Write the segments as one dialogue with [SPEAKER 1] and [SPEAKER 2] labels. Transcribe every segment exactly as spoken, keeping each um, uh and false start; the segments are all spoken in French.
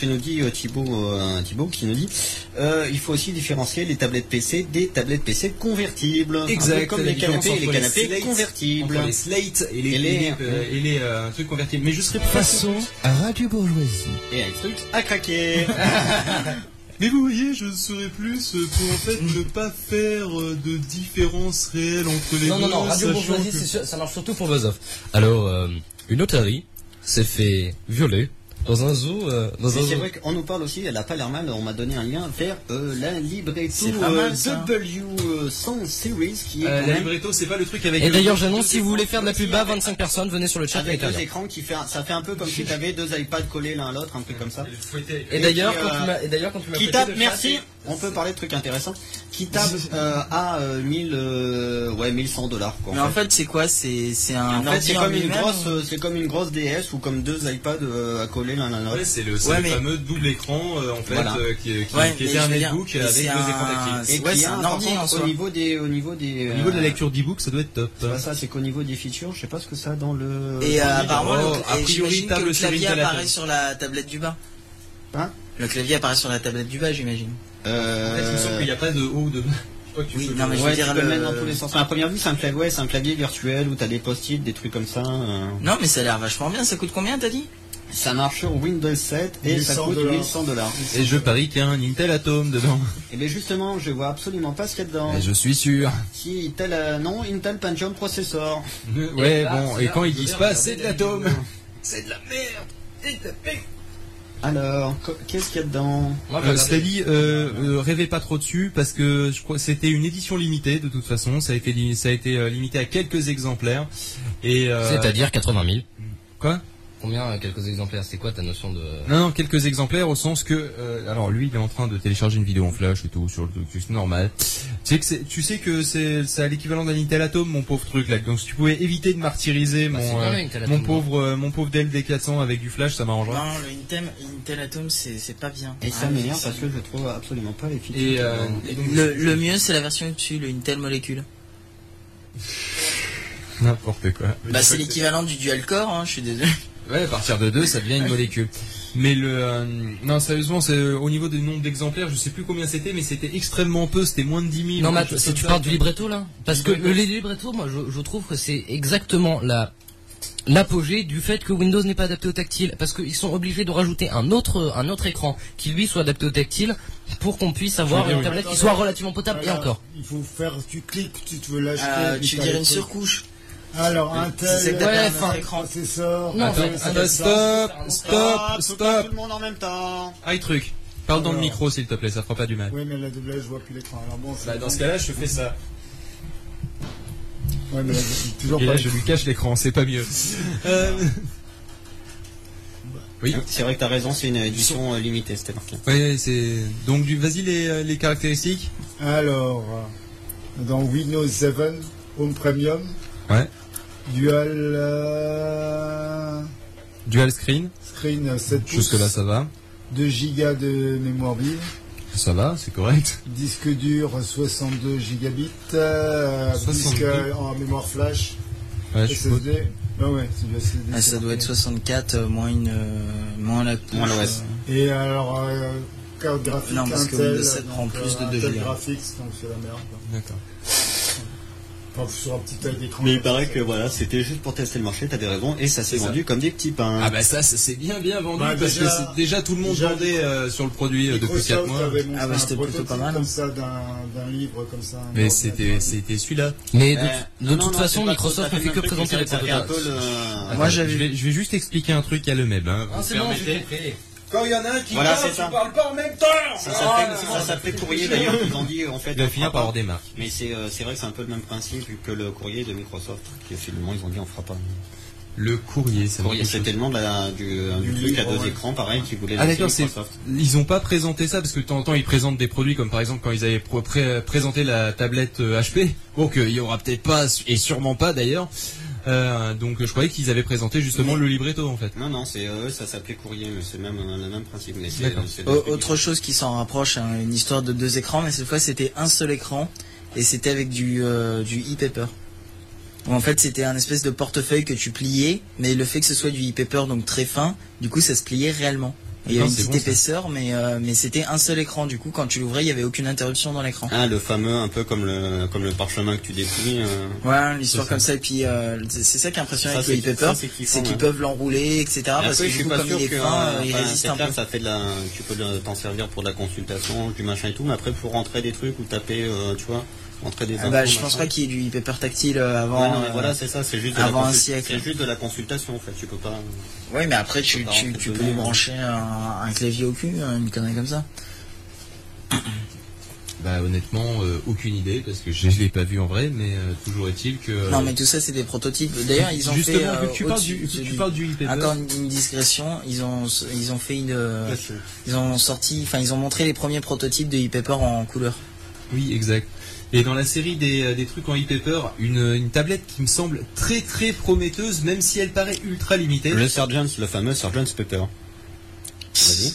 [SPEAKER 1] qui nous dit euh, Thibaut, euh, Thibaut qui nous dit euh, il faut aussi différencier les tablettes P C des tablettes P C convertibles.
[SPEAKER 2] Exact,
[SPEAKER 1] comme les canapés et les canapés les convertibles.
[SPEAKER 2] Entre les slates et les,
[SPEAKER 1] et les,
[SPEAKER 2] et les, euh, et les euh, trucs convertibles. Mais je serais
[SPEAKER 3] façon à Radio Bourgeoisie.
[SPEAKER 1] Et un truc à craquer.
[SPEAKER 2] Mais vous voyez, je serais plus pour en fait ne pas faire de différence réelle entre les
[SPEAKER 4] non,
[SPEAKER 2] deux.
[SPEAKER 4] Non, non, non, Radio Bourgeoisie, que... ça marche surtout pour Buzz-Off. Alors, euh, une otarie s'est fait violer dans un zoo. Euh, dans un
[SPEAKER 1] c'est
[SPEAKER 4] zoo.
[SPEAKER 1] vrai qu'on nous parle aussi, elle a pas l'air mal, on m'a donné un lien vers euh, la libretto
[SPEAKER 4] euh,
[SPEAKER 1] W cent Series qui est.
[SPEAKER 2] Euh, la libretto, c'est pas le truc avec.
[SPEAKER 4] Et d'ailleurs, j'annonce, si vous voulez faire de la pub à vingt-cinq personnes, venez sur le chat.
[SPEAKER 1] Avec deux écrans qui fait, ça fait un peu comme si tu avais deux iPads collés l'un à l'autre, un truc comme ça.
[SPEAKER 4] Et d'ailleurs, quand tu m'as, et d'ailleurs, quand tu m'as
[SPEAKER 1] qui tape, merci. On peut parler de trucs intéressants. Qui tape euh, à euh, mille, euh, ouais, mille cent dollars.
[SPEAKER 5] Mais en fait, c'est quoi? C'est, c'est un.
[SPEAKER 1] En fait, c'est comme une grosse, euh, c'est comme une grosse D S ou comme deux iPads euh, à coller l'un à l'autre.
[SPEAKER 2] Ouais, c'est le, c'est
[SPEAKER 5] ouais,
[SPEAKER 2] le
[SPEAKER 5] mais...
[SPEAKER 2] fameux double écran euh, en fait
[SPEAKER 1] voilà.
[SPEAKER 2] euh, qui, qui,
[SPEAKER 5] ouais,
[SPEAKER 2] qui était un netbook avec deux
[SPEAKER 5] un...
[SPEAKER 2] écrans tactiles.
[SPEAKER 1] Et
[SPEAKER 5] ouais,
[SPEAKER 1] qui
[SPEAKER 5] c'est
[SPEAKER 1] a
[SPEAKER 5] un
[SPEAKER 1] un
[SPEAKER 5] ordi en soi.
[SPEAKER 1] Au niveau des, au niveau des.
[SPEAKER 2] Au niveau de la lecture d'e-book, ça doit être top.
[SPEAKER 1] C'est pas ça, c'est qu'au niveau des features, je sais pas ce que ça a dans le.
[SPEAKER 5] Et euh, apparemment,
[SPEAKER 2] oh,
[SPEAKER 5] le,
[SPEAKER 2] a priori,
[SPEAKER 5] que le clavier apparaît sur la tablette du bas.
[SPEAKER 1] Hein?
[SPEAKER 5] Le clavier apparaît sur la tablette du bas, j'imagine.
[SPEAKER 1] Euh...
[SPEAKER 2] En fait, il me semble qu'il n'y a pas de haut ou de bas.
[SPEAKER 5] Oui, non, mais je
[SPEAKER 1] ouais,
[SPEAKER 5] veux dire,
[SPEAKER 1] tu peux
[SPEAKER 5] le...
[SPEAKER 1] le mettre dans tous les sens. À la première vue, c'est un clavier, ouais, c'est un clavier virtuel où t'as des post-it, des trucs comme ça. Euh...
[SPEAKER 5] Non, mais ça a l'air vachement bien. Ça coûte combien, t'as dit?
[SPEAKER 1] Ça marche sur Windows sept et ça coûte mille cent dollars.
[SPEAKER 2] Et je parie qu'il y a un Intel Atom dedans.
[SPEAKER 1] Et bien justement, je vois absolument pas ce qu'il y a dedans.
[SPEAKER 2] Et je suis sûr.
[SPEAKER 1] Si Intel, euh, non, Intel Pentium processor.
[SPEAKER 2] Ouais, et bon, et quand ils disent pas, c'est de l'atome. C'est de la merde. C'est de la merde.
[SPEAKER 1] Alors, qu'est-ce qu'il y a dedans?
[SPEAKER 2] euh, C'est-à-dire, euh, euh, rêvez pas trop dessus parce que je crois que c'était une édition limitée de toute façon. Ça a été, ça a été euh, limité à quelques exemplaires. Et euh...
[SPEAKER 4] c'est-à-dire quatre-vingt mille.
[SPEAKER 2] Quoi?
[SPEAKER 4] Combien, quelques exemplaires? C'est quoi ta notion de...
[SPEAKER 2] Non, non, quelques exemplaires au sens que... Euh, alors lui, il est en train de télécharger une vidéo en flash et tout, sur le truc normal. Tu sais que, c'est, tu sais que c'est, c'est à l'équivalent d'un Intel Atom, mon pauvre truc là. Donc si tu pouvais éviter de martyriser bah, mon, euh, mon, pauvre, euh, mon pauvre Dell D quatre cents avec du flash, ça m'arrangerait.
[SPEAKER 5] Non, le Intel, Intel Atom, c'est, c'est pas bien.
[SPEAKER 1] Et ça ah, m'énerve parce que je trouve absolument pas les features.
[SPEAKER 2] Et, euh,
[SPEAKER 5] et donc, le, le mieux, c'est la version au-dessus, le Intel Molecule.
[SPEAKER 2] N'importe quoi.
[SPEAKER 5] Bah c'est l'équivalent du dual core, hein, je suis désolé.
[SPEAKER 2] Ouais, à partir de deux, ça devient une molécule. Mais le, euh, non, sérieusement, c'est euh, au niveau du nombre d'exemplaires, je sais plus combien c'était, mais c'était extrêmement peu, c'était moins de dix mille.
[SPEAKER 4] Non, mais si tu parles du libretto là, parce que le libretto, moi, je, je trouve que c'est exactement la l'apogée du fait que Windows n'est pas adapté au tactile, parce qu'ils sont obligés de rajouter un autre un autre écran qui lui soit adapté au tactile pour qu'on puisse avoir une tablette qui soit relativement potable.
[SPEAKER 6] Voilà,
[SPEAKER 4] et encore.
[SPEAKER 6] Il faut faire, tu cliques, tu veux l'acheter.
[SPEAKER 5] Euh, tu dirais une surcouche.
[SPEAKER 6] Alors, Intel,
[SPEAKER 5] c'est que
[SPEAKER 6] ouais,
[SPEAKER 5] un
[SPEAKER 6] écran processeur.
[SPEAKER 4] Non,
[SPEAKER 2] attends, attends, stop, stop,
[SPEAKER 1] stop,
[SPEAKER 2] stop.
[SPEAKER 1] Tout le monde en même temps.
[SPEAKER 2] Ah, truc. Parle dans le micro, s'il te plaît, ça fera pas du mal.
[SPEAKER 6] Oui, mais là, là je vois plus l'écran. Alors bon,
[SPEAKER 2] bah, dans ce cas-là, je fais ça.
[SPEAKER 6] Ouais, mais là, toujours
[SPEAKER 2] Et
[SPEAKER 6] pas.
[SPEAKER 2] là, je lui cache l'écran, c'est pas mieux. euh...
[SPEAKER 1] Oui, c'est vrai que t'as raison, c'est une édition limitée, c'était marqué.
[SPEAKER 2] Oui, c'est. Donc, du... vas-y, les, les caractéristiques.
[SPEAKER 6] Alors, dans Windows sept Home Premium.
[SPEAKER 2] Ouais.
[SPEAKER 6] Dual. Euh...
[SPEAKER 2] Dual screen.
[SPEAKER 6] Screen sept pouces.
[SPEAKER 2] Jusque là, ça va.
[SPEAKER 6] deux gigas de mémoire vive.
[SPEAKER 2] Ça va, c'est correct.
[SPEAKER 6] Disque dur soixante-deux gigabits. Euh, disque en mémoire flash.
[SPEAKER 2] Ouais,
[SPEAKER 6] S S D. Ah ouais, c'est du S S D.
[SPEAKER 5] Ah, ça doit être soixante-quatre euh, moins une euh, moins la
[SPEAKER 1] moins l'O S.
[SPEAKER 6] Euh... Et alors euh, carte graphique
[SPEAKER 5] non, parce
[SPEAKER 6] Intel,
[SPEAKER 5] que Windows sept prend plus de deux gigas.
[SPEAKER 6] graphiques, donc c'est la merde.
[SPEAKER 2] D'accord.
[SPEAKER 6] Enfin, sur un petit taille d'écran.
[SPEAKER 1] Mais il paraît que voilà, c'était juste pour tester le marché, t'as des raisons, et ça s'est vendu ça. Comme des petits pains.
[SPEAKER 2] Ah bah ça, ça s'est bien bien vendu, bah, parce déjà, que c'est, déjà tout le monde
[SPEAKER 6] déjà,
[SPEAKER 2] vendait euh, sur le produit euh, depuis quatre mois.
[SPEAKER 5] Ah bah c'était plutôt pas mal.
[SPEAKER 6] Comme ça, d'un, d'un livre comme ça.
[SPEAKER 2] Mais c'était, c'était celui-là.
[SPEAKER 4] Mais de,
[SPEAKER 1] euh,
[SPEAKER 4] de
[SPEAKER 1] non,
[SPEAKER 4] toute
[SPEAKER 1] non,
[SPEAKER 4] façon, Microsoft ne fait que présenter les prototypes.
[SPEAKER 2] Le... Moi, je vais, je vais juste expliquer un truc à le Meb. Hein,
[SPEAKER 4] ah, c'est bon, j'ai compris.
[SPEAKER 2] Quand il y en a un qui
[SPEAKER 1] voilà,
[SPEAKER 2] parle, tu
[SPEAKER 1] ça.
[SPEAKER 2] parles pas en même temps.
[SPEAKER 1] Ça s'appelle, ça s'appelle courrier d'ailleurs, ils ont dit en fait.
[SPEAKER 2] Il va finir par avoir des marques.
[SPEAKER 1] Mais c'est, euh, c'est vrai que c'est un peu le même principe que le courrier de Microsoft, qui finalement ils ont dit on fera pas.
[SPEAKER 2] Le courrier, c'est
[SPEAKER 1] courrier, c'était le nom de la, du, du, du truc à deux ouais. écrans, pareil, qui voulait
[SPEAKER 2] ah d'accord, Microsoft. C'est, ils n'ont pas présenté ça parce que de temps en temps ils présentent des produits comme par exemple quand ils avaient pré- pré- présenté la tablette H P. Bon, qu'il y aura peut-être pas et sûrement pas d'ailleurs. Euh, donc je croyais qu'ils avaient présenté justement mais, le libretto en fait.
[SPEAKER 1] Non non, c'est eux, ça s'appelait courrier, mais c'est même le même principe. Mais c'est, c'est
[SPEAKER 5] o- autre chose qui s'en rapproche, hein, une histoire de deux écrans, mais cette fois c'était un seul écran et c'était avec du euh, du e-paper. En fait c'était un espèce de portefeuille que tu pliais, mais le fait que ce soit du e-paper donc très fin, du coup ça se pliait réellement. Il y a
[SPEAKER 2] Non,
[SPEAKER 5] une
[SPEAKER 2] c'est
[SPEAKER 5] petite
[SPEAKER 2] bon, ça.
[SPEAKER 5] épaisseur, mais euh, mais c'était un seul écran. Du coup, quand tu l'ouvrais, il y avait aucune interruption dans l'écran.
[SPEAKER 1] Ah, le fameux, un peu comme le, comme le parchemin que tu déplies. Euh...
[SPEAKER 5] Ouais, l'histoire
[SPEAKER 2] C'est
[SPEAKER 5] comme
[SPEAKER 2] ça.
[SPEAKER 5] ça. Et puis c'est c'est ça qui est impressionnant
[SPEAKER 1] Ça,
[SPEAKER 5] avec le
[SPEAKER 1] c'est-
[SPEAKER 5] e-paper,
[SPEAKER 1] ça, c'est kiffant,
[SPEAKER 5] c'est qu'ils
[SPEAKER 1] ouais.
[SPEAKER 5] peuvent l'enrouler, et cetera.
[SPEAKER 1] Et
[SPEAKER 5] Parce
[SPEAKER 1] après,
[SPEAKER 5] que
[SPEAKER 1] je
[SPEAKER 5] du
[SPEAKER 1] suis
[SPEAKER 5] coup,
[SPEAKER 1] pas
[SPEAKER 5] comme
[SPEAKER 1] sûr
[SPEAKER 5] il est
[SPEAKER 1] que
[SPEAKER 5] fin,
[SPEAKER 1] euh,
[SPEAKER 5] euh, il
[SPEAKER 1] enfin,
[SPEAKER 5] résiste
[SPEAKER 1] c'est
[SPEAKER 5] un
[SPEAKER 1] clair
[SPEAKER 5] peu.
[SPEAKER 1] que ça fait de la, tu peux le- t'en servir pour de la consultation, du machin et tout, mais après pour rentrer des trucs ou taper, euh, tu vois, rentrer des
[SPEAKER 5] Ah
[SPEAKER 1] infos.
[SPEAKER 5] bah, je pense
[SPEAKER 1] machin.
[SPEAKER 5] pas qu'il y ait du e-paper tactile euh, avant.
[SPEAKER 1] Ouais, non, mais
[SPEAKER 5] euh,
[SPEAKER 1] voilà, c'est ça, c'est juste de
[SPEAKER 5] avant
[SPEAKER 1] la
[SPEAKER 5] un
[SPEAKER 1] consul-
[SPEAKER 5] siècle.
[SPEAKER 1] C'est juste de la consultation en fait, tu peux pas.
[SPEAKER 5] Ouais, mais après tu,
[SPEAKER 1] Tu peux pas
[SPEAKER 5] tu,
[SPEAKER 1] rentrer
[SPEAKER 5] tu peux
[SPEAKER 1] dedans,
[SPEAKER 5] lui
[SPEAKER 1] hein.
[SPEAKER 5] brancher un, un clavier au cul, une connerie comme ça.
[SPEAKER 2] Bah honnêtement, euh, aucune idée parce que je ne l'ai pas vu en vrai, mais euh, toujours est-il que.
[SPEAKER 5] Non, mais tout ça c'est des prototypes. D'ailleurs, ils ont
[SPEAKER 2] justement,
[SPEAKER 5] fait.
[SPEAKER 2] vu que tu
[SPEAKER 5] euh,
[SPEAKER 2] parles
[SPEAKER 5] au-dessus-
[SPEAKER 2] du, vu que tu
[SPEAKER 5] du-
[SPEAKER 2] parles du e-paper.
[SPEAKER 5] Encore une, une digression, ils ont ils ont fait une euh, ils ont sorti, enfin ils ont montré les premiers prototypes de e-paper en couleur.
[SPEAKER 2] Oui, exact. Et dans la série des, euh, des trucs en e-paper, une, une tablette qui me semble très très prometteuse, même si elle paraît ultra limitée.
[SPEAKER 1] Le Surgeons, le fameux Surgeons Paper. Vas-y.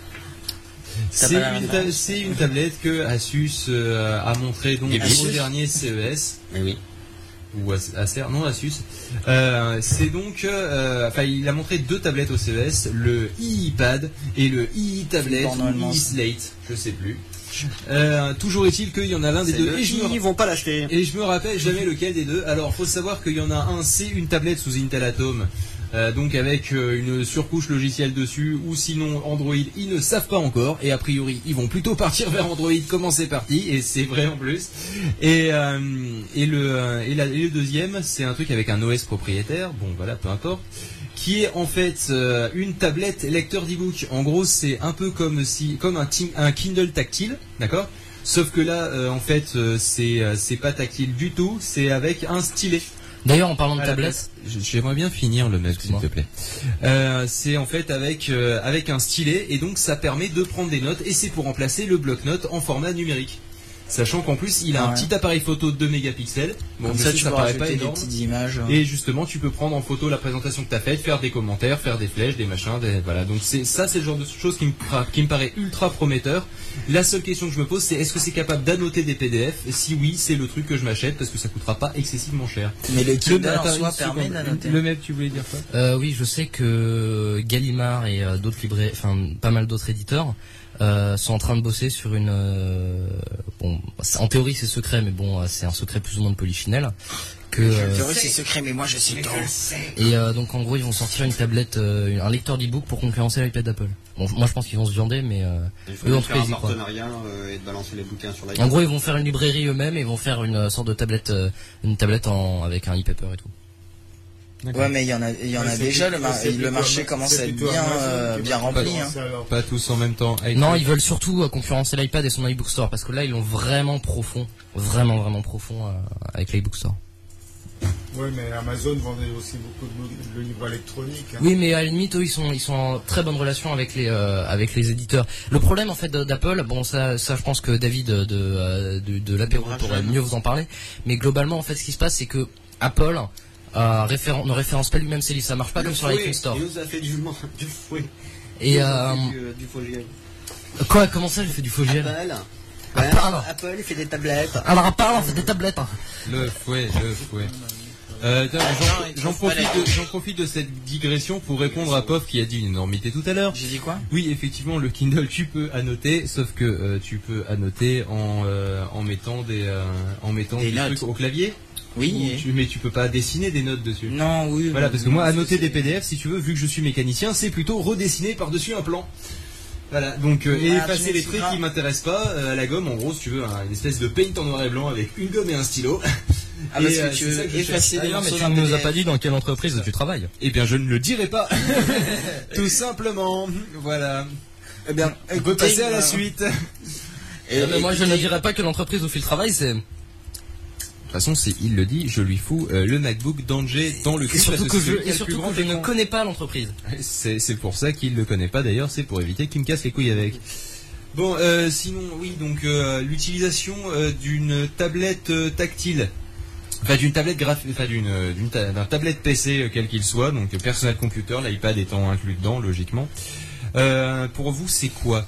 [SPEAKER 2] C'est
[SPEAKER 5] pas la
[SPEAKER 2] une,
[SPEAKER 5] même
[SPEAKER 2] ta-
[SPEAKER 5] chose.
[SPEAKER 2] c'est une tablette que Asus euh, a montré donc
[SPEAKER 1] Et
[SPEAKER 2] au
[SPEAKER 1] Asus
[SPEAKER 2] dernier C E S.
[SPEAKER 1] Mais oui.
[SPEAKER 2] Ou As- Acer, non Asus. Euh, c'est donc, euh, enfin, il a montré deux tablettes au C E S, le iPad et le i-tablet
[SPEAKER 5] Porno
[SPEAKER 2] ou
[SPEAKER 5] allemand, ça.
[SPEAKER 2] i-slate, je sais plus. Euh, toujours est-il qu'il y en a l'un des
[SPEAKER 1] C'est
[SPEAKER 2] deux.
[SPEAKER 1] le
[SPEAKER 2] Et je, me,
[SPEAKER 1] ils vont pas l'acheter.
[SPEAKER 2] et je me rappelle jamais lequel des deux. Alors, faut savoir qu'il y en a un, c'est une tablette sous Intel Atom. Euh, donc avec euh, une surcouche logicielle dessus, ou sinon Android, ils ne savent pas encore, et a priori ils vont plutôt partir vers Android, comment c'est parti, et c'est vrai en plus. Et, euh, et, le, euh, et, la- et le deuxième, c'est un truc avec un O S propriétaire, bon voilà, peu importe, qui est en fait euh, une tablette lecteur d'e-book. En gros, c'est un peu comme si, comme un, ti- un Kindle tactile, d'accord? Sauf que là, euh, en fait, euh, c'est euh, c'est pas tactile du tout, c'est avec un stylet.
[SPEAKER 4] D'ailleurs, en parlant de
[SPEAKER 2] À la
[SPEAKER 4] tablette,
[SPEAKER 2] place. J- J'aimerais bien finir le mec, s'il
[SPEAKER 4] Excuse-moi.
[SPEAKER 2] te plaît. Euh, c'est en fait avec euh, avec un stylet et donc ça permet de prendre des notes et c'est pour remplacer le bloc-notes en format numérique. Sachant qu'en plus il a
[SPEAKER 5] Ah
[SPEAKER 2] un
[SPEAKER 5] ouais.
[SPEAKER 2] petit appareil photo de deux mégapixels. Bon,
[SPEAKER 5] Comme
[SPEAKER 2] je
[SPEAKER 5] ça,
[SPEAKER 2] sais,
[SPEAKER 5] tu
[SPEAKER 2] ça
[SPEAKER 5] peux
[SPEAKER 2] paraît
[SPEAKER 5] rajouter
[SPEAKER 2] pas
[SPEAKER 5] des
[SPEAKER 2] énorme.
[SPEAKER 5] petites images.
[SPEAKER 2] Et justement, tu peux prendre en photo la présentation que tu as faite, faire des commentaires, faire des flèches, des machins, des, voilà. Donc c'est ça, c'est le genre de choses qui me, pra- qui me paraît ultra prometteur. La seule question que je me pose, c'est est-ce que c'est capable d'annoter des P D F? Et si oui, c'est le truc que je m'achète parce que ça coûtera pas excessivement cher.
[SPEAKER 5] Mais le Kindle en
[SPEAKER 2] attends,
[SPEAKER 5] soi
[SPEAKER 2] une
[SPEAKER 5] permet
[SPEAKER 2] seconde.
[SPEAKER 5] d'annoter.
[SPEAKER 2] Le mec, tu voulais dire quoi?
[SPEAKER 4] euh, oui, je sais que Gallimard et euh, d'autres libraires, enfin pas mal d'autres éditeurs, euh, sont en train de bosser sur une. Euh, bon, en théorie c'est secret, mais bon, euh, c'est un secret plus ou moins de polichinelle. Que,
[SPEAKER 5] En
[SPEAKER 4] euh,
[SPEAKER 5] théorie, c'est secret, mais moi je suis dans.
[SPEAKER 4] et euh, donc en gros ils vont sortir une tablette, euh, un lecteur d'e-book pour concurrencer l'iPad d'Apple. Bon, moi je pense qu'ils vont se viander, mais euh,
[SPEAKER 1] Il faut
[SPEAKER 4] eux en
[SPEAKER 1] juste
[SPEAKER 4] tout
[SPEAKER 1] faire
[SPEAKER 4] cas
[SPEAKER 1] un
[SPEAKER 4] ils y croient.
[SPEAKER 1] partenariat euh, et de balancer les bouquins sur la
[SPEAKER 4] En gros ils vont faire une librairie eux-mêmes et ils vont faire une euh, sorte de tablette, euh, une tablette en, avec un e-paper et tout.
[SPEAKER 5] Ouais, mais il y en a, il y en
[SPEAKER 6] Ouais,
[SPEAKER 5] a
[SPEAKER 6] c'est
[SPEAKER 5] déjà.
[SPEAKER 6] plutôt-
[SPEAKER 5] Le, mar-
[SPEAKER 6] c'est
[SPEAKER 5] le
[SPEAKER 6] plutôt
[SPEAKER 5] marché
[SPEAKER 6] Ama-
[SPEAKER 5] commence
[SPEAKER 6] c'est
[SPEAKER 5] à être
[SPEAKER 6] plutôt
[SPEAKER 5] bien,
[SPEAKER 6] Amazon
[SPEAKER 5] euh,
[SPEAKER 6] qui
[SPEAKER 5] bien
[SPEAKER 6] va
[SPEAKER 5] rempli.
[SPEAKER 6] commencer
[SPEAKER 5] Hein.
[SPEAKER 6] alors.
[SPEAKER 2] Pas tous en même temps. Avec
[SPEAKER 4] Non,
[SPEAKER 2] le-
[SPEAKER 4] ils veulent surtout euh, concurrencer l'iPad et son iBook Store parce que là ils l'ont vraiment profond, vraiment vraiment profond euh, avec l'iBook Store.
[SPEAKER 6] Ouais, mais Amazon vendait aussi beaucoup de, de livres électroniques. Hein.
[SPEAKER 4] Oui, mais à la limite, eux, ils sont, ils sont en très bonne relation avec les, euh, avec les éditeurs. Le problème, en fait, de- d'Apple, bon, ça, ça, je pense que David de, de, euh, de, de l'apéro
[SPEAKER 5] Bravo.
[SPEAKER 4] pourrait mieux vous en parler. Mais globalement, en fait, ce qui se passe, c'est que Apple euh, référen- ne référence pas lui-même ses livres. Ça marche pas comme sur l'iTunes Store.
[SPEAKER 1] Il nous a fait du, du fouet.
[SPEAKER 4] Et
[SPEAKER 1] Il nous a
[SPEAKER 4] euh,
[SPEAKER 1] fait du, du faux giel.
[SPEAKER 4] quoi, comment ça, j'ai fait du faux gel?
[SPEAKER 1] Apple.
[SPEAKER 4] Ah,
[SPEAKER 1] Ouais,
[SPEAKER 4] pardon.
[SPEAKER 1] Apple, il fait des tablettes.
[SPEAKER 4] Alors, à part, on fait des tablettes. hein.
[SPEAKER 2] Le fouet, le fouet. Euh, tiens,
[SPEAKER 5] Non,
[SPEAKER 2] j'en-
[SPEAKER 5] il
[SPEAKER 2] j'en
[SPEAKER 5] trouve pas
[SPEAKER 2] profite,
[SPEAKER 5] la-
[SPEAKER 2] de, j'en profite de cette digression pour répondre à Pof qui a dit une énormité tout à l'heure.
[SPEAKER 5] J'ai dit quoi?
[SPEAKER 2] Oui, effectivement, le Kindle, tu peux annoter, sauf que euh, tu peux annoter en, euh, en mettant des, euh, en mettant
[SPEAKER 5] Des
[SPEAKER 2] des
[SPEAKER 5] notes.
[SPEAKER 2] trucs au clavier.
[SPEAKER 5] Oui.
[SPEAKER 2] Ou
[SPEAKER 5] et-
[SPEAKER 2] tu- mais tu peux pas dessiner des notes dessus.
[SPEAKER 5] Non, oui.
[SPEAKER 2] Voilà,
[SPEAKER 5] mais-
[SPEAKER 2] parce que moi,
[SPEAKER 5] non,
[SPEAKER 2] annoter
[SPEAKER 5] c'est-
[SPEAKER 2] des P D F, si tu veux, vu que je suis mécanicien, c'est plutôt redessiner par-dessus un plan. Voilà, donc, euh, et
[SPEAKER 5] Ah, tu
[SPEAKER 2] effacer les traits
[SPEAKER 5] m'expliqueras.
[SPEAKER 2] qui m'intéressent pas, euh, à la gomme, en gros, si tu veux, un- une espèce de paint en noir et blanc avec une gomme et un stylo.
[SPEAKER 5] Ah, parce
[SPEAKER 2] Et,
[SPEAKER 5] que
[SPEAKER 2] euh,
[SPEAKER 5] tu
[SPEAKER 2] c'est ça
[SPEAKER 5] veux
[SPEAKER 2] que je
[SPEAKER 5] effacer des
[SPEAKER 4] D'ailleurs, mais
[SPEAKER 5] morceaux
[SPEAKER 4] tu
[SPEAKER 5] d'un
[SPEAKER 4] ne nous as
[SPEAKER 5] P D F.
[SPEAKER 4] pas dit dans quelle entreprise tu travailles.
[SPEAKER 2] Eh bien, je ne le dirai pas. Tout simplement. Voilà.
[SPEAKER 5] Eh bien,
[SPEAKER 2] On peut
[SPEAKER 5] écoutez,
[SPEAKER 2] passer à la
[SPEAKER 5] euh,
[SPEAKER 2] suite.
[SPEAKER 5] et-
[SPEAKER 4] Ah, mais moi, je ne
[SPEAKER 5] écoutez-
[SPEAKER 4] dirais pas que l'entreprise où fait le travail, c'est.
[SPEAKER 2] De toute façon, c'est il le dit, je lui fous euh, le MacBook d'Angers dans le cul.
[SPEAKER 4] Et surtout
[SPEAKER 2] parce
[SPEAKER 4] que
[SPEAKER 2] c'est
[SPEAKER 4] je,
[SPEAKER 2] lui qui a
[SPEAKER 4] et
[SPEAKER 2] le
[SPEAKER 4] surtout
[SPEAKER 2] plus grand
[SPEAKER 4] que je ne
[SPEAKER 2] écran.
[SPEAKER 4] connais pas l'entreprise.
[SPEAKER 2] C'est c'est pour ça qu'il le connaît pas d'ailleurs, c'est pour éviter qu'il me casse les couilles avec. Bon, euh, sinon, oui, donc euh, l'utilisation euh, d'une tablette euh, tactile, enfin d'une tablette graphique, enfin d'une euh, d'une ta- d'un tablette P C euh, quel qu'il soit, donc euh, personnel computer, l'iPad étant inclus dedans, logiquement. Euh, pour vous, c'est quoi?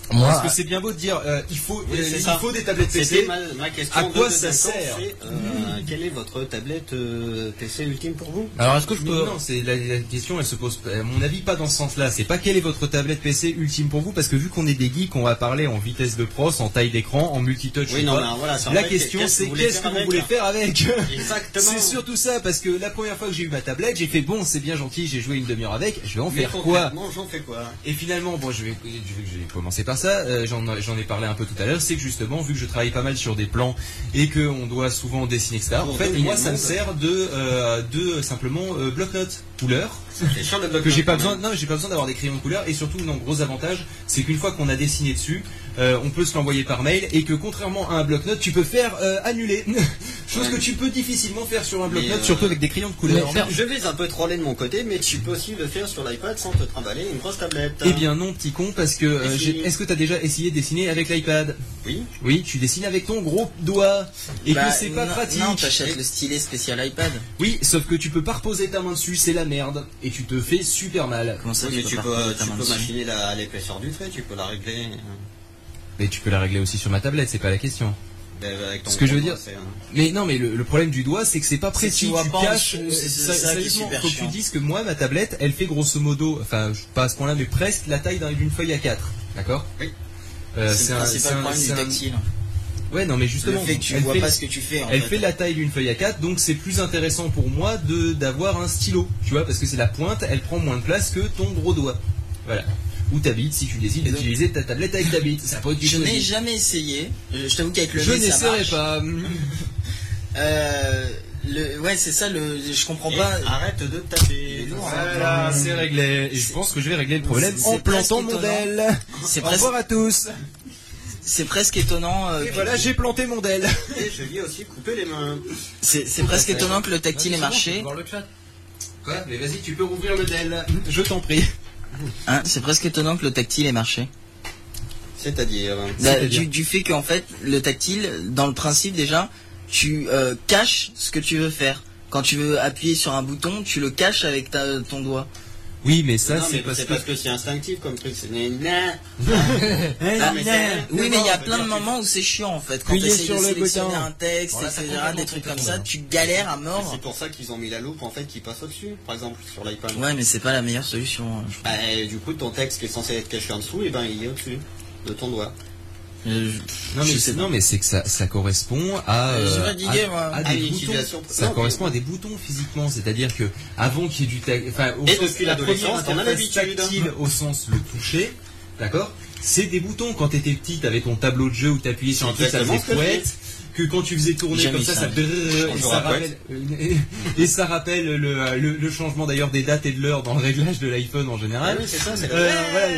[SPEAKER 4] Moi,
[SPEAKER 2] Parce que c'est bien beau de dire, euh, il faut,
[SPEAKER 1] Oui,
[SPEAKER 2] euh,
[SPEAKER 1] c'est
[SPEAKER 2] il
[SPEAKER 1] ça.
[SPEAKER 2] faut des tablettes P
[SPEAKER 1] C'était
[SPEAKER 2] C.
[SPEAKER 1] ma, ma question.
[SPEAKER 2] À
[SPEAKER 1] de
[SPEAKER 2] quoi
[SPEAKER 1] deux
[SPEAKER 2] ça
[SPEAKER 1] instants,
[SPEAKER 2] sert
[SPEAKER 1] c'est, euh, Quelle est votre tablette euh, P C ultime pour vous?
[SPEAKER 4] alors est-ce que je
[SPEAKER 2] Mais
[SPEAKER 4] peux...
[SPEAKER 2] non, c'est la, la question, elle se pose, à mon avis, pas dans ce sens-là. C'est pas quelle est votre tablette P C ultime pour vous, parce que vu qu'on est des geeks, on va parler en vitesse de pros, en taille d'écran, en multitouch.
[SPEAKER 1] Oui,
[SPEAKER 2] ou
[SPEAKER 1] non,
[SPEAKER 2] pas.
[SPEAKER 1] mais voilà, c'est en
[SPEAKER 2] La
[SPEAKER 1] fait,
[SPEAKER 2] question,
[SPEAKER 1] qu'est-ce que
[SPEAKER 2] c'est
[SPEAKER 1] vous voulez
[SPEAKER 2] qu'est-ce que
[SPEAKER 1] faire
[SPEAKER 2] vous
[SPEAKER 1] avec,
[SPEAKER 2] voulez
[SPEAKER 1] là
[SPEAKER 2] faire avec?
[SPEAKER 1] Exactement.
[SPEAKER 2] C'est surtout ça, parce que la première fois que j'ai eu ma tablette, j'ai fait bon, c'est bien gentil, j'ai joué une demi-heure avec, je vais en
[SPEAKER 1] Mais
[SPEAKER 2] faire quoi?
[SPEAKER 1] concrètement, j'en fais quoi?
[SPEAKER 2] Et finalement, bon, je vais, je vais, je vais commencer par ça. Euh, j'en, j'en ai parlé un peu tout à l'heure. C'est que justement, vu que je travaille pas mal sur des plans et que on doit souvent dessiner, et cetera.
[SPEAKER 1] Pour
[SPEAKER 2] En fait,
[SPEAKER 1] dominer
[SPEAKER 2] moi,
[SPEAKER 1] le
[SPEAKER 2] ça me
[SPEAKER 1] monde.
[SPEAKER 2] sert de, euh, de simplement euh, bloc-notes couleur.
[SPEAKER 1] C'est chiant de bloquer
[SPEAKER 2] Que j'ai pas
[SPEAKER 1] quand
[SPEAKER 2] besoin,
[SPEAKER 1] même.
[SPEAKER 2] non, j'ai pas besoin d'avoir des crayons de couleur. Et surtout, non, gros avantage, c'est qu'une fois qu'on a dessiné dessus, euh, on peut se l'envoyer par mail et que contrairement à un bloc-notes, tu peux faire euh, annuler. Chose
[SPEAKER 1] Ouais.
[SPEAKER 2] que tu peux difficilement faire sur un
[SPEAKER 1] Mais,
[SPEAKER 2] bloc-notes,
[SPEAKER 1] euh,
[SPEAKER 2] surtout avec des crayons de couleur.
[SPEAKER 4] Mais-
[SPEAKER 1] Je vais un peu troller de mon côté, mais tu peux aussi le faire sur l'iPad sans te trimballer une grosse tablette.
[SPEAKER 2] Eh bien non, petit con, parce que euh,
[SPEAKER 1] Et si-
[SPEAKER 2] j'ai- est-ce que tu as déjà essayé de dessiner avec l'iPad?
[SPEAKER 1] Oui.
[SPEAKER 2] Oui, tu dessines avec ton gros doigt et
[SPEAKER 5] Bah,
[SPEAKER 2] que c'est pas
[SPEAKER 5] non,
[SPEAKER 2] pratique.
[SPEAKER 5] Non, t'achètes le stylet spécial iPad.
[SPEAKER 2] Oui, sauf que tu peux pas reposer ta main dessus, c'est la merde et tu te fais super mal.
[SPEAKER 5] Comment ça,
[SPEAKER 1] Oui, mais
[SPEAKER 5] tu
[SPEAKER 1] tu
[SPEAKER 5] peux
[SPEAKER 1] peux,
[SPEAKER 5] pas reposer ta
[SPEAKER 1] tu
[SPEAKER 5] main
[SPEAKER 1] peux
[SPEAKER 5] dessus?
[SPEAKER 1] machiner la- l'épaisseur du trait, tu peux la régler. euh,
[SPEAKER 2] Mais tu peux la régler aussi sur ma tablette, c'est pas la question.
[SPEAKER 1] ben, avec ton
[SPEAKER 2] Ce que je veux
[SPEAKER 1] gros
[SPEAKER 2] dire-
[SPEAKER 1] doigt, c'est, euh,
[SPEAKER 2] Mais non, mais le, le problème du doigt, c'est que c'est pas
[SPEAKER 5] C'est que
[SPEAKER 2] précis.
[SPEAKER 5] tu vois pas en
[SPEAKER 2] caches.
[SPEAKER 5] dessous,
[SPEAKER 2] euh,
[SPEAKER 5] c'est- c'est
[SPEAKER 2] ça-
[SPEAKER 5] ça qui est
[SPEAKER 2] sérieusement,
[SPEAKER 5] super
[SPEAKER 2] faut que
[SPEAKER 5] chiant.
[SPEAKER 2] tu dises que moi, ma tablette, elle fait grosso modo, enfin, je- pas à ce point-là, mais presque la taille d'un- d'une feuille A quatre. D'accord?
[SPEAKER 1] Oui.
[SPEAKER 2] Euh,
[SPEAKER 5] C'est le
[SPEAKER 2] un-
[SPEAKER 5] principal
[SPEAKER 2] un-
[SPEAKER 5] problème du
[SPEAKER 2] c'est un-
[SPEAKER 5] tactile.
[SPEAKER 2] Ouais, non, mais justement.
[SPEAKER 5] Le fait que tu
[SPEAKER 2] elle
[SPEAKER 5] vois
[SPEAKER 2] fait-
[SPEAKER 5] pas ce que tu fais. En
[SPEAKER 2] Elle
[SPEAKER 5] fait.
[SPEAKER 2] fait la taille d'une feuille A quatre, donc c'est plus intéressant pour moi de d'avoir un stylo, tu vois, parce que c'est la pointe, elle prend moins de place que ton gros doigt. Voilà. Ou ta bite, si tu décides
[SPEAKER 5] Et donc-
[SPEAKER 2] d'utiliser ta tablette avec ta bite. Ça peut être du
[SPEAKER 5] Je n'ai
[SPEAKER 2] choisi.
[SPEAKER 5] jamais essayé. Je je t'avoue qu'avec le
[SPEAKER 2] Je
[SPEAKER 5] nez, ça
[SPEAKER 2] n'essaierai
[SPEAKER 5] marche.
[SPEAKER 2] pas.
[SPEAKER 5] Euh, le, ouais, c'est ça. Le, je comprends
[SPEAKER 1] et
[SPEAKER 5] pas.
[SPEAKER 1] arrête de taper.
[SPEAKER 2] Voilà, c'est réglé. Et je
[SPEAKER 5] C'est-
[SPEAKER 2] pense que je vais régler le problème
[SPEAKER 5] c'est
[SPEAKER 2] en
[SPEAKER 5] presque
[SPEAKER 2] plantant mon
[SPEAKER 5] étonnant.
[SPEAKER 2] del.
[SPEAKER 5] C'est
[SPEAKER 2] Au
[SPEAKER 5] presque,
[SPEAKER 2] revoir à tous.
[SPEAKER 5] c'est presque étonnant. euh,
[SPEAKER 2] Et
[SPEAKER 5] que-
[SPEAKER 2] voilà, j'ai planté mon del.
[SPEAKER 1] Et je lui ai aussi coupé les mains.
[SPEAKER 5] C'est c'est presque
[SPEAKER 1] fait.
[SPEAKER 5] étonnant que le tactile ait marché.
[SPEAKER 4] Voir le chat.
[SPEAKER 2] Quoi? Mais vas-y, tu peux rouvrir le del. Je t'en prie.
[SPEAKER 5] Hein, c'est presque étonnant que le tactile ait marché.
[SPEAKER 1] C'est-à-dire.
[SPEAKER 5] Bah,
[SPEAKER 2] C'est-à-dire
[SPEAKER 5] du, du fait qu'en fait, le tactile, dans le principe déjà, tu euh, caches ce que tu veux faire. Quand tu veux appuyer sur un bouton, tu le caches avec ta, ton doigt.
[SPEAKER 2] Oui, mais ça,
[SPEAKER 1] non,
[SPEAKER 2] c'est
[SPEAKER 1] mais
[SPEAKER 2] parce
[SPEAKER 1] c'est
[SPEAKER 2] que.
[SPEAKER 1] parce que c'est instinctif comme truc. C'est né- nah.
[SPEAKER 5] Ah,
[SPEAKER 1] mais c'est-
[SPEAKER 5] oui, mais il y a
[SPEAKER 1] je veux
[SPEAKER 5] plein de
[SPEAKER 1] dire,
[SPEAKER 5] moments où c'est chiant en fait. Quand tu
[SPEAKER 2] Appuyez
[SPEAKER 5] essayes
[SPEAKER 2] sur
[SPEAKER 5] de
[SPEAKER 2] le
[SPEAKER 5] sélectionner
[SPEAKER 2] bouton.
[SPEAKER 5] un texte,
[SPEAKER 4] Voilà, t'as
[SPEAKER 5] et cetera,
[SPEAKER 4] complètement
[SPEAKER 5] des trucs
[SPEAKER 4] compris,
[SPEAKER 5] comme ça,
[SPEAKER 4] ouais.
[SPEAKER 5] tu galères à
[SPEAKER 1] C'est
[SPEAKER 5] mort.
[SPEAKER 1] pour ça qu'ils ont mis la loupe en fait qui passe au-dessus, par exemple sur l'iPad.
[SPEAKER 5] Ouais, mais c'est pas la meilleure solution. hein, je
[SPEAKER 1] Bah, et du coup, ton texte qui est censé être caché en dessous, et ben il est au-dessus de ton doigt.
[SPEAKER 5] Euh,
[SPEAKER 2] Non mais,
[SPEAKER 5] je sais
[SPEAKER 2] c'est,
[SPEAKER 5] pas.
[SPEAKER 2] non mais c'est que ça, ça correspond à,
[SPEAKER 5] Euh,
[SPEAKER 2] euh,
[SPEAKER 5] j'aurais dit gay, moi.
[SPEAKER 2] à, à
[SPEAKER 1] À
[SPEAKER 2] des
[SPEAKER 1] une
[SPEAKER 2] boutons.
[SPEAKER 1] utilisation.
[SPEAKER 2] Ça
[SPEAKER 1] Non,
[SPEAKER 2] correspond
[SPEAKER 1] mais-
[SPEAKER 2] à des boutons physiquement, c'est-à-dire que avant qu'il y ait du tac, enfin au
[SPEAKER 1] Et
[SPEAKER 2] sens-
[SPEAKER 1] depuis
[SPEAKER 2] la
[SPEAKER 1] l'adolescence,
[SPEAKER 2] première
[SPEAKER 1] on a
[SPEAKER 2] interface
[SPEAKER 1] l'habitude.
[SPEAKER 2] tactile au sens le toucher, d'accord? C'est des boutons. Quand t'étais petit, t'avais ton tableau de jeu où t'appuyais sur un truc, ça
[SPEAKER 1] Exactement
[SPEAKER 2] faisait
[SPEAKER 1] ce que je
[SPEAKER 2] couette. Que quand tu faisais tourner
[SPEAKER 5] Jamais
[SPEAKER 2] comme ça,
[SPEAKER 5] ça.
[SPEAKER 2] ça, brrr, et
[SPEAKER 1] Bonjour
[SPEAKER 2] ça
[SPEAKER 1] à
[SPEAKER 2] rappelle, et, et ça rappelle le, le, le changement d'ailleurs des dates et de l'heure dans le réglage de l'iPhone en
[SPEAKER 1] Ah
[SPEAKER 2] général.
[SPEAKER 1] oui, c'est ça, c'est
[SPEAKER 2] Euh,
[SPEAKER 1] le-
[SPEAKER 2] voilà,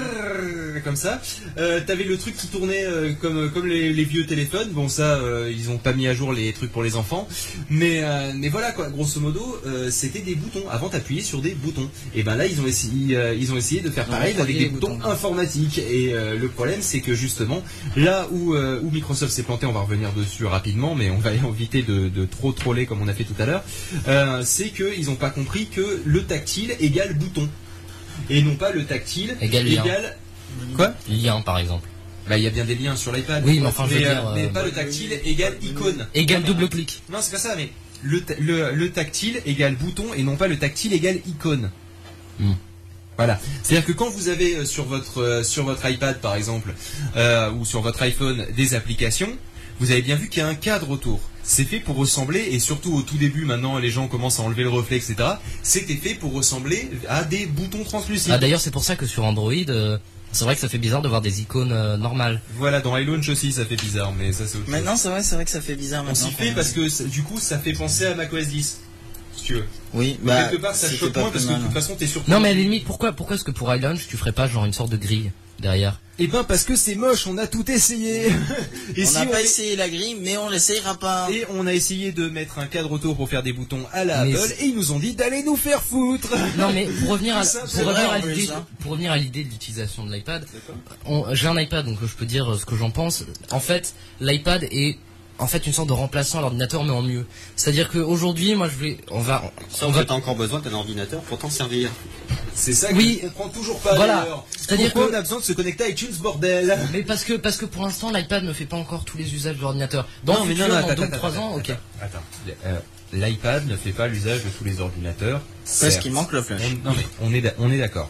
[SPEAKER 2] brrr, comme ça. Euh, T'avais le truc qui tournait euh, comme comme les, les vieux téléphones. Bon ça, euh, ils ont pas mis à jour les trucs pour les enfants. Mais euh, mais voilà quoi. Grosso modo, euh, c'était des boutons. Avant t'appuyais sur des boutons. Et ben là ils ont essayé euh, ils ont essayé de faire
[SPEAKER 5] Ils ont
[SPEAKER 2] pareil avec
[SPEAKER 5] reproduit
[SPEAKER 2] des
[SPEAKER 5] les
[SPEAKER 2] boutons,
[SPEAKER 5] boutons.
[SPEAKER 2] informatiques. Et euh, le problème c'est que justement là où euh, où Microsoft s'est planté, on va revenir dessus rapidement, mais on va éviter de, de trop troller comme on a fait tout à l'heure. Euh, c'est que ils ont pas compris que le tactile égale bouton et non pas le tactile
[SPEAKER 4] Égale lien.
[SPEAKER 2] égale quoi.
[SPEAKER 4] Lien, par exemple.
[SPEAKER 2] Bah, il y a bien des liens sur l'iPad.
[SPEAKER 4] Oui, mais enfin, je veux
[SPEAKER 2] mais,
[SPEAKER 4] dire,
[SPEAKER 2] euh, mais
[SPEAKER 4] euh,
[SPEAKER 2] pas le tactile égale icône.
[SPEAKER 4] Égal
[SPEAKER 2] Non, mais-
[SPEAKER 4] double clic.
[SPEAKER 2] Non, c'est pas ça, mais le, ta- le, le tactile égale bouton et non pas le tactile égale icône.
[SPEAKER 4] Hmm.
[SPEAKER 2] Voilà. C'est-à-dire que quand vous avez euh, sur votre euh, sur votre iPad par exemple euh, ou sur votre iPhone des applications, vous avez bien vu qu'il y a un cadre autour. C'est fait pour ressembler, et surtout au tout début, maintenant les gens commencent à enlever le reflet, et cetera. C'était fait pour ressembler à des boutons translucides.
[SPEAKER 4] Ah, d'ailleurs, c'est pour ça que sur Android, euh, c'est vrai que ça fait bizarre de voir des icônes euh, normales.
[SPEAKER 2] Voilà, dans iLaunch aussi ça fait bizarre, mais ça c'est autre chose.
[SPEAKER 5] Maintenant, c'est vrai, c'est vrai que ça fait bizarre
[SPEAKER 2] On
[SPEAKER 5] maintenant.
[SPEAKER 2] s'y fait
[SPEAKER 5] qu'on-
[SPEAKER 2] parce que ça- du coup ça fait penser à macOS dix, si tu veux.
[SPEAKER 5] Oui,
[SPEAKER 2] Donc,
[SPEAKER 5] bah,
[SPEAKER 2] quelque part ça
[SPEAKER 5] c'était
[SPEAKER 2] choque
[SPEAKER 5] pas
[SPEAKER 2] moins
[SPEAKER 5] plus
[SPEAKER 2] parce que de
[SPEAKER 5] mal.
[SPEAKER 2] toute façon t'es sur.
[SPEAKER 4] Non, mais à la limite, pourquoi, pourquoi est-ce que pour iLaunch, tu ferais pas genre une sorte de grille derrière?
[SPEAKER 2] Eh ben parce que c'est moche, on a tout essayé. Et
[SPEAKER 5] On
[SPEAKER 2] si
[SPEAKER 5] n'a
[SPEAKER 2] on
[SPEAKER 5] pas
[SPEAKER 2] fait-
[SPEAKER 5] essayé la grille, mais on l'essayera pas.
[SPEAKER 2] Et on a essayé de mettre un cadre autour pour faire des boutons à la
[SPEAKER 4] Mais
[SPEAKER 2] Apple
[SPEAKER 4] c'est-
[SPEAKER 2] et ils nous ont dit d'aller nous faire foutre.
[SPEAKER 4] Non, mais pour revenir à,
[SPEAKER 2] C'est ça,
[SPEAKER 4] pour
[SPEAKER 2] c'est
[SPEAKER 4] revenir
[SPEAKER 5] vrai,
[SPEAKER 4] à
[SPEAKER 5] en plus,
[SPEAKER 4] l'idée,
[SPEAKER 5] hein.
[SPEAKER 4] pour revenir à l'idée de l'utilisation de l'iPad, on- j'ai un iPad, donc je peux dire ce que j'en pense. En fait, l'iPad est en fait une sorte de remplaçant à l'ordinateur mais en mieux. C'est-à-dire qu'aujourd'hui, moi je vais, on va,
[SPEAKER 1] Ça,
[SPEAKER 4] on
[SPEAKER 1] on
[SPEAKER 4] va.
[SPEAKER 1] va... t'as encore besoin d'un ordinateur pour t'en servir.
[SPEAKER 2] C'est ça que
[SPEAKER 4] Oui.
[SPEAKER 2] je comprends toujours pas.
[SPEAKER 4] Voilà.
[SPEAKER 2] d'ailleurs.
[SPEAKER 4] C'est-à-dire
[SPEAKER 2] Pourquoi
[SPEAKER 4] que-
[SPEAKER 2] on a besoin de se connecter à iTunes, bordel?
[SPEAKER 4] Mais parce que parce que pour l'instant l'iPad ne fait pas encore tous les usages de l'ordinateur. Dans
[SPEAKER 2] Non,
[SPEAKER 4] le
[SPEAKER 2] mais
[SPEAKER 4] futur,
[SPEAKER 2] non, non,
[SPEAKER 4] dans
[SPEAKER 2] attends,
[SPEAKER 4] deux ou
[SPEAKER 2] attends,
[SPEAKER 4] trois
[SPEAKER 2] attends,
[SPEAKER 4] ans, ok.
[SPEAKER 2] Attends. Euh, L'iPad ne fait pas l'usage de tous les ordinateurs.
[SPEAKER 5] Parce
[SPEAKER 2] certes.
[SPEAKER 5] qu'il manque le flash.
[SPEAKER 2] On- non mais on est d'a- on est d'accord.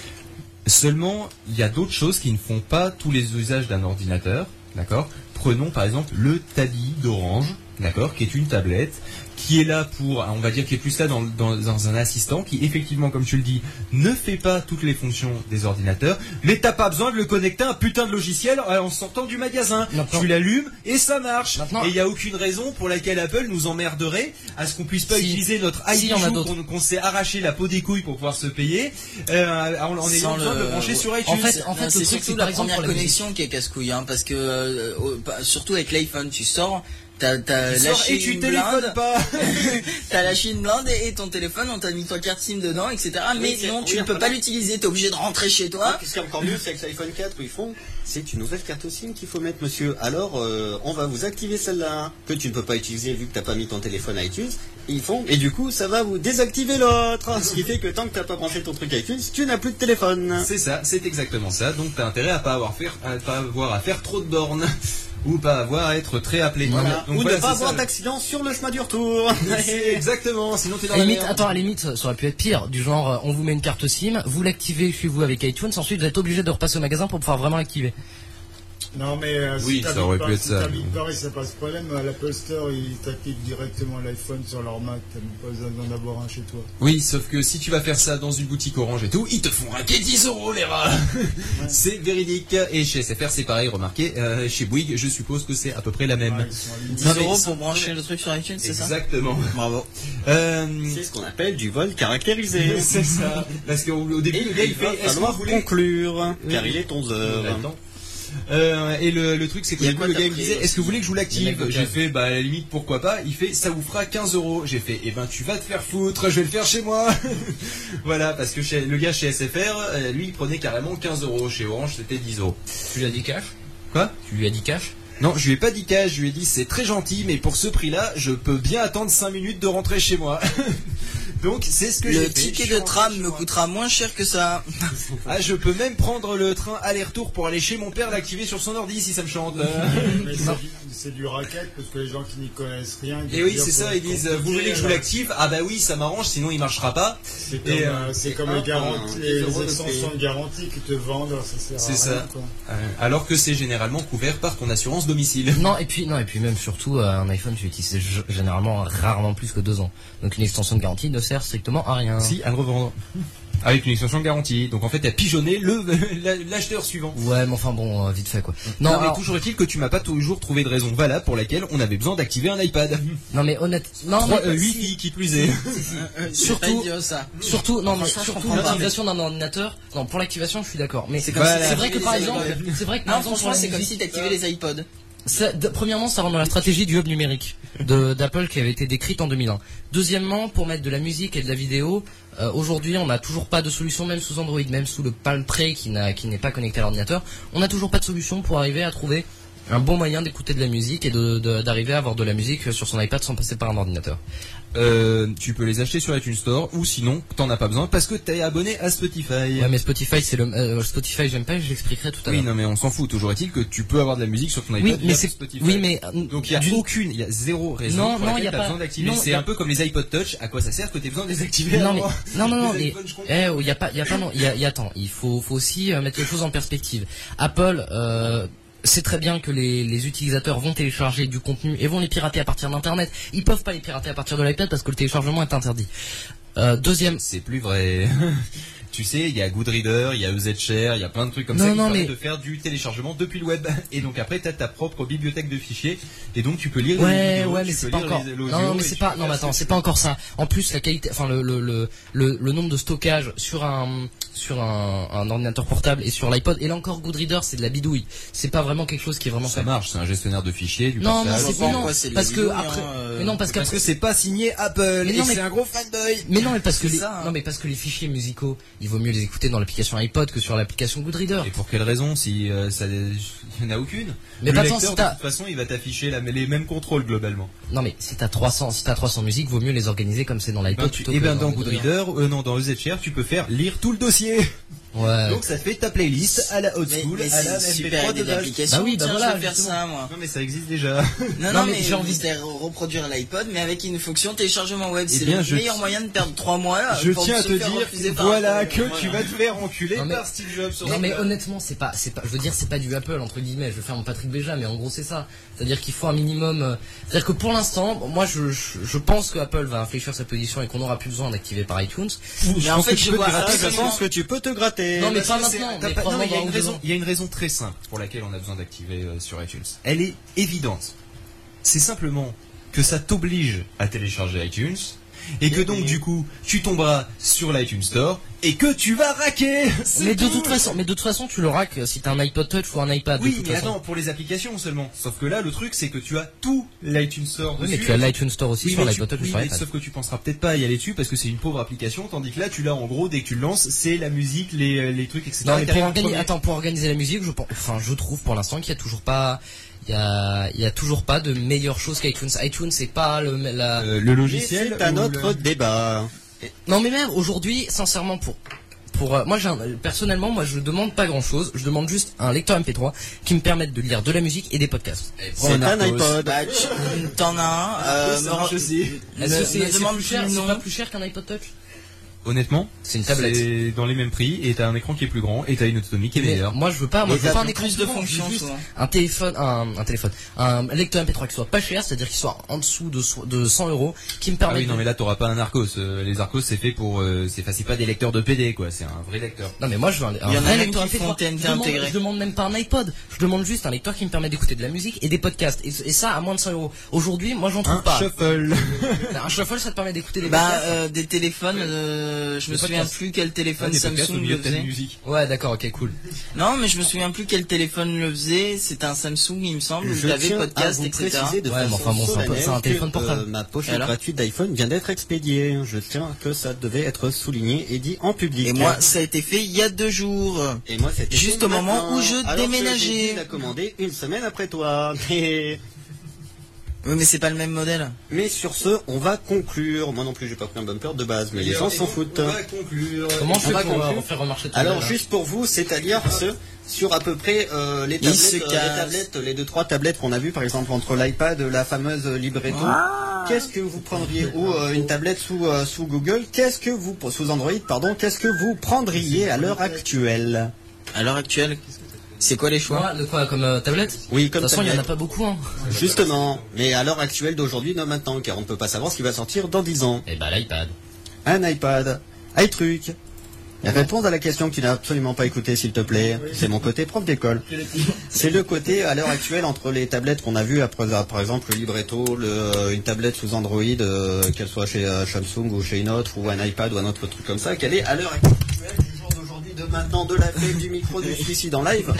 [SPEAKER 2] Seulement, il y a d'autres choses qui ne font pas tous les usages d'un ordinateur, d'accord? Prenons par exemple le Tabi d'Orange, d'accord, qui est une tablette, qui est là pour, on va dire, qui est plus là dans, dans, dans un assistant, qui effectivement, comme tu le dis, ne fait pas toutes les fonctions des ordinateurs, mais t'as pas besoin de le connecter à un putain de logiciel en sortant du magasin.
[SPEAKER 4] Maintenant-
[SPEAKER 2] Tu l'allumes et ça marche.
[SPEAKER 4] Maintenant-
[SPEAKER 2] Et il n'y a aucune raison pour laquelle Apple nous emmerderait à ce qu'on puisse pas
[SPEAKER 4] Si.
[SPEAKER 2] utiliser notre
[SPEAKER 4] Si, y en a
[SPEAKER 2] iPhone
[SPEAKER 4] d'autres.
[SPEAKER 2] qu'on qu'on s'est arraché la peau des couilles pour pouvoir se payer, euh, en, en ayant
[SPEAKER 5] Sans
[SPEAKER 2] besoin de
[SPEAKER 5] le-
[SPEAKER 2] le brancher sur iTunes.
[SPEAKER 4] En fait, en fait,
[SPEAKER 5] Non,
[SPEAKER 4] le
[SPEAKER 5] c'est
[SPEAKER 4] truc,
[SPEAKER 5] surtout
[SPEAKER 4] c'est
[SPEAKER 5] la
[SPEAKER 4] par exemple
[SPEAKER 5] première
[SPEAKER 4] pour la
[SPEAKER 5] connexion qui est casse-couille, hein, parce que euh, euh, pas- surtout avec l'iPhone, tu sors, t'as t'as
[SPEAKER 2] Tu sors
[SPEAKER 5] lâché
[SPEAKER 2] et tu
[SPEAKER 5] une
[SPEAKER 2] téléphones
[SPEAKER 5] blinde,
[SPEAKER 2] pas.
[SPEAKER 5] t'as lâché une blinde et, et ton téléphone, on t'a mis ta carte SIM dedans, et cetera. Mais
[SPEAKER 1] Oui, c'est-
[SPEAKER 5] non, tu
[SPEAKER 1] oui,
[SPEAKER 5] ne peux
[SPEAKER 1] voilà.
[SPEAKER 5] pas l'utiliser, t'es obligé de rentrer chez toi.
[SPEAKER 1] Ce qui est encore mieux, c'est avec l'iPhone quatre où ils font, c'est une nouvelle carte SIM qu'il faut mettre, monsieur. Alors, euh, on va vous activer celle-là, que tu ne peux pas utiliser vu que t'as pas mis ton téléphone à iTunes. Ils font, et du coup, ça va vous désactiver l'autre. Ce qui fait que tant que t'as pas branché ton truc à iTunes, tu n'as plus de téléphone.
[SPEAKER 2] C'est ça, c'est exactement ça. Donc t'as intérêt à pas avoir faire, à pas avoir à faire trop de bornes ou pas avoir à être très appelé.
[SPEAKER 1] Voilà.
[SPEAKER 2] Donc
[SPEAKER 1] Ou
[SPEAKER 2] voilà,
[SPEAKER 1] ne pas
[SPEAKER 2] c'est
[SPEAKER 1] avoir
[SPEAKER 2] ça.
[SPEAKER 1] d'accident sur le chemin du retour.
[SPEAKER 2] C'est exactement. Sinon t'es dans
[SPEAKER 4] À
[SPEAKER 2] la
[SPEAKER 4] la limite,
[SPEAKER 2] merde.
[SPEAKER 4] attends, à la limite, ça aurait pu être pire. Du genre, euh, on vous met une carte SIM, vous l'activez chez vous avec iTunes, ensuite vous êtes obligé de repasser au magasin pour pouvoir vraiment l'activer.
[SPEAKER 6] Non, mais euh,
[SPEAKER 2] Oui,
[SPEAKER 6] si
[SPEAKER 2] ça
[SPEAKER 6] t'habites
[SPEAKER 2] aurait
[SPEAKER 6] pas-
[SPEAKER 2] pu être
[SPEAKER 6] si
[SPEAKER 2] ça.
[SPEAKER 6] t'habites Paris, c'est pas ce problème. À l'Apple Store, ils t'activent directement l'iPhone sur leur Mac. T'as même pas besoin d'en avoir un chez toi.
[SPEAKER 2] Oui, sauf que si tu vas faire ça dans une boutique Orange et tout, ils te font raquer dix euros les rats. C'est véridique. Et chez S F R c'est pareil, remarquez. Euh, chez Bouygues, je suppose que c'est à peu près la même.
[SPEAKER 6] Ouais, ils sont à limite.
[SPEAKER 5] dix
[SPEAKER 2] Non, mais
[SPEAKER 5] euros
[SPEAKER 2] ça-
[SPEAKER 5] pour brancher le truc sur iTunes, c'est ça?
[SPEAKER 2] Exactement.
[SPEAKER 5] Bravo.
[SPEAKER 2] Euh,
[SPEAKER 1] C'est ce qu'on appelle du vol caractérisé.
[SPEAKER 2] c'est ça. Parce qu'au au début,
[SPEAKER 1] Et
[SPEAKER 2] le gars il
[SPEAKER 1] il va
[SPEAKER 2] fait, est-ce que vous
[SPEAKER 1] falloir
[SPEAKER 2] voulez
[SPEAKER 1] conclure, car il est onze heures.
[SPEAKER 2] Attends. Euh, et le, le truc c'est que
[SPEAKER 5] Il y a
[SPEAKER 2] au début,
[SPEAKER 5] quoi
[SPEAKER 2] le gars il me
[SPEAKER 5] t'as
[SPEAKER 2] disait
[SPEAKER 5] pris
[SPEAKER 2] est-ce que vous voulez que je vous
[SPEAKER 4] Les
[SPEAKER 2] l'active?
[SPEAKER 4] mecs
[SPEAKER 2] J'ai
[SPEAKER 4] vocales.
[SPEAKER 2] fait bah à la limite pourquoi pas. Il fait ça vous fera quinze euros. J'ai fait eh ben tu vas te faire foutre, je vais le faire chez moi. Voilà, parce que chez, le gars chez S F R euh, lui il prenait carrément quinze euros. Chez Orange c'était dix euros.
[SPEAKER 4] Tu lui as dit cash?
[SPEAKER 2] Quoi?
[SPEAKER 4] Tu lui as dit cash?
[SPEAKER 2] Non, je lui ai pas dit cash, je lui ai dit c'est très gentil, mais pour ce prix-là, je peux bien attendre cinq minutes de rentrer chez moi. Donc c'est ce que j'ai
[SPEAKER 5] Le
[SPEAKER 2] fait.
[SPEAKER 5] ticket
[SPEAKER 2] Je
[SPEAKER 5] de
[SPEAKER 2] suis rentré
[SPEAKER 5] tram
[SPEAKER 2] chez
[SPEAKER 5] me
[SPEAKER 2] moi.
[SPEAKER 5] coûtera moins cher que ça.
[SPEAKER 2] Ah, je peux même prendre le train aller-retour pour aller chez mon père l'activer sur son ordi si ça me chante.
[SPEAKER 6] Mais c'est du- c'est du racket parce que les gens qui n'y connaissent rien.
[SPEAKER 2] Et oui, c'est ça, ils disent vous voulez que je vous l'active? Ah bah oui, ça m'arrange, sinon il marchera pas.
[SPEAKER 6] C'est comme,
[SPEAKER 2] Et,
[SPEAKER 6] euh,
[SPEAKER 2] euh,
[SPEAKER 6] c'est
[SPEAKER 1] et
[SPEAKER 6] comme
[SPEAKER 1] hop,
[SPEAKER 6] les, garanties,
[SPEAKER 1] un
[SPEAKER 6] les
[SPEAKER 1] dix euros de
[SPEAKER 6] extensions
[SPEAKER 1] prix.
[SPEAKER 6] de garantie qui te vendent, ça sert à
[SPEAKER 2] C'est
[SPEAKER 6] rien,
[SPEAKER 2] ça.
[SPEAKER 6] quoi.
[SPEAKER 2] Euh, alors que c'est généralement couvert par ton assurance domicile.
[SPEAKER 4] Non, et puis, non, et puis même surtout, euh, un iPhone, tu l'utilises g- généralement rarement plus que deux ans. Donc une extension de garantie ne sert strictement à rien.
[SPEAKER 2] Si, à le revendre. Avec une extension de garantie. Donc en fait, t'as pigeonné le la- l'acheteur suivant.
[SPEAKER 4] Ouais, mais enfin bon, euh, vite fait quoi.
[SPEAKER 2] Non,
[SPEAKER 4] Non,
[SPEAKER 2] mais
[SPEAKER 4] alors-
[SPEAKER 2] toujours est-il que tu m'as pas toujours trouvé de raison valable pour laquelle on avait besoin d'activer un iPad.
[SPEAKER 4] non mais honnêtement, non,
[SPEAKER 2] Trois,
[SPEAKER 4] mais
[SPEAKER 2] euh,
[SPEAKER 4] si-
[SPEAKER 2] Wi-Fi qui plus est.
[SPEAKER 4] Surtout-
[SPEAKER 5] C'est pas idiot, ça.
[SPEAKER 4] Surtout, non, mais
[SPEAKER 5] ça, je
[SPEAKER 4] surtout
[SPEAKER 5] comprends pas.
[SPEAKER 4] l'utilisation d'un ordinateur. Non, pour l'activation, je suis d'accord. Mais
[SPEAKER 5] C'est comme
[SPEAKER 2] Voilà.
[SPEAKER 5] si
[SPEAKER 4] c'est vrai que
[SPEAKER 5] t'activais
[SPEAKER 4] par
[SPEAKER 5] les
[SPEAKER 4] exemple,
[SPEAKER 5] iPods.
[SPEAKER 4] c'est vrai que par
[SPEAKER 5] Non,
[SPEAKER 4] exemple,
[SPEAKER 5] franchement,
[SPEAKER 4] sur
[SPEAKER 5] c'est
[SPEAKER 4] la
[SPEAKER 5] comme
[SPEAKER 4] musique,
[SPEAKER 5] si t'activais les iPods.
[SPEAKER 4] ça- de- premièrement, ça rentre dans la stratégie du hub numérique de- d'Apple qui avait été décrite en deux mille un. Deuxièmement, pour mettre de la musique et de la vidéo, euh, aujourd'hui, on n'a toujours pas de solution, même sous Android, même sous le Palm Pre qui n'a, qui n'est pas connecté à l'ordinateur. On n'a toujours pas de solution pour arriver à trouver un bon moyen d'écouter de la musique et de, de- d'arriver à avoir de la musique sur son iPad sans passer par un ordinateur.
[SPEAKER 2] Euh, tu peux les acheter sur iTunes Store ou sinon t'en as pas besoin parce que t'es abonné à Spotify.
[SPEAKER 4] Ouais, mais Spotify, c'est le, euh, Spotify, j'aime pas, je l'expliquerai tout à
[SPEAKER 2] Oui,
[SPEAKER 4] l'heure.
[SPEAKER 2] non mais on s'en fout. Toujours est-il que tu peux avoir de la musique sur ton iPad
[SPEAKER 4] Oui, mais
[SPEAKER 2] via
[SPEAKER 4] c'est,
[SPEAKER 2] Spotify.
[SPEAKER 4] oui, mais, euh,
[SPEAKER 2] Donc il y a
[SPEAKER 4] d'une-
[SPEAKER 2] aucune, il y a zéro raison
[SPEAKER 4] Non,
[SPEAKER 2] pour
[SPEAKER 4] non,
[SPEAKER 2] laquelle
[SPEAKER 4] y a
[SPEAKER 2] t'as
[SPEAKER 4] pas-
[SPEAKER 2] besoin d'activer.
[SPEAKER 4] non,
[SPEAKER 2] C'est
[SPEAKER 4] y a-
[SPEAKER 2] un peu comme les iPod Touch. À quoi ça sert que t'aies besoin de les activer
[SPEAKER 4] Non,
[SPEAKER 2] avant
[SPEAKER 4] mais, non, non, non,
[SPEAKER 2] Les
[SPEAKER 4] mais,
[SPEAKER 2] iPhones, je comprends.
[SPEAKER 4] eh, il y a pas, il y a pas, non, il y a, il y a, attends, il faut, faut aussi euh, mettre les choses en perspective. Apple, euh, c'est très bien que les, les utilisateurs vont télécharger du contenu et vont les pirater à partir d'internet. Ils peuvent pas les pirater à partir de l'iPad parce que le téléchargement est interdit. Euh, deuxième,
[SPEAKER 2] C'est plus vrai. Tu sais, il y a Goodreader, il y a E Z Share, il y a plein de trucs comme
[SPEAKER 4] Non,
[SPEAKER 2] ça qui
[SPEAKER 4] non,
[SPEAKER 2] permettent
[SPEAKER 4] mais-
[SPEAKER 2] de faire du téléchargement depuis le web. Et donc après, t'as ta propre bibliothèque de fichiers. Et donc tu peux lire les
[SPEAKER 4] ouais,
[SPEAKER 2] vidéos,
[SPEAKER 4] ouais,
[SPEAKER 2] tu
[SPEAKER 4] mais
[SPEAKER 2] peux
[SPEAKER 4] c'est pas
[SPEAKER 2] lire
[SPEAKER 4] encore.
[SPEAKER 2] les-
[SPEAKER 4] Non,
[SPEAKER 2] l'audio,
[SPEAKER 4] non, mais
[SPEAKER 2] et
[SPEAKER 4] c'est
[SPEAKER 2] tu
[SPEAKER 4] pas.
[SPEAKER 2] peux
[SPEAKER 4] Non, mais
[SPEAKER 2] faire
[SPEAKER 4] attends,
[SPEAKER 2] ce
[SPEAKER 4] c'est
[SPEAKER 2] que
[SPEAKER 4] pas
[SPEAKER 2] tu
[SPEAKER 4] encore ça. En plus, la qualité, enfin le le le le, le nombre de stockage sur un sur un, un ordinateur portable et sur l'iPod. Et là encore, Goodreader, c'est de la bidouille. C'est pas vraiment quelque chose qui est vraiment
[SPEAKER 2] Ça
[SPEAKER 4] fait.
[SPEAKER 2] marche, c'est un gestionnaire de fichiers, du
[SPEAKER 4] Non, non,
[SPEAKER 2] partage.
[SPEAKER 4] c'est
[SPEAKER 5] vois pas
[SPEAKER 4] non,
[SPEAKER 5] en quoi c'est de la
[SPEAKER 4] parce que
[SPEAKER 5] bidouille,
[SPEAKER 4] après,
[SPEAKER 5] hein, euh,
[SPEAKER 4] mais non, parce
[SPEAKER 2] Parce
[SPEAKER 4] qu'après,
[SPEAKER 2] que c'est pas signé Apple
[SPEAKER 4] Mais
[SPEAKER 2] et
[SPEAKER 4] non,
[SPEAKER 2] que
[SPEAKER 4] mais-
[SPEAKER 2] c'est un gros fanboy.
[SPEAKER 4] mais non, mais parce que
[SPEAKER 5] C'est
[SPEAKER 4] les,
[SPEAKER 5] ça, hein.
[SPEAKER 4] non, mais parce que les fichiers musicaux, il vaut mieux les écouter dans l'application iPod que sur l'application Goodreader.
[SPEAKER 2] Et pour quelle raison si euh, ça, il n'y en a aucune.
[SPEAKER 4] Mais
[SPEAKER 2] le
[SPEAKER 4] pas
[SPEAKER 2] lecteur,
[SPEAKER 4] tant, si
[SPEAKER 2] de
[SPEAKER 4] t'as-
[SPEAKER 2] toute façon, il va t'afficher la, les mêmes contrôles globalement.
[SPEAKER 4] Non mais si t'as trois cents, si t'as trois cents musiques, vaut mieux les organiser comme c'est dans l'iPod.
[SPEAKER 2] Ben, tu,
[SPEAKER 4] plutôt
[SPEAKER 2] et
[SPEAKER 4] que
[SPEAKER 2] ben dans
[SPEAKER 4] Goodreader.
[SPEAKER 2] Goodreader, euh, non, dans E Z Share, tu peux faire lire tout le dossier.
[SPEAKER 4] Ouais.
[SPEAKER 2] Donc ça fait ta playlist à la old
[SPEAKER 5] Mais,
[SPEAKER 2] school,
[SPEAKER 5] mais
[SPEAKER 2] à la
[SPEAKER 5] c'est
[SPEAKER 2] M P
[SPEAKER 5] super
[SPEAKER 2] trois
[SPEAKER 5] idée
[SPEAKER 2] de base.
[SPEAKER 5] d'application.
[SPEAKER 4] Bah oui, bah
[SPEAKER 5] Tiens,
[SPEAKER 4] voilà,
[SPEAKER 5] je vais faire
[SPEAKER 4] justement.
[SPEAKER 5] ça, moi.
[SPEAKER 2] Non mais ça existe déjà.
[SPEAKER 5] Non,
[SPEAKER 4] Non,
[SPEAKER 5] non,
[SPEAKER 4] mais
[SPEAKER 5] mais
[SPEAKER 4] j'ai
[SPEAKER 5] j'ai
[SPEAKER 4] envie
[SPEAKER 5] envie
[SPEAKER 4] de-
[SPEAKER 5] de reproduire l'iPod, mais avec une fonction téléchargement web.
[SPEAKER 2] Eh
[SPEAKER 5] C'est
[SPEAKER 2] bien,
[SPEAKER 5] le
[SPEAKER 2] je
[SPEAKER 5] meilleur
[SPEAKER 2] ti-
[SPEAKER 5] moyen de perdre trois mois.
[SPEAKER 2] Je
[SPEAKER 5] pour
[SPEAKER 2] tiens à
[SPEAKER 5] se
[SPEAKER 2] te
[SPEAKER 5] faire
[SPEAKER 2] dire,
[SPEAKER 5] refuser par
[SPEAKER 2] voilà,
[SPEAKER 5] Apple.
[SPEAKER 2] que
[SPEAKER 5] Voilà.
[SPEAKER 2] tu vas te faire enculer
[SPEAKER 4] Non, mais-
[SPEAKER 2] par Steve Jobs sur
[SPEAKER 4] Non mais
[SPEAKER 2] Twitter.
[SPEAKER 4] honnêtement c'est pas c'est pas je veux dire c'est pas du Apple entre guillemets, je vais faire mon Patrick Béja mais en gros c'est ça. C'est-à-dire qu'il faut un minimum euh, c'est-à-dire que pour l'instant moi je, je je pense que Apple va infléchir sa position et qu'on n'aura plus besoin d'activer par iTunes.
[SPEAKER 5] Mais en fait, je vois
[SPEAKER 1] Ah,
[SPEAKER 5] ça,
[SPEAKER 1] je pense que tu peux te gratter.
[SPEAKER 4] Non, mais
[SPEAKER 2] Parce
[SPEAKER 4] pas
[SPEAKER 2] que c'est-
[SPEAKER 4] maintenant,
[SPEAKER 2] t'as
[SPEAKER 4] mais
[SPEAKER 2] pas- non,
[SPEAKER 4] probablement
[SPEAKER 2] mais il y a
[SPEAKER 4] dans
[SPEAKER 2] une
[SPEAKER 4] un ou deux
[SPEAKER 2] raison-
[SPEAKER 4] ans.
[SPEAKER 2] il y a une raison très simple pour laquelle on a besoin d'activer euh, sur iTunes. Elle est évidente. C'est simplement que ça t'oblige à télécharger iTunes et que donc du coup tu tomberas sur l'iTunes Store et que tu vas raquer. C'est
[SPEAKER 4] Mais de
[SPEAKER 2] tout.
[SPEAKER 4] toute façon mais de toute façon tu l'auras que si t'as un iPod Touch ou un iPad de
[SPEAKER 2] Oui,
[SPEAKER 4] toute
[SPEAKER 2] mais
[SPEAKER 4] façon.
[SPEAKER 2] attends, pour les applications seulement. Sauf que là, le truc, c'est que tu as tout l'iTunes Store
[SPEAKER 4] Oui, mais
[SPEAKER 2] dessus.
[SPEAKER 4] tu as l'iTunes Store aussi
[SPEAKER 2] Oui,
[SPEAKER 4] sur
[SPEAKER 2] mais
[SPEAKER 4] l'iPod
[SPEAKER 2] tu-
[SPEAKER 4] Touch ou
[SPEAKER 2] oui,
[SPEAKER 4] sur
[SPEAKER 2] mais
[SPEAKER 4] l'iPad.
[SPEAKER 2] sauf que tu penseras peut-être pas à y aller dessus parce que c'est une pauvre application, tandis que là, tu l'as en gros, dès que tu le lances, c'est la musique, les, les trucs, et cetera.
[SPEAKER 4] Non mais
[SPEAKER 2] T'as
[SPEAKER 4] pour
[SPEAKER 2] rien
[SPEAKER 4] organiser,
[SPEAKER 2] premier.
[SPEAKER 4] attends, pour organiser la musique, je pense, enfin, je trouve pour l'instant qu'il y a toujours pas, il y a, il y a toujours pas de meilleure chose qu'iTunes. iTunes c'est pas le, la.
[SPEAKER 2] Euh, le
[SPEAKER 1] Mais
[SPEAKER 2] logiciel.
[SPEAKER 1] c'est un
[SPEAKER 2] ou
[SPEAKER 1] autre
[SPEAKER 2] le-
[SPEAKER 1] débat.
[SPEAKER 4] Non mais même aujourd'hui, sincèrement, pour, pour, euh, moi j'ai un- personnellement, moi je demande pas grand chose. Je demande juste un lecteur M P trois qui me permette de lire de la musique et des podcasts.
[SPEAKER 1] C'est un
[SPEAKER 2] Narcos.
[SPEAKER 1] iPod.
[SPEAKER 5] Bah, tu- t'en as un. Euh,
[SPEAKER 2] ça
[SPEAKER 5] me
[SPEAKER 2] marche
[SPEAKER 5] re-
[SPEAKER 2] aussi.
[SPEAKER 5] me-
[SPEAKER 4] Est-ce que
[SPEAKER 5] me
[SPEAKER 4] c'est c'est
[SPEAKER 5] demande
[SPEAKER 4] plus cher,
[SPEAKER 5] plus
[SPEAKER 4] c'est
[SPEAKER 5] non.
[SPEAKER 4] pas plus cher qu'un iPod Touch?
[SPEAKER 2] Honnêtement,
[SPEAKER 4] C'est une tablette.
[SPEAKER 2] c'est dans les mêmes prix et t'as un écran qui est plus grand et t'as une autonomie qui est
[SPEAKER 4] Mais
[SPEAKER 2] meilleure.
[SPEAKER 4] moi je veux pas, moi
[SPEAKER 5] Mais
[SPEAKER 4] je veux
[SPEAKER 5] t'as
[SPEAKER 4] pas un écran
[SPEAKER 5] plus de
[SPEAKER 4] grand, je veux
[SPEAKER 5] fonctions,
[SPEAKER 4] juste
[SPEAKER 5] souvent.
[SPEAKER 4] un téléphone, un, un téléphone, un lecteur M P trois qui soit pas cher, c'est-à-dire qui soit en dessous de, so- de cent euros, qui me
[SPEAKER 2] Ah
[SPEAKER 4] permette.
[SPEAKER 2] oui, non
[SPEAKER 4] de-
[SPEAKER 2] mais là t'auras pas un Arcos. Euh, les Arcos c'est fait pour, euh, c'est enfin, c'est pas des lecteurs de P D quoi, c'est un vrai lecteur.
[SPEAKER 4] Non mais moi je veux un, un
[SPEAKER 5] Il y en a
[SPEAKER 4] vrai
[SPEAKER 5] même
[SPEAKER 4] lecteur
[SPEAKER 5] qui
[SPEAKER 4] M P trois.
[SPEAKER 5] font T N T
[SPEAKER 4] je, demande,
[SPEAKER 5] intégré.
[SPEAKER 4] je demande même pas un iPod, je demande juste un lecteur qui me permet d'écouter de la musique et des podcasts. Et, et ça à moins de cent euros. Aujourd'hui, moi j'en trouve
[SPEAKER 2] Un
[SPEAKER 4] pas.
[SPEAKER 2] shuffle.
[SPEAKER 4] Un shuffle ça te permet d'écouter des
[SPEAKER 5] Bah,
[SPEAKER 4] podcasts.
[SPEAKER 5] euh, des téléphones, euh, je me
[SPEAKER 4] Des
[SPEAKER 5] souviens
[SPEAKER 4] podcasts.
[SPEAKER 5] plus quel téléphone
[SPEAKER 2] Des podcasts au
[SPEAKER 5] Samsung
[SPEAKER 2] milieu
[SPEAKER 5] le
[SPEAKER 2] de ta
[SPEAKER 5] faisait.
[SPEAKER 2] musique.
[SPEAKER 4] Ouais d'accord, ok cool.
[SPEAKER 5] Non, mais je me souviens plus quel téléphone le faisait. C'était un Samsung, il me semble, où
[SPEAKER 1] Je
[SPEAKER 5] il y avait
[SPEAKER 1] tiens à
[SPEAKER 5] podcast,
[SPEAKER 1] vous
[SPEAKER 5] et cetera.
[SPEAKER 1] préciser de
[SPEAKER 4] Ouais, mais
[SPEAKER 1] façon
[SPEAKER 4] enfin bon, c'est un peu-
[SPEAKER 1] solennelle
[SPEAKER 4] c'est un téléphone
[SPEAKER 1] que,
[SPEAKER 4] portable.
[SPEAKER 1] euh, ma pochette
[SPEAKER 5] Alors
[SPEAKER 1] gratuite d'iPhone vient d'être expédiée. Je tiens que ça devait être souligné et dit en public.
[SPEAKER 5] Et moi, ça a été fait il y a deux jours.
[SPEAKER 1] Et moi, c'était
[SPEAKER 5] Juste
[SPEAKER 1] fait
[SPEAKER 5] au moment
[SPEAKER 1] maintenant,
[SPEAKER 5] où je
[SPEAKER 1] alors que
[SPEAKER 5] déménageais.
[SPEAKER 1] j'ai dû la commander une semaine après toi. Mais,
[SPEAKER 5] Oui, mais c'est pas le même modèle.
[SPEAKER 1] mais sur ce, on va conclure. Moi non plus, j'ai pas pris un bumper de base, mais les gens s'en foutent.
[SPEAKER 2] On va conclure.
[SPEAKER 4] Comment je
[SPEAKER 1] on
[SPEAKER 4] fais
[SPEAKER 1] va
[SPEAKER 4] pour euh,
[SPEAKER 1] conclure.
[SPEAKER 4] faire remarcher tout
[SPEAKER 1] Alors
[SPEAKER 4] ça, là
[SPEAKER 1] juste pour vous, c'est-à-dire ce sur à peu près euh, les
[SPEAKER 5] Il
[SPEAKER 1] tablettes,
[SPEAKER 5] se
[SPEAKER 1] euh, les
[SPEAKER 5] casse.
[SPEAKER 1] tablettes, les deux trois tablettes qu'on a vues par exemple entre l'iPad, la fameuse Libretto. Qu'est-ce que vous prendriez ou euh, une tablette sous euh, sous Google? Qu'est-ce que vous sous Android pardon? Qu'est-ce que vous prendriez à l'heure actuelle?
[SPEAKER 5] À l'heure actuelle, c'est quoi les choix?
[SPEAKER 4] Ouais, de quoi comme euh, tablette?
[SPEAKER 1] Oui,
[SPEAKER 4] De
[SPEAKER 1] comme
[SPEAKER 4] toute façon, il y en a
[SPEAKER 1] tablette.
[SPEAKER 4] pas beaucoup hein.
[SPEAKER 1] Justement, mais à l'heure actuelle d'aujourd'hui, non maintenant, car on ne peut pas savoir ce qui va sortir dans dix ans.
[SPEAKER 4] Et bah l'iPad.
[SPEAKER 1] Un iPad, iTruc. Réponse à la question que tu n'as absolument pas écoutée, s'il te plaît. C'est mon côté prof d'école. C'est le côté, à l'heure actuelle, entre les tablettes qu'on a vues, après, par exemple, le Libretto, le, une tablette sous Android, euh, qu'elle soit chez euh, Samsung ou chez une autre, ou un iPad ou un autre truc comme ça, quelle est, à l'heure actuelle, du jour d'aujourd'hui, de maintenant, de la fête, du micro, du suicide en live,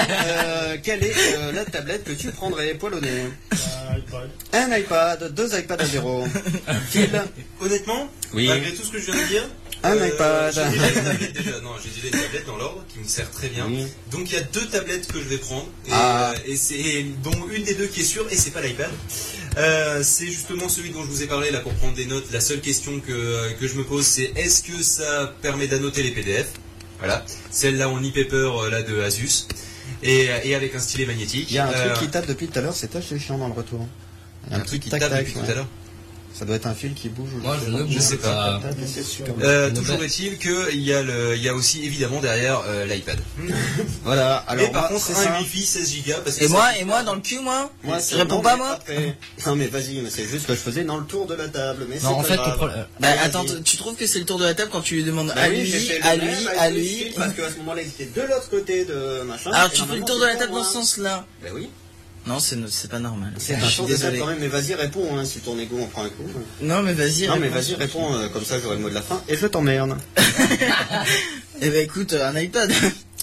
[SPEAKER 1] euh, quelle est euh, la tablette que tu prendrais, poilonné?
[SPEAKER 6] Un iPad.
[SPEAKER 1] Un iPad, deux iPads à zéro. Phil,
[SPEAKER 2] Honnêtement,
[SPEAKER 1] Oui.
[SPEAKER 2] malgré tout ce que je viens de dire,
[SPEAKER 1] Un
[SPEAKER 2] euh,
[SPEAKER 1] iPad.
[SPEAKER 2] J'ai déjà une tablette déjà. Non, j'ai déjà une tablette dans l'ordre qui me sert très bien.
[SPEAKER 1] Oui.
[SPEAKER 2] Donc il y a deux tablettes que je vais prendre et,
[SPEAKER 1] Ah.
[SPEAKER 2] euh, et c'est dont une des deux qui est sûre et c'est pas l'iPad. Euh, c'est justement celui dont je vous ai parlé là pour prendre des notes. La seule question que que je me pose c'est est-ce que ça permet d'annoter les P D F? Voilà, celle-là en e-paper euh, là de Asus et, et avec un stylet magnétique.
[SPEAKER 1] il y a un
[SPEAKER 2] Euh,
[SPEAKER 1] truc qui tape depuis tout à l'heure, c'est assez chiant dans le retour. Il y a
[SPEAKER 2] un truc qui tape depuis tout à l'heure.
[SPEAKER 1] Ça doit être un fil qui bouge. ou
[SPEAKER 4] Moi, je ne
[SPEAKER 1] sais
[SPEAKER 4] bouge
[SPEAKER 2] Je sais pas.
[SPEAKER 1] pas. C'est super.
[SPEAKER 2] Euh,
[SPEAKER 4] Une
[SPEAKER 2] toujours
[SPEAKER 4] bête.
[SPEAKER 2] est-il qu'il y a le, il y a aussi évidemment derrière euh, l'iPad.
[SPEAKER 1] Voilà, alors
[SPEAKER 2] Et par
[SPEAKER 1] moi,
[SPEAKER 2] contre
[SPEAKER 1] c'est
[SPEAKER 2] un
[SPEAKER 1] ça.
[SPEAKER 2] Wi-Fi seize gigas parce que
[SPEAKER 5] Et
[SPEAKER 2] ça-
[SPEAKER 5] moi, et moi, dans le cul, moi?
[SPEAKER 1] Moi,
[SPEAKER 5] Je
[SPEAKER 1] c'est-
[SPEAKER 5] réponds
[SPEAKER 1] non,
[SPEAKER 5] pas,
[SPEAKER 1] mais
[SPEAKER 5] moi?
[SPEAKER 1] après- Non mais vas-y, mais c'est juste ce que je faisais dans le tour de la table. Mais
[SPEAKER 4] Non, en
[SPEAKER 1] c'est
[SPEAKER 4] fait,
[SPEAKER 1] pas
[SPEAKER 4] le
[SPEAKER 1] grave.
[SPEAKER 4] problème.
[SPEAKER 5] Bah,
[SPEAKER 1] Vas-y.
[SPEAKER 5] attends, tu trouves que c'est le tour de la table quand tu lui demandes
[SPEAKER 1] Bah
[SPEAKER 5] à
[SPEAKER 1] oui, j'ai
[SPEAKER 5] lui,
[SPEAKER 1] fait le
[SPEAKER 5] à
[SPEAKER 1] même
[SPEAKER 5] lui,
[SPEAKER 1] avec
[SPEAKER 5] à
[SPEAKER 1] le
[SPEAKER 5] lui?
[SPEAKER 1] fil, Parce qu'à ce moment-là, il était de l'autre côté de machin.
[SPEAKER 5] Alors
[SPEAKER 1] et
[SPEAKER 5] tu fais le
[SPEAKER 1] normalement,
[SPEAKER 5] tour de la
[SPEAKER 1] c'est
[SPEAKER 5] table
[SPEAKER 1] pas
[SPEAKER 5] dans ce
[SPEAKER 1] moi.
[SPEAKER 5] sens-là?
[SPEAKER 1] Bah oui.
[SPEAKER 5] Non, c'est c'est pas normal.
[SPEAKER 1] C'est
[SPEAKER 5] Je
[SPEAKER 1] un
[SPEAKER 5] suis
[SPEAKER 1] tour de table
[SPEAKER 5] désolé.
[SPEAKER 1] quand même, mais vas-y, réponds, hein, si ton ego en prend un coup.
[SPEAKER 5] Non, mais vas-y.
[SPEAKER 1] Non mais
[SPEAKER 5] réponds.
[SPEAKER 1] vas-y, réponds, euh, comme ça j'aurai le mot de la fin, et je t'emmerde.
[SPEAKER 5] Eh ben écoute, un iPad.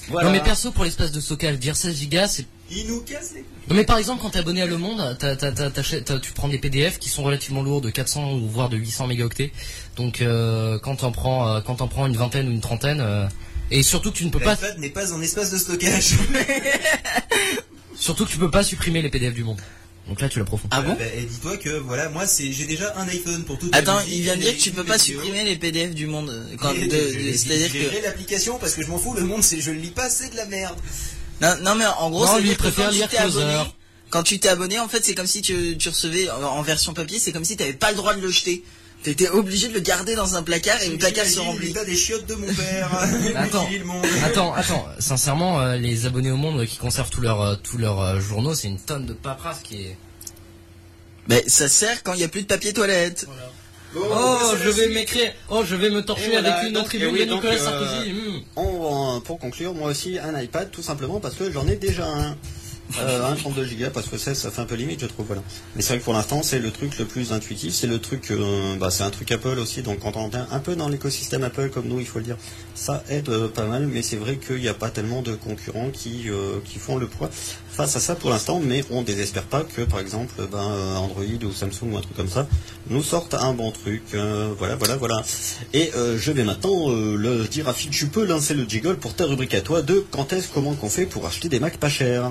[SPEAKER 1] Voilà.
[SPEAKER 4] Non mais perso pour l'espace de stockage, dire seize gigas c'est...
[SPEAKER 2] Il nous casse les...
[SPEAKER 4] Non mais par exemple quand t'es abonné à Le Monde, t'as, t'as, t'as, t'achètes- t'as- tu prends des P D F qui sont relativement lourds de quatre cents ou voire de huit cents mégaoctets. Donc euh, quand t'en prends, euh, quand t'en prends une vingtaine ou une trentaine, euh, et surtout que tu ne peux pas...
[SPEAKER 2] L'iPad n'est pas un espace de stockage.
[SPEAKER 4] Surtout que tu peux pas supprimer les P D F du Monde. Donc là tu l'approfondis.
[SPEAKER 5] Ah bon?
[SPEAKER 2] Bah, et dis-toi que voilà, moi c'est j'ai déjà un iPhone pour tout.
[SPEAKER 5] Attends, il vient de dire que tu peux pas supprimer les P D F du Monde. Quand, de- de- c'est-à-dire que...
[SPEAKER 2] J'ai l'application parce que je m'en fous, le monde c'est je le lis pas, c'est de la merde.
[SPEAKER 5] Non, non mais en gros,
[SPEAKER 4] Non,
[SPEAKER 5] c'est
[SPEAKER 4] lui, il
[SPEAKER 5] dire que
[SPEAKER 4] préfère
[SPEAKER 5] quand tu
[SPEAKER 4] lire
[SPEAKER 5] t'es abonné,
[SPEAKER 4] Closer.
[SPEAKER 5] quand tu t'es abonné, en fait, c'est comme si tu, tu recevais en, en version papier, c'est comme si t'avais pas le droit de le jeter. T'étais obligé de le garder dans un placard et le placard se remplit.
[SPEAKER 2] L'état des chiottes de mon père.
[SPEAKER 4] Attends,
[SPEAKER 2] Utilise le monde.
[SPEAKER 4] attends, attends, sincèrement, euh, les abonnés au Monde qui conservent tous leurs euh, tous leurs euh, journaux, c'est une tonne de paperasse qui est...
[SPEAKER 5] Mais ça sert quand il y a plus de papier toilette.
[SPEAKER 4] Oh, je vais m'écrire, oh, je vais me torcher
[SPEAKER 1] Et voilà,
[SPEAKER 4] avec une
[SPEAKER 1] donc,
[SPEAKER 4] tribune
[SPEAKER 1] et oui,
[SPEAKER 4] de
[SPEAKER 1] donc,
[SPEAKER 4] Nicolas
[SPEAKER 1] euh,
[SPEAKER 4] Sarkozy. hmm.
[SPEAKER 1] On, pour conclure, moi aussi un iPad, tout simplement parce que j'en ai déjà un. Euh, un trente-deux gigas parce que ça, ça fait un peu limite, je trouve. Voilà. Mais c'est vrai que pour l'instant, c'est le truc le plus intuitif. C'est le truc, euh, bah, c'est un truc Apple aussi. Donc quand on est un peu dans l'écosystème Apple comme nous, il faut le dire, ça aide euh, pas mal. Mais c'est vrai qu'il n'y a pas tellement de concurrents qui euh, qui font le poids face à ça pour l'instant. Mais on désespère pas que, par exemple, ben, euh, Android ou Samsung ou un truc comme ça nous sortent un bon truc. Euh, voilà, voilà, voilà. Et euh, je vais maintenant euh, le dire à Phil, tu peux lancer le jiggle pour ta rubrique à toi de quand est-ce, comment qu'on fait pour acheter des Macs pas chers.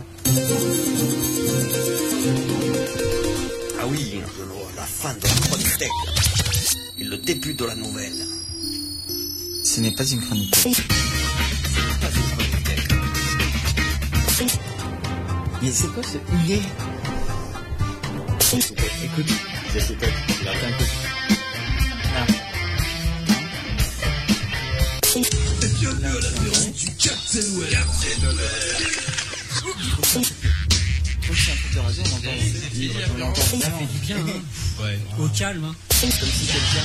[SPEAKER 1] Ah oui, la fin de la chronique tech et le début de la nouvelle.
[SPEAKER 5] Ce n'est pas une chronique. Mais c'est quoi ce houillet?
[SPEAKER 1] Écoute, c'est tech.
[SPEAKER 5] C'est un truc de radio, on entend. On l'entend vraiment.
[SPEAKER 4] Bien, hein. Ouais. Au calme, hein.
[SPEAKER 5] Comme si quelqu'un...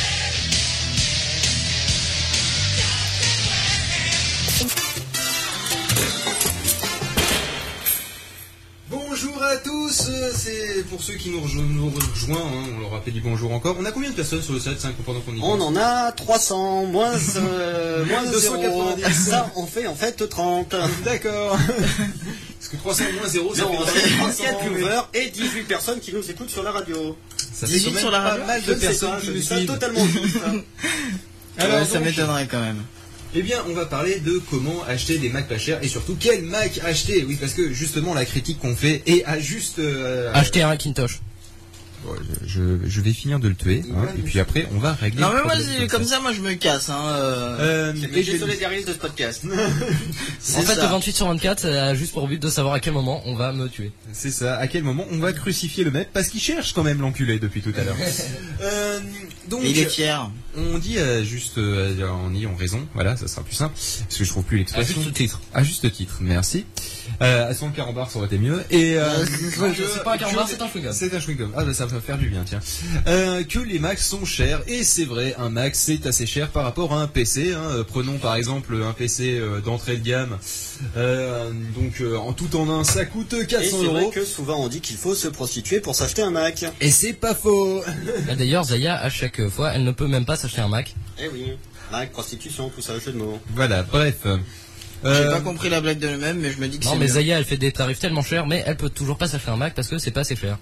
[SPEAKER 2] Bonjour à tous, euh, c'est pour ceux qui nous rejoignent, nous rejoignent hein, on leur rappelle du bonjour encore. On a combien de personnes sur le site cinq pendant qu'on y
[SPEAKER 1] On en a trois cents, moins, euh, moins de
[SPEAKER 2] deux
[SPEAKER 1] zéro.
[SPEAKER 2] cent quatre-vingt-dix.
[SPEAKER 1] Ça, on fait en fait trente.
[SPEAKER 2] D'accord. Parce que trois cents moins zéro, ça
[SPEAKER 1] Non,
[SPEAKER 2] fait
[SPEAKER 1] c'est
[SPEAKER 2] trois
[SPEAKER 1] trente-quatre
[SPEAKER 2] cents.
[SPEAKER 1] viewers et dix-huit personnes qui nous écoutent sur la radio.
[SPEAKER 2] Ça fait
[SPEAKER 5] dix-huit
[SPEAKER 2] quand même
[SPEAKER 5] sur la
[SPEAKER 2] pas
[SPEAKER 5] radio
[SPEAKER 2] mal
[SPEAKER 1] Je
[SPEAKER 2] de
[SPEAKER 1] ne sais
[SPEAKER 2] personnes
[SPEAKER 1] pas,
[SPEAKER 2] qui
[SPEAKER 1] je
[SPEAKER 2] nous
[SPEAKER 1] dis ça
[SPEAKER 2] suivent.
[SPEAKER 1] totalement fou, ça.
[SPEAKER 2] Alors,
[SPEAKER 5] ouais, ça
[SPEAKER 2] donc,
[SPEAKER 5] m'étonnerait quand même.
[SPEAKER 2] Eh bien, on va parler de comment acheter des Macs pas chers et surtout quel Mac acheter. Oui, parce que justement, la critique qu'on fait est à juste. Euh,
[SPEAKER 4] Acheter un Macintosh.
[SPEAKER 2] Ouais, je, je, je vais finir de le tuer, hein, et puis après, on va régler.
[SPEAKER 5] Non
[SPEAKER 2] le
[SPEAKER 5] mais moi,
[SPEAKER 2] problème
[SPEAKER 5] c'est- comme ça, moi je me casse. Hein, euh...
[SPEAKER 2] Euh,
[SPEAKER 1] C'est
[SPEAKER 2] et
[SPEAKER 1] le
[SPEAKER 2] je vais-
[SPEAKER 1] solidariste de ce podcast.
[SPEAKER 5] c'est
[SPEAKER 4] En fait,
[SPEAKER 5] ça.
[SPEAKER 4] le vingt-huit sur vingt-quatre, ça a juste pour but de savoir à quel moment on va me tuer.
[SPEAKER 2] C'est ça. À quel moment on va crucifier le mec parce qu'il cherche quand même l'enculé depuis tout à l'heure. euh, donc,
[SPEAKER 5] Et il est fier.
[SPEAKER 2] on dit euh, juste euh, en ayant raison. Voilà, ça sera plus simple parce que je trouve plus l'expression.
[SPEAKER 4] À juste titre.
[SPEAKER 2] À juste titre. Merci. Euh, à son carambar, ça aurait été mieux. Et euh, que-
[SPEAKER 4] C'est pas un carambar,
[SPEAKER 2] que-
[SPEAKER 4] c'est un chewing-gum.
[SPEAKER 2] C'est un chewing-gum. Ah bah ça va faire du bien, tiens. Euh, que les Macs sont chers et c'est vrai, un Mac c'est assez cher par rapport à un P C. Hein. Euh, Prenons par exemple un P C euh, d'entrée de gamme. Euh, donc euh, en tout en un, ça coûte
[SPEAKER 1] Et
[SPEAKER 2] quatre cents
[SPEAKER 1] c'est vrai
[SPEAKER 2] euros.
[SPEAKER 1] que souvent on dit qu'il faut se prostituer pour s'acheter un Mac.
[SPEAKER 2] Et c'est pas faux.
[SPEAKER 4] Bah, D'ailleurs, Zaya, à chaque fois, elle ne peut même pas s'acheter un Mac.
[SPEAKER 1] Eh oui, Mac, prostitution, tout ça, jeu de mots.
[SPEAKER 2] Voilà, bref.
[SPEAKER 5] J'ai
[SPEAKER 2] Euh,
[SPEAKER 5] pas compris la blague de lui-même, mais je me dis que
[SPEAKER 4] Non,
[SPEAKER 5] c'est
[SPEAKER 4] mais
[SPEAKER 5] mieux.
[SPEAKER 4] Zaya, elle fait des tarifs tellement chers, mais elle peut toujours pas s'acheter un Mac parce que c'est pas assez cher.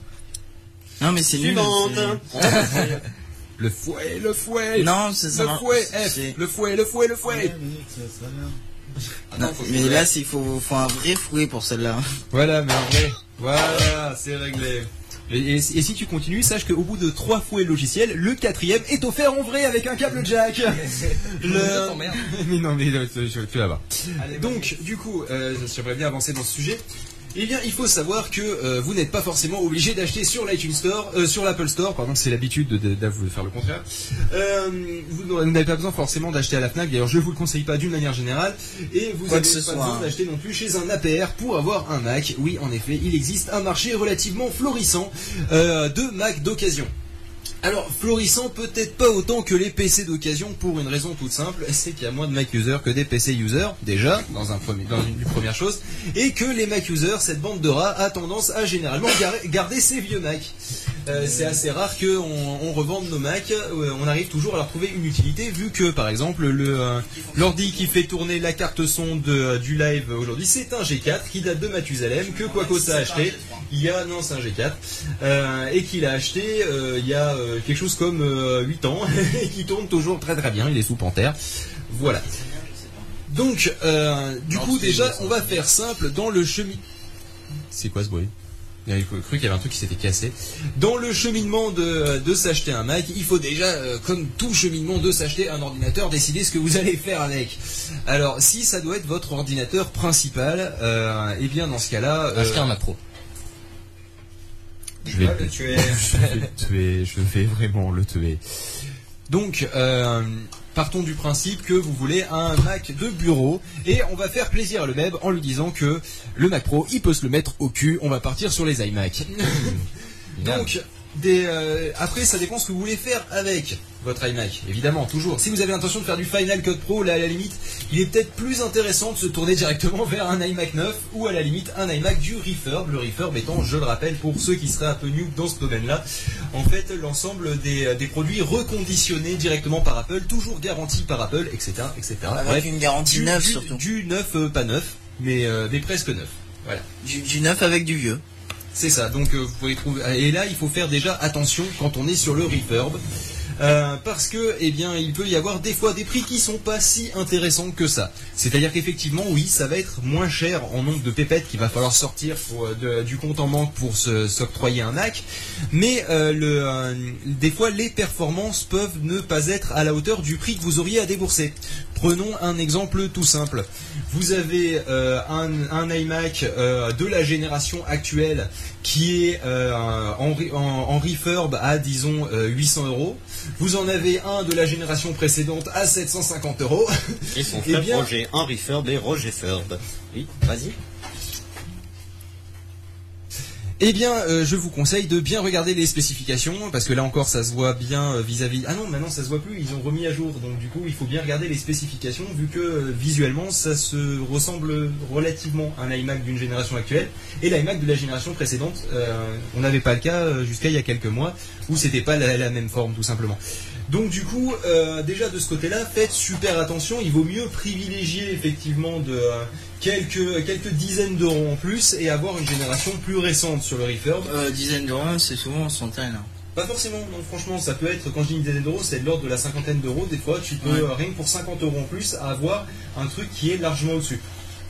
[SPEAKER 5] Non mais c'est nul.
[SPEAKER 1] Suivante.
[SPEAKER 5] c'est-
[SPEAKER 1] On va passer.
[SPEAKER 2] le fouet, le fouet.
[SPEAKER 5] Non, c'est ça.
[SPEAKER 2] Le fouet, F.
[SPEAKER 5] c'est-
[SPEAKER 2] Le fouet, le fouet, le fouet.
[SPEAKER 6] Ouais, Nick, ça serait bien.
[SPEAKER 5] Non, mais là, il faut, faut un vrai fouet pour celle-là.
[SPEAKER 2] Voilà, mais en vrai, voilà, c'est réglé. Et, et- et si tu continues, sache qu'au bout de trois fouets logiciels, le quatrième est offert en vrai avec un câble jack.
[SPEAKER 4] Je t'emmerde.
[SPEAKER 2] Mais non, mais euh, tu, tu vas voir. Donc, du coup, euh, j'aimerais bien avancer dans ce sujet. Eh bien, il faut savoir que euh, vous n'êtes pas forcément obligé d'acheter sur l'iTunes Store, euh, sur l'Apple Store, pardon, c'est l'habitude de, de, de vous faire le contraire. Euh, vous n'aurez- vous n'avez pas besoin forcément d'acheter à la Fnac, d'ailleurs je vous le conseille pas d'une manière générale, et vous
[SPEAKER 5] Quoi
[SPEAKER 2] n'avez
[SPEAKER 5] que
[SPEAKER 2] pas
[SPEAKER 5] ce soit,
[SPEAKER 2] besoin
[SPEAKER 5] hein.
[SPEAKER 2] d'acheter non plus chez un A P R pour avoir un Mac. Oui, en effet, il existe un marché relativement florissant euh, de Mac d'occasion. Alors, florissant peut-être pas autant que les P C d'occasion pour une raison toute simple, c'est qu'il y a moins de Mac users que des P C users, déjà, dans, un premier, dans une, une première chose, et que les Mac users, cette bande de rats, a tendance à généralement gar- garder ses vieux Mac. euh, c'est assez rare qu'on on revende nos Mac. Euh, on arrive toujours à leur trouver une utilité, vu que par exemple le euh, l'ordi qui fait tourner la carte son de, euh, du live aujourd'hui, c'est un G quatre qui date de Mathusalem, que Quacos a acheté il y a non c'est un G quatre euh, et qu'il a acheté euh, il y a euh, quelque chose comme euh, huit ans et qui tourne toujours très très bien. Il est sous Panther. Voilà. Donc, euh, du coup, déjà, on va faire simple dans le chemin. C'est quoi ce bruit? J'avais cru qu'il y avait un truc qui s'était cassé. Dans le cheminement de, de s'acheter un Mac, il faut déjà, euh, comme tout cheminement de s'acheter un ordinateur, décider ce que vous allez faire avec. Alors, si ça doit être votre ordinateur principal, euh, eh bien, dans ce cas-là...
[SPEAKER 4] Euh... Acheter un Mac Pro.
[SPEAKER 2] Je vais le tuer. Je vais le tuer. Je vais vraiment le tuer. Donc, euh, partons du principe que vous voulez un Mac de bureau et on va faire plaisir à le Meb en lui disant que le Mac Pro, il peut se le mettre au cul. On va partir sur les iMac. Donc, des, euh, après, ça dépend ce que vous voulez faire avec votre iMac. Évidemment, toujours. Si vous avez l'intention de faire du Final Cut Pro, là, à la limite, il est peut-être plus intéressant de se tourner directement vers un iMac neuf ou à la limite un iMac du Refurb. Le Refurb étant, je le rappelle, pour ceux qui seraient un peu new dans ce domaine-là, en fait, l'ensemble des, des produits reconditionnés directement par Apple, toujours garantis par Apple, et cetera, et cetera.
[SPEAKER 5] Avec
[SPEAKER 2] Bref,
[SPEAKER 5] une garantie
[SPEAKER 2] du,
[SPEAKER 5] neuve
[SPEAKER 2] du,
[SPEAKER 5] surtout.
[SPEAKER 2] Du neuf, euh, pas neuf, mais, euh, mais presque neuf. Voilà.
[SPEAKER 5] Du, du neuf avec du vieux.
[SPEAKER 2] C'est ça, donc euh, vous pouvez trouver. Et là, il faut faire déjà attention quand on est sur le Refurb. Euh, parce que, eh bien, il peut y avoir des fois des prix qui sont pas si intéressants que ça. C'est-à-dire qu'effectivement, oui, ça va être moins cher en nombre de pépettes qu'il va falloir sortir pour, de, du compte en banque pour se, s'octroyer un Mac. Mais euh, le, euh, des fois, les performances peuvent ne pas être à la hauteur du prix que vous auriez à débourser. Prenons un exemple tout simple. Vous avez euh, un, un iMac euh, de la génération actuelle qui est euh, en, en, en refurb à, disons, euh, huit cents euros. Vous en avez un de la génération précédente à sept cent cinquante euros.
[SPEAKER 1] Et son frère bien... Roger, un refurb et Roger Furb. Oui, vas-y.
[SPEAKER 2] Eh bien, euh, je vous conseille de bien regarder les spécifications, parce que là encore, ça se voit bien euh, vis-à-vis... Ah non, maintenant, ça se voit plus, ils ont remis à jour, donc du coup, il faut bien regarder les spécifications, vu que euh, visuellement, ça se ressemble relativement à un iMac d'une génération actuelle, et l'iMac de la génération précédente, euh, on n'avait pas le cas euh, jusqu'à il y a quelques mois, où c'était pas la, la même forme, tout simplement. Donc du coup, euh, déjà de ce côté-là, faites super attention, il vaut mieux privilégier effectivement de... Euh, Quelques, quelques dizaines d'euros en plus et avoir une génération plus récente sur le Refurb.
[SPEAKER 5] Euh, dizaines d'euros, c'est souvent centaines. Hein.
[SPEAKER 2] Pas forcément, non, franchement, ça peut être, quand je dis une dizaine d'euros, c'est de l'ordre de la cinquantaine d'euros. Des fois, tu peux, ouais. euh, rien que pour cinquante euros en plus, avoir un truc qui est largement au-dessus.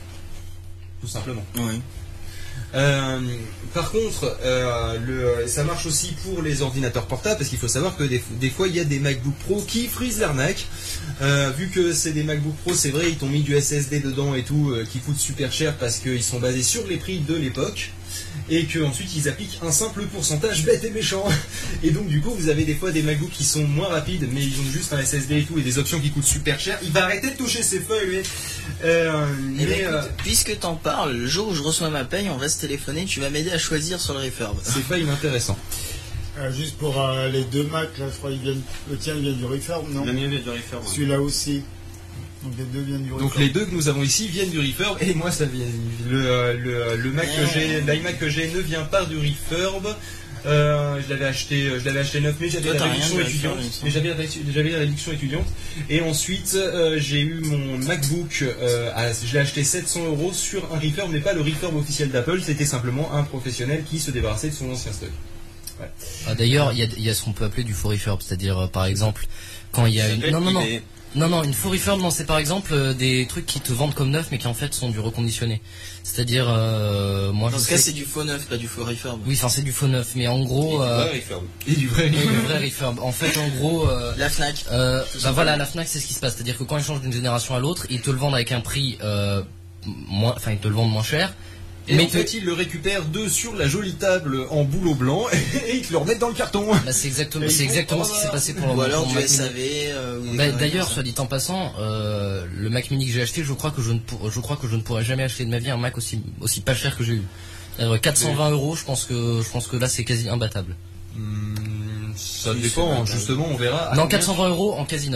[SPEAKER 2] Tout simplement.
[SPEAKER 5] Oui.
[SPEAKER 2] Euh, par contre, euh, le, ça marche aussi pour les ordinateurs portables parce qu'il faut savoir que des, des fois il y a des MacBook Pro qui frisent l'arnaque. Euh, vu que c'est des MacBook Pro, c'est vrai, ils t'ont mis du S S D dedans et tout, euh, qui coûte super cher parce qu'ils sont basés sur les prix de l'époque et qu'ensuite ils appliquent un simple pourcentage bête et méchant. Et donc du coup vous avez des fois des MacBooks qui sont moins rapides mais ils ont juste un S S D et tout et des options qui coûtent super cher. Il va arrêter de toucher ses feuilles lui. Euh,
[SPEAKER 5] mais
[SPEAKER 2] mais,
[SPEAKER 5] écoute,
[SPEAKER 2] euh,
[SPEAKER 5] puisque t'en parles, le jour où je reçois ma paye, on va se téléphoner, tu vas m'aider à choisir sur le Refurb.
[SPEAKER 2] C'est pas inintéressant.
[SPEAKER 6] Euh, juste pour euh, les deux Macs, là je crois qu'ils viennent. Le tien il vient du Refurb, non?
[SPEAKER 1] Le mien vient du Refurb.
[SPEAKER 6] Celui-là aussi. Donc les deux viennent du Refurb.
[SPEAKER 2] Donc les deux que nous avons ici viennent du Refurb et moi ça vient le le, le Mac que j'ai, l'iMac que j'ai ne vient pas du Refurb. Euh, je l'avais acheté, je l'avais acheté neuf, mais j'avais la réduction étudiante. Mais j'avais j'avais la réduction étudiante. Et ensuite euh, j'ai eu mon MacBook, euh, à, je l'ai acheté sept cents euros sur un Refurb, mais pas le Refurb officiel d'Apple. C'était simplement un professionnel qui se débarrassait de son ancien stock. Ouais.
[SPEAKER 4] Ah, d'ailleurs, il y a, y a ce qu'on peut appeler du faux Refurb, c'est-à-dire euh, par exemple quand il y a une... non non non. Non, non, une faux refurb, non, c'est par exemple euh, des trucs qui te vendent comme neuf mais qui en fait sont du reconditionné. C'est-à-dire, euh, moi
[SPEAKER 5] Dans
[SPEAKER 4] je
[SPEAKER 5] ce
[SPEAKER 4] sais...
[SPEAKER 5] cas, c'est du faux neuf, pas du faux refurb.
[SPEAKER 4] Oui, enfin c'est du faux neuf, mais en gros...
[SPEAKER 1] Et du vrai refurb.
[SPEAKER 2] Et du vrai refurb.
[SPEAKER 4] Et du vrai refurb. En fait, en gros... Euh,
[SPEAKER 5] la Fnac.
[SPEAKER 4] Euh, bah voilà, la Fnac, c'est ce qui se passe. C'est-à-dire que quand ils changent d'une génération à l'autre, ils te le vendent avec un prix euh, moins... Enfin, ils te le vendent moins cher.
[SPEAKER 2] Et
[SPEAKER 4] mais
[SPEAKER 2] en fait, ils le récupèrent d'eux sur la jolie table en bouleau blanc et ils te le remettent dans le carton.
[SPEAKER 4] Bah, c'est exactement, c'est exactement ce qui s'est passé pour le
[SPEAKER 5] Ou alors
[SPEAKER 4] pour
[SPEAKER 5] du
[SPEAKER 4] Mac
[SPEAKER 5] S A
[SPEAKER 4] Mini.
[SPEAKER 5] V. Euh,
[SPEAKER 4] bah, d'ailleurs, soit dit en passant, euh, le Mac Mini que j'ai acheté, je crois que je ne, pour, je crois que je ne pourrais jamais acheter de ma vie un Mac aussi, aussi pas cher que j'ai eu. Alors, quatre cent vingt euros, je pense que, je pense que là, c'est quasi imbattable.
[SPEAKER 2] Hum, ça dépend, justement, on verra.
[SPEAKER 4] Non, quatre cent vingt euros en quasi neuf.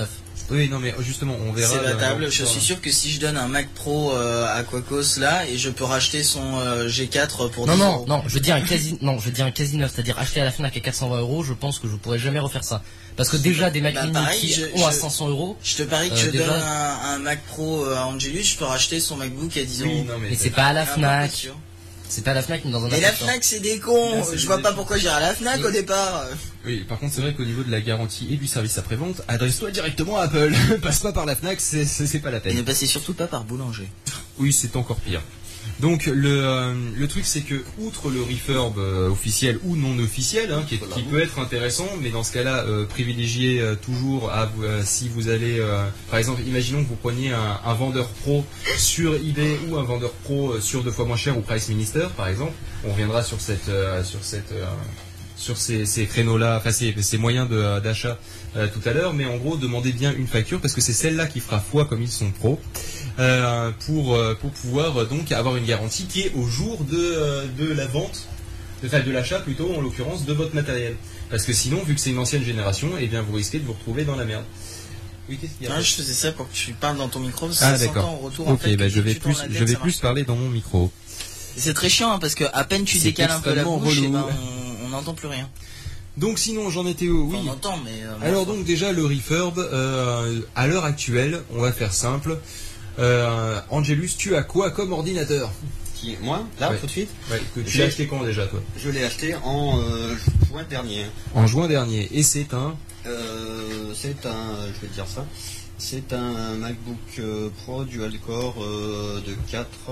[SPEAKER 2] Oui, non, mais justement, on verra.
[SPEAKER 5] C'est
[SPEAKER 2] euh,
[SPEAKER 5] battable.
[SPEAKER 2] on
[SPEAKER 5] Je
[SPEAKER 2] verra.
[SPEAKER 5] suis sûr que si je donne un Mac Pro euh, à Quacos là, et je peux racheter son euh, G quatre pour
[SPEAKER 4] Non,
[SPEAKER 5] dix
[SPEAKER 4] non,
[SPEAKER 5] euros.
[SPEAKER 4] non, je dis un quasi, non, je dis un quasi neuf, c'est-à-dire acheter à la Fnac à quatre cent vingt euros, je pense que je pourrais jamais refaire ça. Parce que déjà, des Mac
[SPEAKER 5] Bah,
[SPEAKER 4] mini
[SPEAKER 5] pareil,
[SPEAKER 4] qui
[SPEAKER 5] je-
[SPEAKER 4] ont à
[SPEAKER 5] je-
[SPEAKER 4] cinq cents euros,
[SPEAKER 5] Je te parie que
[SPEAKER 4] Euh,
[SPEAKER 5] je
[SPEAKER 4] déjà-
[SPEAKER 5] donne un, un Mac Pro à Angelus, je peux racheter son MacBook à dix euros.
[SPEAKER 2] Oui, non, mais,
[SPEAKER 4] mais c'est pas à la
[SPEAKER 5] Ah, pas
[SPEAKER 4] Fnac.
[SPEAKER 5] sûr.
[SPEAKER 4] C'est pas à la Fnac, mais dans un
[SPEAKER 5] Mais la
[SPEAKER 4] Apple Store.
[SPEAKER 5] Fnac c'est des cons,
[SPEAKER 2] Là, c'est
[SPEAKER 5] je
[SPEAKER 2] des
[SPEAKER 5] vois pas
[SPEAKER 2] déchets.
[SPEAKER 5] pourquoi j'irai à la Fnac
[SPEAKER 4] Et-
[SPEAKER 5] au départ.
[SPEAKER 2] Oui, par contre, c'est vrai qu'au niveau de la garantie et du service après-vente, adresse-toi directement à Apple. Passe pas par la Fnac, c'est, c'est, c'est pas la
[SPEAKER 5] Et
[SPEAKER 2] peine.
[SPEAKER 5] ne passez surtout pas par Boulanger.
[SPEAKER 2] Oui, c'est encore pire. Donc le, euh, le truc c'est que outre le refurb euh, officiel ou non officiel, hein, qui, est- qui peut être intéressant, mais dans ce cas-là, euh, privilégiez euh, toujours à vous, euh, si vous allez, euh, par exemple, imaginons que vous preniez un, un vendeur pro sur eBay ou un vendeur pro euh, sur deux fois moins cher ou Price Minister, par exemple. On reviendra sur cette, euh, sur cette, euh, sur ces, ces créneaux-là, enfin ces, ces moyens de- d'achat euh, tout à l'heure, mais en gros, demandez bien une facture parce que c'est celle-là qui fera foi comme ils sont pros. Euh, pour, euh, pour pouvoir euh, donc avoir une garantie qui est au jour de, euh, de la vente, enfin de l'achat plutôt en l'occurrence de votre matériel. Parce que sinon, vu que c'est une ancienne génération, eh bien vous risquez de vous retrouver dans la merde. Oui, qu'est-ce qu'il y a?
[SPEAKER 5] Ah, je faisais ça pour que tu parles dans ton micro, parce que
[SPEAKER 2] Ah
[SPEAKER 5] ça s'entend
[SPEAKER 2] d'accord.
[SPEAKER 5] en retour en
[SPEAKER 2] Ok,
[SPEAKER 5] fait.
[SPEAKER 2] bah
[SPEAKER 5] que
[SPEAKER 2] je
[SPEAKER 5] si
[SPEAKER 2] vais
[SPEAKER 5] tu tournes
[SPEAKER 2] plus,
[SPEAKER 5] la
[SPEAKER 2] je
[SPEAKER 5] tête,
[SPEAKER 2] vais
[SPEAKER 5] ça
[SPEAKER 2] plus
[SPEAKER 5] marche.
[SPEAKER 2] parler dans mon micro.
[SPEAKER 5] Et c'est très chiant hein, parce que à peine tu
[SPEAKER 2] C'est
[SPEAKER 5] décales un peu la
[SPEAKER 2] extrêmement
[SPEAKER 5] bouche, et
[SPEAKER 2] relou.
[SPEAKER 5] ben, on- on n'entend plus rien.
[SPEAKER 2] Donc sinon, j'en étais où? Oui.
[SPEAKER 5] Enfin, on entend, mais. euh, bon,
[SPEAKER 2] Alors
[SPEAKER 5] enfin.
[SPEAKER 2] donc déjà le refurb, euh, à l'heure actuelle, on va faire simple. Euh, Angelus, tu as quoi comme ordinateur?
[SPEAKER 1] Qui, moi, là,
[SPEAKER 2] Ouais.
[SPEAKER 1] tout de suite,
[SPEAKER 2] Ouais, que tu
[SPEAKER 1] J'ai-
[SPEAKER 2] l'as acheté quand déjà toi?
[SPEAKER 1] je l'ai acheté en euh, juin dernier.
[SPEAKER 2] En juin dernier. Et c'est un...
[SPEAKER 1] Euh, c'est un, je vais te dire ça, c'est un MacBook euh, Pro dual-core euh, de quatre.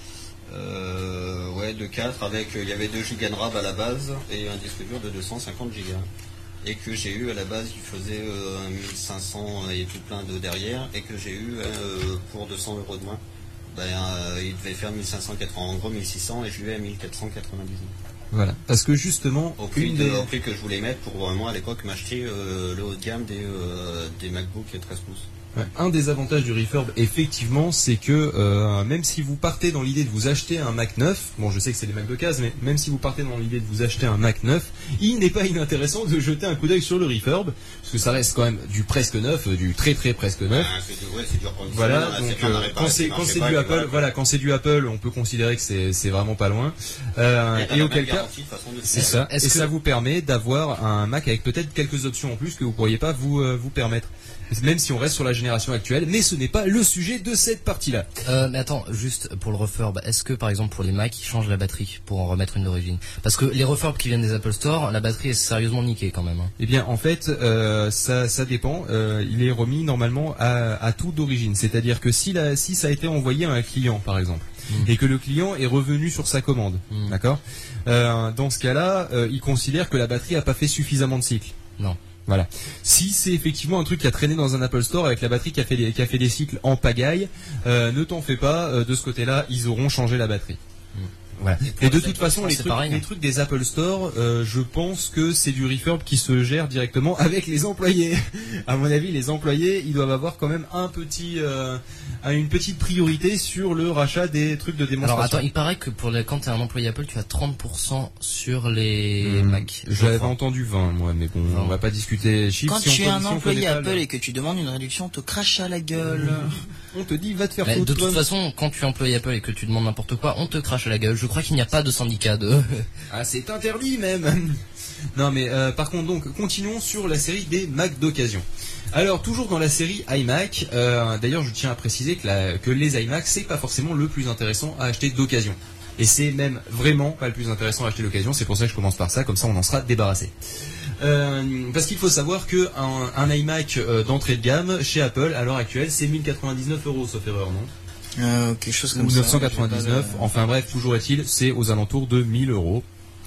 [SPEAKER 1] Euh, ouais, de quatre avec, euh, il y avait deux gigas de RAM à la base et un disque dur de deux cent cinquante gigas. Et que j'ai eu à la base, il faisait euh, mille cinq cents et tout plein de derrière, et que j'ai eu euh, pour deux cents euros de moins. Ben, euh, il devait faire mille cinq cent quatre-vingts, en gros mille six cents, et je lui ai à mille quatre cent quatre-vingt-dix-neuf.
[SPEAKER 2] Voilà. Parce que justement,
[SPEAKER 1] Au prix,
[SPEAKER 2] une
[SPEAKER 1] de-
[SPEAKER 2] des...
[SPEAKER 1] au prix que je voulais mettre pour vraiment à l'époque m'acheter euh, le haut de gamme des, euh, des MacBook treize pouces.
[SPEAKER 2] Ouais. Un des avantages du refurb, effectivement, c'est que euh, même si vous partez dans l'idée de vous acheter un Mac neuf, bon, je sais que c'est des Mac d'occasion, mais même si vous partez dans l'idée de vous acheter un Mac neuf, il n'est pas inintéressant de jeter un coup d'œil sur le refurb, parce que ça reste quand même du presque neuf, du très très presque neuf.
[SPEAKER 1] Ah, c'est du- ouais, c'est du reconditionné,
[SPEAKER 2] Voilà,
[SPEAKER 1] là,
[SPEAKER 2] donc
[SPEAKER 1] c'est pas
[SPEAKER 2] euh,
[SPEAKER 1] la réparation
[SPEAKER 2] quand c'est
[SPEAKER 1] qui
[SPEAKER 2] quand
[SPEAKER 1] marchait
[SPEAKER 2] c'est
[SPEAKER 1] pas,
[SPEAKER 2] du
[SPEAKER 1] et
[SPEAKER 2] Apple,
[SPEAKER 1] voilà.
[SPEAKER 2] voilà, quand c'est du Apple, on peut considérer que c'est c'est vraiment pas loin. Euh,
[SPEAKER 1] Et t'as
[SPEAKER 2] et
[SPEAKER 1] la
[SPEAKER 2] auquel
[SPEAKER 1] même
[SPEAKER 2] cas,
[SPEAKER 1] garantie de façon de
[SPEAKER 2] c'est
[SPEAKER 1] faire.
[SPEAKER 2] ça. Et
[SPEAKER 4] Est-ce que-
[SPEAKER 2] ça vous permet d'avoir un Mac avec peut-être quelques options en plus que vous pourriez pas vous euh, vous permettre, même si on reste sur la génération actuelle. Mais ce n'est pas le sujet de cette partie-là.
[SPEAKER 4] Euh, mais attends, juste pour le refurb, est-ce que par exemple pour les Mac, ils changent la batterie pour en remettre une d'origine? Parce que les refurbs qui viennent des Apple Store, la batterie est sérieusement niquée quand même. Hein.
[SPEAKER 2] Eh bien, en fait, euh, ça, ça dépend. Euh, il est remis normalement à, à tout d'origine. C'est-à-dire que si, la, si ça a été envoyé à un client, par exemple,
[SPEAKER 4] Mm.
[SPEAKER 2] et que le client est revenu sur sa commande,
[SPEAKER 4] Mm.
[SPEAKER 2] d'accord euh, dans ce cas-là, euh, il considère que la batterie a pas fait suffisamment de cycles.
[SPEAKER 4] Non.
[SPEAKER 2] Voilà. Si c'est effectivement un truc qui a traîné dans un Apple Store avec la batterie qui a fait des, qui a fait des cycles en pagaille, euh, ne t'en fais pas. euh, de ce côté-là, ils auront changé la batterie. Voilà. Et de toute façon, les
[SPEAKER 4] c'est
[SPEAKER 2] trucs,
[SPEAKER 4] pareil,
[SPEAKER 2] les
[SPEAKER 4] hein.
[SPEAKER 2] trucs des Apple Store, euh, je pense que c'est du refurb qui se gère directement avec les employés. À mon avis, les employés, ils doivent avoir quand même un petit, euh, une petite priorité sur le rachat des trucs de
[SPEAKER 4] Alors
[SPEAKER 2] démonstration.
[SPEAKER 4] attends, il paraît que pour les, quand t'es un employé Apple, tu as trente pour cent sur les
[SPEAKER 2] Hmm,
[SPEAKER 4] Mac. je
[SPEAKER 2] J'avais
[SPEAKER 4] crois.
[SPEAKER 2] entendu vingt, moi, mais bon,
[SPEAKER 4] vingt.
[SPEAKER 2] on va pas discuter chiffres.
[SPEAKER 5] Quand
[SPEAKER 2] si on
[SPEAKER 5] tu es
[SPEAKER 2] connaît-
[SPEAKER 5] un
[SPEAKER 2] si on
[SPEAKER 5] employé
[SPEAKER 2] connaît pas
[SPEAKER 5] Apple
[SPEAKER 2] le-
[SPEAKER 5] et que tu demandes une réduction, on te crache à la gueule.
[SPEAKER 2] on te dit va te faire
[SPEAKER 4] Mais
[SPEAKER 2] foutre.
[SPEAKER 4] de toute façon, quand tu es employé Apple et que tu demandes n'importe quoi, on te crache à la gueule. Je crois qu'il n'y a pas de syndicat de...
[SPEAKER 2] Ah, c'est interdit même. Non, mais euh, par contre, donc, continuons sur la série des Mac d'occasion. Alors, toujours dans la série iMac, euh, d'ailleurs, je tiens à préciser que, la- que les iMac, c'est pas forcément le plus intéressant à acheter d'occasion. Et c'est même vraiment pas le plus intéressant à acheter d'occasion. C'est pour ça que je commence par ça, comme ça on en sera débarrassé. Euh, parce qu'il faut savoir que un, un iMac euh, d'entrée de gamme chez Apple à l'heure actuelle, c'est mille quatre-vingt-dix-neuf euros, sauf erreur, non?
[SPEAKER 5] Euh, quelque chose comme
[SPEAKER 2] Ou
[SPEAKER 5] ça.
[SPEAKER 2] neuf cent quatre-vingt-dix-neuf,
[SPEAKER 5] j'ai pas le-
[SPEAKER 2] enfin bref, toujours est-il, c'est aux alentours de mille euros.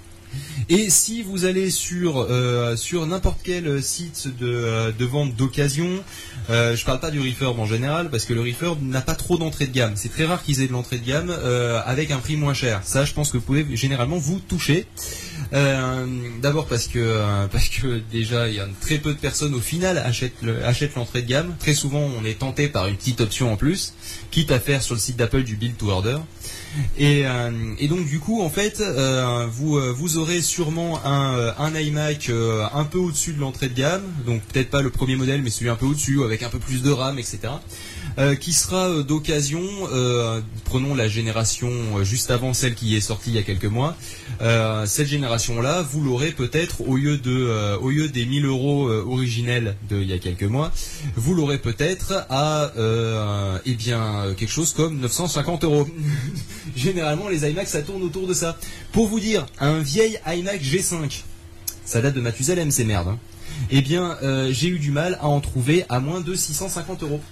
[SPEAKER 2] Et si vous allez sur euh, sur n'importe quel site de, euh, de vente d'occasion, euh, je parle pas du refurb en général parce que le refurb n'a pas trop d'entrée de gamme. C'est très rare qu'ils aient de l'entrée de gamme euh, avec un prix moins cher. Ça, je pense que vous pouvez généralement vous toucher. Euh, D'abord parce que euh, parce que déjà il y a très peu de personnes au final achètent le, achètent l'entrée de gamme. Très souvent, on est tenté par une petite option en plus, quitte à faire sur le site d'Apple du build to order. Et, euh, et donc du coup, en fait, euh, vous euh, vous aurez sûrement un, euh, un iMac euh, un peu au-dessus de l'entrée de gamme, donc peut-être pas le premier modèle, mais celui un peu au-dessus, avec un peu plus de RAM, et cetera. Euh, qui sera euh, d'occasion, euh, prenons la génération euh, juste avant celle qui est sortie il y a quelques mois, euh, cette génération-là, vous l'aurez peut-être au lieu de, euh, au lieu des mille euros euh, originels de il y a quelques mois, vous l'aurez peut-être à, euh, eh bien, quelque chose comme neuf cent cinquante euros. Généralement, les iMac, ça tourne autour de ça. Pour vous dire, un vieil iMac G cinq, ça date de Mathusalem, ces merdes, hein. Eh bien, euh, j'ai eu du mal à en trouver à moins de six cent cinquante euros.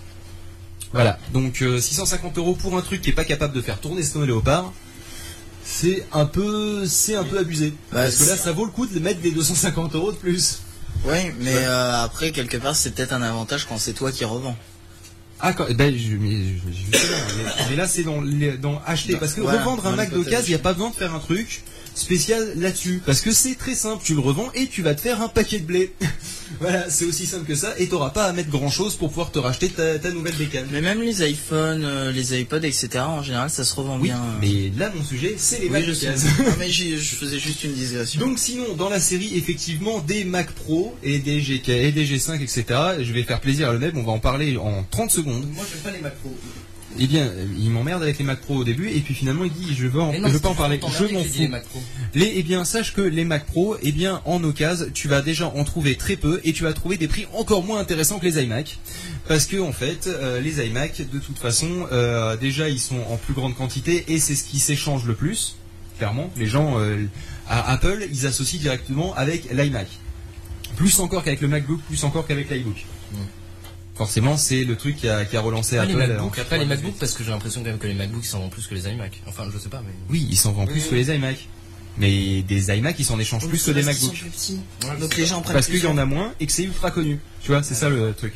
[SPEAKER 2] Voilà, donc euh, six cent cinquante euros pour un truc qui est pas capable de faire tourner Snow Leopard, c'est un peu, c'est un peu abusé.
[SPEAKER 5] Bah,
[SPEAKER 2] parce que là, ça vaut le coup de mettre des deux cent cinquante euros de plus.
[SPEAKER 5] Oui, mais
[SPEAKER 2] Ouais.
[SPEAKER 5] euh, après, quelque part, c'est peut-être un avantage quand c'est toi qui revends.
[SPEAKER 2] Ah, quand, ben, je, mais, je- justement, mais, mais là, c'est dans, les- dans acheter. Parce que
[SPEAKER 5] Voilà,
[SPEAKER 2] revendre un
[SPEAKER 5] dans
[SPEAKER 2] Mac
[SPEAKER 5] l'hypothèse
[SPEAKER 2] d'occasion, il n'y a pas besoin de faire un truc spécial là-dessus. Parce que c'est très simple, tu le revends et tu vas te faire un paquet de blé. Voilà, c'est aussi simple que ça. Et t'auras pas à mettre grand-chose pour pouvoir te racheter ta, ta nouvelle bécane.
[SPEAKER 5] Mais même les iPhones, euh, les iPods, et cetera, en général, ça se revend
[SPEAKER 2] Oui,
[SPEAKER 5] bien. euh.
[SPEAKER 2] mais là, mon sujet, c'est les
[SPEAKER 5] Oui,
[SPEAKER 2] Mac
[SPEAKER 5] je sais.
[SPEAKER 2] d'occasion.
[SPEAKER 5] Ah, mais j'ai- je faisais juste une digression.
[SPEAKER 2] Donc sinon, dans la série, effectivement, des Mac Pro et des G K et des G cinq, et cetera. Je vais faire plaisir à le même, on va en parler en trente secondes.
[SPEAKER 4] Moi, j'aime pas les Mac Pro.
[SPEAKER 2] Eh bien, il m'emmerde avec les Mac Pro au début, et puis finalement il dit je veux, en,
[SPEAKER 4] Mais non,
[SPEAKER 2] je veux pas en
[SPEAKER 4] c'est
[SPEAKER 2] parler,
[SPEAKER 4] pour
[SPEAKER 2] je
[SPEAKER 4] t'emmerder
[SPEAKER 2] m'en
[SPEAKER 4] que tu dis
[SPEAKER 2] fous.
[SPEAKER 4] les Mac Pro.
[SPEAKER 2] Les, eh bien, sache que les Mac Pro, eh bien, en occasion, tu vas déjà en trouver très peu, et tu vas trouver des prix encore moins intéressants que les iMac, parce que en fait, euh, les iMac, de toute façon, euh, déjà ils sont en plus grande quantité, et c'est ce qui s'échange le plus. Clairement, les gens euh, à Apple, ils associent directement avec l'iMac, plus encore qu'avec le MacBook, plus encore qu'avec l'iBook.
[SPEAKER 4] Mm.
[SPEAKER 2] Forcément, c'est le truc qui a, qui a relancé
[SPEAKER 4] Pas les
[SPEAKER 2] Apple.
[SPEAKER 4] MacBooks,
[SPEAKER 2] en
[SPEAKER 4] après les
[SPEAKER 2] quatre-vingt-dix-huit.
[SPEAKER 4] MacBooks, parce que j'ai l'impression quand même que les MacBooks ils s'en vendent plus que les iMac. Enfin, je sais pas, mais.
[SPEAKER 2] Oui, ils s'en vendent plus
[SPEAKER 5] Oui.
[SPEAKER 2] que les iMac. Mais des iMac, ils s'en échangent plus que des
[SPEAKER 5] Parce qu'ils
[SPEAKER 2] MacBooks.
[SPEAKER 5] sont plus petits. Donc les gens prennent
[SPEAKER 2] Parce
[SPEAKER 5] plus
[SPEAKER 2] qu'il y en
[SPEAKER 5] soin.
[SPEAKER 2] a moins et que c'est ultra connu. Tu vois, c'est ça le truc.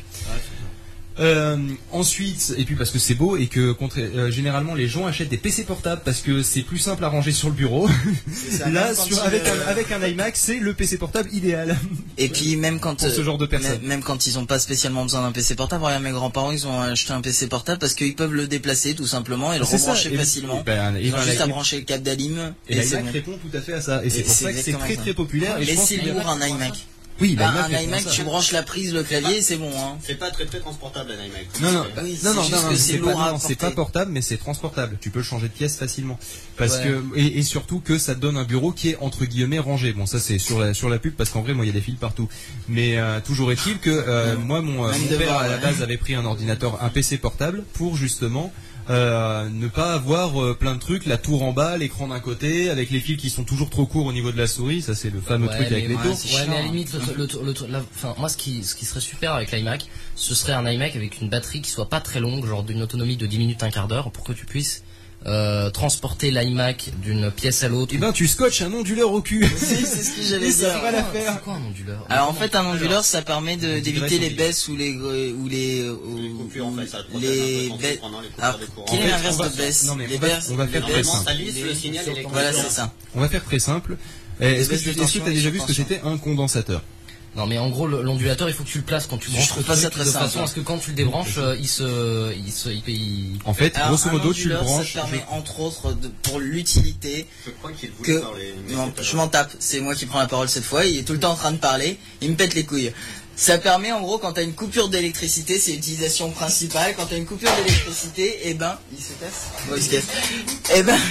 [SPEAKER 2] Euh, ensuite, et puis parce que c'est beau et que contre, euh, généralement les gens achètent des P C portables parce que c'est plus simple à ranger sur le bureau.
[SPEAKER 5] C'est ça,
[SPEAKER 2] Là,
[SPEAKER 5] même quand
[SPEAKER 2] sur,
[SPEAKER 5] ils,
[SPEAKER 2] avec,
[SPEAKER 5] euh,
[SPEAKER 2] un, avec un iMac, c'est le P C portable idéal.
[SPEAKER 5] Et puis même quand
[SPEAKER 2] Pour ce
[SPEAKER 5] euh,
[SPEAKER 2] genre de personnes.
[SPEAKER 5] même, même quand ils ont pas spécialement besoin d'un P C portable, regarde mes grands-parents, ils ont acheté un P C portable parce qu'ils peuvent le déplacer tout simplement et le
[SPEAKER 2] C'est ça.
[SPEAKER 5] rebrancher
[SPEAKER 2] Et-
[SPEAKER 5] facilement.
[SPEAKER 2] et ben, et
[SPEAKER 5] Ils ont
[SPEAKER 2] ben,
[SPEAKER 5] juste
[SPEAKER 2] la-
[SPEAKER 5] à brancher le câble d'alim
[SPEAKER 2] et
[SPEAKER 5] et c'est
[SPEAKER 2] l'iMac
[SPEAKER 5] bon.
[SPEAKER 2] répond tout à fait à ça. Et c'est
[SPEAKER 5] Et
[SPEAKER 2] pour
[SPEAKER 5] c'est
[SPEAKER 2] ça que c'est
[SPEAKER 5] exactement
[SPEAKER 2] très
[SPEAKER 5] ça.
[SPEAKER 2] très populaire. Et, je
[SPEAKER 5] Et
[SPEAKER 2] pense
[SPEAKER 5] c'est
[SPEAKER 2] qu'il y a-
[SPEAKER 5] lourd un iMac.
[SPEAKER 2] Oui,
[SPEAKER 5] Bah,
[SPEAKER 2] l'iMac
[SPEAKER 5] un
[SPEAKER 2] répond à
[SPEAKER 5] iMac,
[SPEAKER 2] ça.
[SPEAKER 5] tu branches la prise, le clavier, et c'est bon. Hein.
[SPEAKER 1] C'est pas très très transportable un iMac.
[SPEAKER 2] Non, non,
[SPEAKER 5] Oui,
[SPEAKER 2] non,
[SPEAKER 5] c'est
[SPEAKER 2] non,
[SPEAKER 5] juste
[SPEAKER 2] non,
[SPEAKER 5] que
[SPEAKER 2] c'est
[SPEAKER 5] c'est
[SPEAKER 2] pas,
[SPEAKER 5] lourd à
[SPEAKER 2] non, c'est pas
[SPEAKER 5] porter.
[SPEAKER 2] portable, mais c'est transportable. Tu peux le changer de pièce facilement. Parce
[SPEAKER 5] Ouais.
[SPEAKER 2] que, et, et surtout que ça te donne un bureau qui est entre guillemets rangé. Bon, ça c'est sur la, sur la pub parce qu'en vrai, moi, il y a des fils partout. Mais, euh, toujours est-il que, euh, moi, mon, euh,
[SPEAKER 5] Même
[SPEAKER 2] mon
[SPEAKER 5] devant,
[SPEAKER 2] père à la
[SPEAKER 5] ouais.
[SPEAKER 2] base avait pris un ordinateur, un P C portable pour justement, euh, ne pas avoir euh, plein de trucs, la tour en bas, l'écran d'un côté, avec les fils qui sont toujours trop courts au niveau de la souris. Ça, c'est le fameux
[SPEAKER 4] Ouais,
[SPEAKER 2] truc avec
[SPEAKER 4] mais
[SPEAKER 2] les
[SPEAKER 4] ouais,
[SPEAKER 2] tours.
[SPEAKER 5] c'est
[SPEAKER 4] Ouais, mais à la
[SPEAKER 5] chiant.
[SPEAKER 4] limite, le, le, le, le- la- enfin, moi, ce qui, ce qui serait super avec l'iMac, ce serait un iMac avec une batterie qui soit pas très longue, genre d'une autonomie de dix minutes, un quart d'heure, pour que tu puisses euh, transporter l'iMac d'une pièce à l'autre.
[SPEAKER 2] Eh ben, tu scotches un onduleur au cul.
[SPEAKER 5] C'est c'est ce que j'allais
[SPEAKER 2] Et ça
[SPEAKER 5] dire.
[SPEAKER 2] fera l'affaire.
[SPEAKER 4] C'est quoi un onduleur
[SPEAKER 5] Alors en fait un onduleur ça permet de-
[SPEAKER 2] on dirait
[SPEAKER 5] d'éviter
[SPEAKER 2] son
[SPEAKER 5] les
[SPEAKER 2] lit.
[SPEAKER 5] baisses ou les ou les ou-
[SPEAKER 1] Les coupures en fait, ça te protège
[SPEAKER 5] les
[SPEAKER 1] un peu ton
[SPEAKER 5] baisses.
[SPEAKER 1] fil pendant les coupures
[SPEAKER 5] Alors
[SPEAKER 1] de courant.
[SPEAKER 5] quel
[SPEAKER 2] En
[SPEAKER 5] est
[SPEAKER 2] fait,
[SPEAKER 5] l'inverse
[SPEAKER 2] on va-
[SPEAKER 5] de baisse
[SPEAKER 2] non, mais
[SPEAKER 5] Les
[SPEAKER 2] on va-
[SPEAKER 5] baisses-
[SPEAKER 2] on va faire
[SPEAKER 5] les
[SPEAKER 2] très
[SPEAKER 5] baisses-
[SPEAKER 2] simple.
[SPEAKER 1] ça lisse le
[SPEAKER 5] les-
[SPEAKER 1] signal électrique.
[SPEAKER 5] Voilà c'est ça.
[SPEAKER 2] On va faire très simple. Eh, Est-ce que
[SPEAKER 5] baisses
[SPEAKER 2] tu
[SPEAKER 5] de
[SPEAKER 2] est-ce que
[SPEAKER 5] tension
[SPEAKER 2] t'as
[SPEAKER 5] et
[SPEAKER 2] déjà
[SPEAKER 5] de
[SPEAKER 2] vu ce que
[SPEAKER 5] surtension.
[SPEAKER 2] c'était un condensateur?
[SPEAKER 4] Non, mais en gros, le- l'ondulateur, il faut que tu le places quand tu
[SPEAKER 5] Je
[SPEAKER 4] branches
[SPEAKER 5] trouve
[SPEAKER 4] le
[SPEAKER 5] pas ça
[SPEAKER 4] truc,
[SPEAKER 5] très
[SPEAKER 4] de
[SPEAKER 5] simple.
[SPEAKER 4] façon à ce que quand tu le débranches, euh, il se, il se, il, il-
[SPEAKER 2] En fait,
[SPEAKER 5] Alors,
[SPEAKER 2] grosso
[SPEAKER 5] un
[SPEAKER 2] modo, tu le
[SPEAKER 5] onduleur,
[SPEAKER 2] branches.
[SPEAKER 5] ça te permet entre autres de- pour l'utilité
[SPEAKER 1] Je crois qu'il voulait
[SPEAKER 5] que
[SPEAKER 1] parler. mais
[SPEAKER 5] non,
[SPEAKER 1] c'est pas
[SPEAKER 5] je
[SPEAKER 1] grave.
[SPEAKER 5] m'en tape, c'est moi qui prends la parole cette fois, il est tout le temps en train de parler, il me pète les couilles. Ça permet en gros quand t'as une coupure d'électricité, c'est l'utilisation principale, quand t'as une coupure d'électricité, et ben, il se casse. Bon, il se casse. Et ben,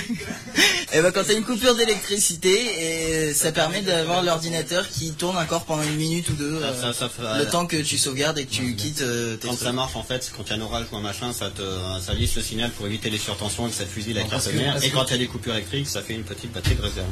[SPEAKER 5] et ben quand t'as une coupure d'électricité, et ça permet d'avoir l'ordinateur qui tourne encore pendant une minute ou deux,
[SPEAKER 1] Ça-
[SPEAKER 5] euh,
[SPEAKER 1] ça- ça fait-
[SPEAKER 5] le temps que tu sauvegardes et que tu quittes euh, tes
[SPEAKER 1] Quand
[SPEAKER 5] trucs.
[SPEAKER 1] ça marche en fait, quand il y a un orage ou un machin, ça te, ça lisse le signal pour éviter les surtensions et que ça te fusille la
[SPEAKER 4] Non,
[SPEAKER 1] carte
[SPEAKER 4] parce que-
[SPEAKER 1] mère.
[SPEAKER 4] parce
[SPEAKER 1] Et
[SPEAKER 4] que-
[SPEAKER 1] quand il y a des coupures électriques, ça fait une petite batterie de réserve.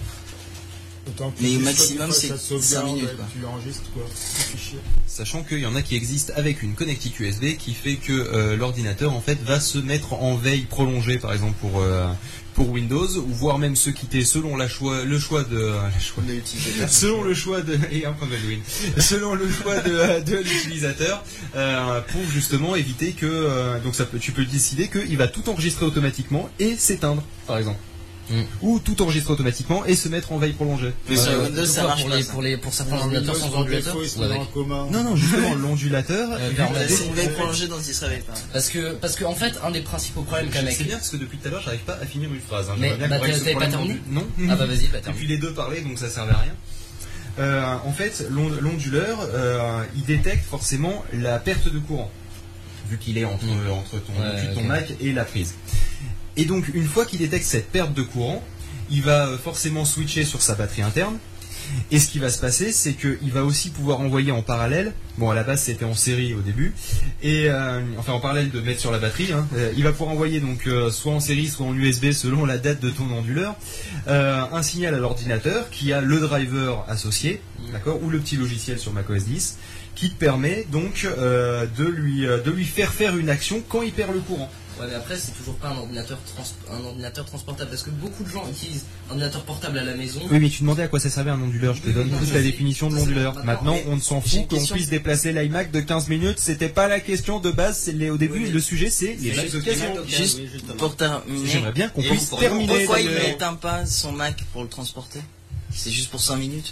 [SPEAKER 6] Autant que
[SPEAKER 5] Mais
[SPEAKER 6] tu
[SPEAKER 5] au
[SPEAKER 6] fais
[SPEAKER 5] maximum,
[SPEAKER 6] ça,
[SPEAKER 5] c'est
[SPEAKER 6] ça sauvegarde,
[SPEAKER 5] cinq minutes,
[SPEAKER 6] et
[SPEAKER 5] quoi.
[SPEAKER 6] Tu l'enregistres quoi. C'est fichier.
[SPEAKER 2] Sachant qu'il y en a qui existent avec une connectique U S B qui fait que euh, l'ordinateur en fait va se mettre en veille prolongée, par exemple pour euh, pour Windows, ou voire même se quitter selon la choix, le choix de euh, la choix,
[SPEAKER 5] De l'utilisateur.
[SPEAKER 2] selon le choix de et un point Baldwin, selon le choix de, de l'utilisateur, euh, pour justement éviter que euh, donc ça peut, tu peux décider qu'il va tout enregistrer automatiquement et s'éteindre, par exemple. mm. ou tout enregistrer automatiquement et se mettre en veille prolongée.
[SPEAKER 5] Mais sur
[SPEAKER 4] Euh,
[SPEAKER 5] Windows, ça
[SPEAKER 4] pourquoi,
[SPEAKER 5] marche
[SPEAKER 4] pour
[SPEAKER 5] pas,
[SPEAKER 4] les,
[SPEAKER 5] ça.
[SPEAKER 4] pour les, pour certains
[SPEAKER 6] Alors,
[SPEAKER 4] ordinateurs
[SPEAKER 6] Windows,
[SPEAKER 4] sans
[SPEAKER 6] par
[SPEAKER 4] ondulateur
[SPEAKER 6] défaut, il se
[SPEAKER 4] ou
[SPEAKER 6] met
[SPEAKER 4] avec.
[SPEAKER 6] en coma.
[SPEAKER 2] Non, non, justement, l'ondulateur.
[SPEAKER 4] Euh,
[SPEAKER 2] vu
[SPEAKER 4] permet
[SPEAKER 2] que la-
[SPEAKER 4] de-
[SPEAKER 5] C'est une veille prolongée dont il se réveille pas.
[SPEAKER 4] Parce que, parce que, en fait, un des principaux problèmes qu'a
[SPEAKER 2] Je
[SPEAKER 4] mec.
[SPEAKER 2] sais bien parce que depuis tout à l'heure, j'arrive pas à finir une phrase. Hein.
[SPEAKER 4] Mais,
[SPEAKER 2] J'aimerais bien
[SPEAKER 4] bah,
[SPEAKER 2] qu'on règle
[SPEAKER 4] t'as-
[SPEAKER 2] ce
[SPEAKER 4] t'avais pas
[SPEAKER 2] problème
[SPEAKER 4] terminé
[SPEAKER 2] non.
[SPEAKER 4] Ah bah vas-y, bah termine.
[SPEAKER 2] Depuis les deux parler, donc ça servait à rien. Euh, en fait, l'ond- l'onduleur, euh, il détecte forcément la perte de courant, vu qu'il est entre,
[SPEAKER 4] Mmh.
[SPEAKER 2] entre ton,
[SPEAKER 4] Ouais,
[SPEAKER 2] ton
[SPEAKER 4] ok.
[SPEAKER 2] Mac et la prise. Et donc, une fois qu'il détecte cette perte de courant, il va euh, forcément switcher sur sa batterie interne. Et ce qui va se passer, c'est qu'il va aussi pouvoir envoyer en parallèle, bon à la base c'était en série au début, et euh, enfin en parallèle de mettre sur la batterie, hein, euh, il va pouvoir envoyer donc euh, soit en série, soit en U S B selon la date de ton onduleur, euh, un signal à l'ordinateur qui a le driver associé, d'accord, ou le petit logiciel sur macOS dix, qui te permet donc euh, de, lui, euh, de lui faire faire une action quand il perd le courant.
[SPEAKER 4] Ouais, mais après, c'est toujours pas un ordinateur, trans... un ordinateur transportable parce que beaucoup de gens utilisent un ordinateur portable à la maison.
[SPEAKER 2] Oui, mais tu demandais à quoi ça servait un onduleur, je te donne toute la définition de l'onduleur. Maintenant, on ne s'en
[SPEAKER 5] J'ai
[SPEAKER 2] fout
[SPEAKER 5] une
[SPEAKER 2] qu'on
[SPEAKER 5] question.
[SPEAKER 2] puisse déplacer l'iMac de quinze minutes, c'était pas la question de base, c'est les- au début,
[SPEAKER 5] Oui, mais-
[SPEAKER 2] le sujet c'est les
[SPEAKER 5] C'est
[SPEAKER 2] Macs
[SPEAKER 5] juste
[SPEAKER 2] d'occasion.
[SPEAKER 1] les Macs d'occasion.
[SPEAKER 5] Juste
[SPEAKER 1] oui, justement.
[SPEAKER 5] pour terminer,
[SPEAKER 2] J'aimerais bien qu'on
[SPEAKER 1] Et
[SPEAKER 2] puisse
[SPEAKER 1] vous-
[SPEAKER 2] terminer.
[SPEAKER 5] pourquoi il
[SPEAKER 2] d'ailleurs.
[SPEAKER 5] n'éteint pas son Mac pour le transporter? C'est juste pour cinq minutes.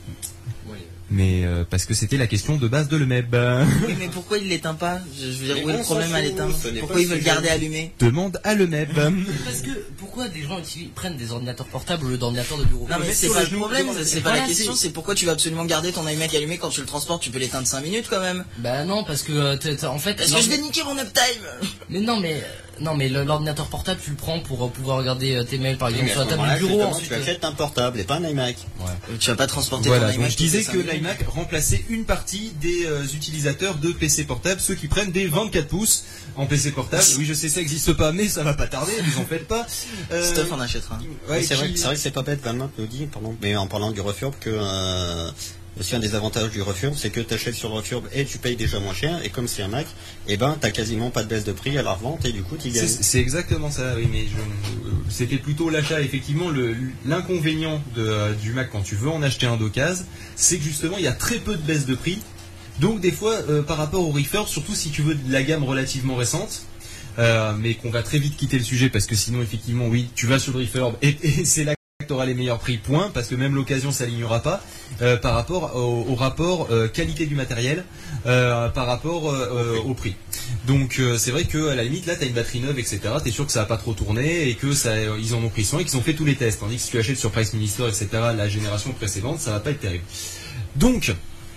[SPEAKER 2] Mais euh, parce que c'était la question de base de le Meb.
[SPEAKER 5] Oui, mais pourquoi il l'éteint pas? Je, je veux dire,
[SPEAKER 1] Mais
[SPEAKER 5] où est
[SPEAKER 1] on
[SPEAKER 5] le
[SPEAKER 1] s'en
[SPEAKER 5] problème à
[SPEAKER 1] fout,
[SPEAKER 5] l'éteindre?
[SPEAKER 1] ce n'est
[SPEAKER 5] Pourquoi
[SPEAKER 1] pas
[SPEAKER 5] ils veulent
[SPEAKER 1] le
[SPEAKER 5] le garder
[SPEAKER 1] sujet.
[SPEAKER 5] allumé?
[SPEAKER 2] Demande à le Meb.
[SPEAKER 4] Parce que pourquoi des gens utilisent, prennent des ordinateurs portables au lieu d'ordinateurs de bureau?
[SPEAKER 5] Non mais
[SPEAKER 2] mettre
[SPEAKER 5] c'est
[SPEAKER 2] sur
[SPEAKER 5] pas
[SPEAKER 2] les
[SPEAKER 5] le
[SPEAKER 2] genoux,
[SPEAKER 5] problème,
[SPEAKER 2] demande-
[SPEAKER 5] c'est pas
[SPEAKER 4] Voilà,
[SPEAKER 5] la question,
[SPEAKER 4] c'est-
[SPEAKER 5] c'est pourquoi tu vas absolument garder ton iMac allumé quand tu le transportes, tu peux l'éteindre cinq minutes quand même.
[SPEAKER 4] Bah non, parce que euh, t'as- t'as- en fait.
[SPEAKER 5] Est-ce
[SPEAKER 4] non,
[SPEAKER 5] que je
[SPEAKER 4] mais-
[SPEAKER 5] vais niquer mon uptime?
[SPEAKER 4] Mais non, mais non, mais le- l'ordinateur portable, tu le prends pour euh, pouvoir regarder euh, tes mails par
[SPEAKER 1] Oui,
[SPEAKER 4] exemple
[SPEAKER 1] mais
[SPEAKER 4] sur
[SPEAKER 1] à
[SPEAKER 4] la
[SPEAKER 1] ce
[SPEAKER 4] table
[SPEAKER 1] moment-là,
[SPEAKER 4] du bureau.
[SPEAKER 1] justement,
[SPEAKER 4] Ensuite,
[SPEAKER 1] tu
[SPEAKER 4] euh,
[SPEAKER 1] achètes un portable et pas un iMac.
[SPEAKER 5] Tu vas pas transporter
[SPEAKER 2] Voilà,
[SPEAKER 5] ton
[SPEAKER 2] donc
[SPEAKER 5] iMac.
[SPEAKER 2] je disais
[SPEAKER 5] toutes
[SPEAKER 2] que
[SPEAKER 5] les cinq minutes.
[SPEAKER 2] l'iMac remplaçait une partie des euh, utilisateurs de P C portables, ceux qui prennent des vingt-quatre pouces en P C portable. Oui, je sais, ça n'existe pas, mais ça va pas tarder, vous en faites pas. Euh,
[SPEAKER 5] Stuff en achètera.
[SPEAKER 2] ouais,
[SPEAKER 1] Oui, c'est vrai,
[SPEAKER 2] qui-
[SPEAKER 1] c'est vrai que c'est pas bête, Valmont nous dit, pardon, mais en parlant du refurb, que euh, aussi un des avantages du refurb, c'est que tu achètes sur le refurb et tu payes déjà moins cher, et comme c'est un Mac, et ben t'as quasiment pas de baisse de prix à la revente, et du coup tu gagnes.
[SPEAKER 2] C'est c'est exactement ça, oui, mais je- euh, c'était plutôt l'achat. Effectivement, le- l'inconvénient de, euh, du Mac quand tu veux en acheter un d'occasion, c'est que justement il y a très peu de baisse de prix. Donc des fois, euh, par rapport au refurb, surtout si tu veux de la gamme relativement récente, euh, mais qu'on va très vite quitter le sujet parce que sinon effectivement, oui, tu vas sur le refurb et, et c'est là que tu auras les meilleurs prix, point, parce que même l'occasion s'alignera pas euh, par rapport au, au rapport euh, qualité du matériel euh, par rapport euh, au prix. Donc euh, c'est vrai que à la limite là tu as une batterie neuve, et cetera. T'es sûr que ça va pas trop tourner et que ça euh, ils en ont pris soin et qu'ils ont fait tous les tests. Tandis que si tu achètes sur Price Minister, et cetera, la génération précédente, ça va pas être terrible. Donc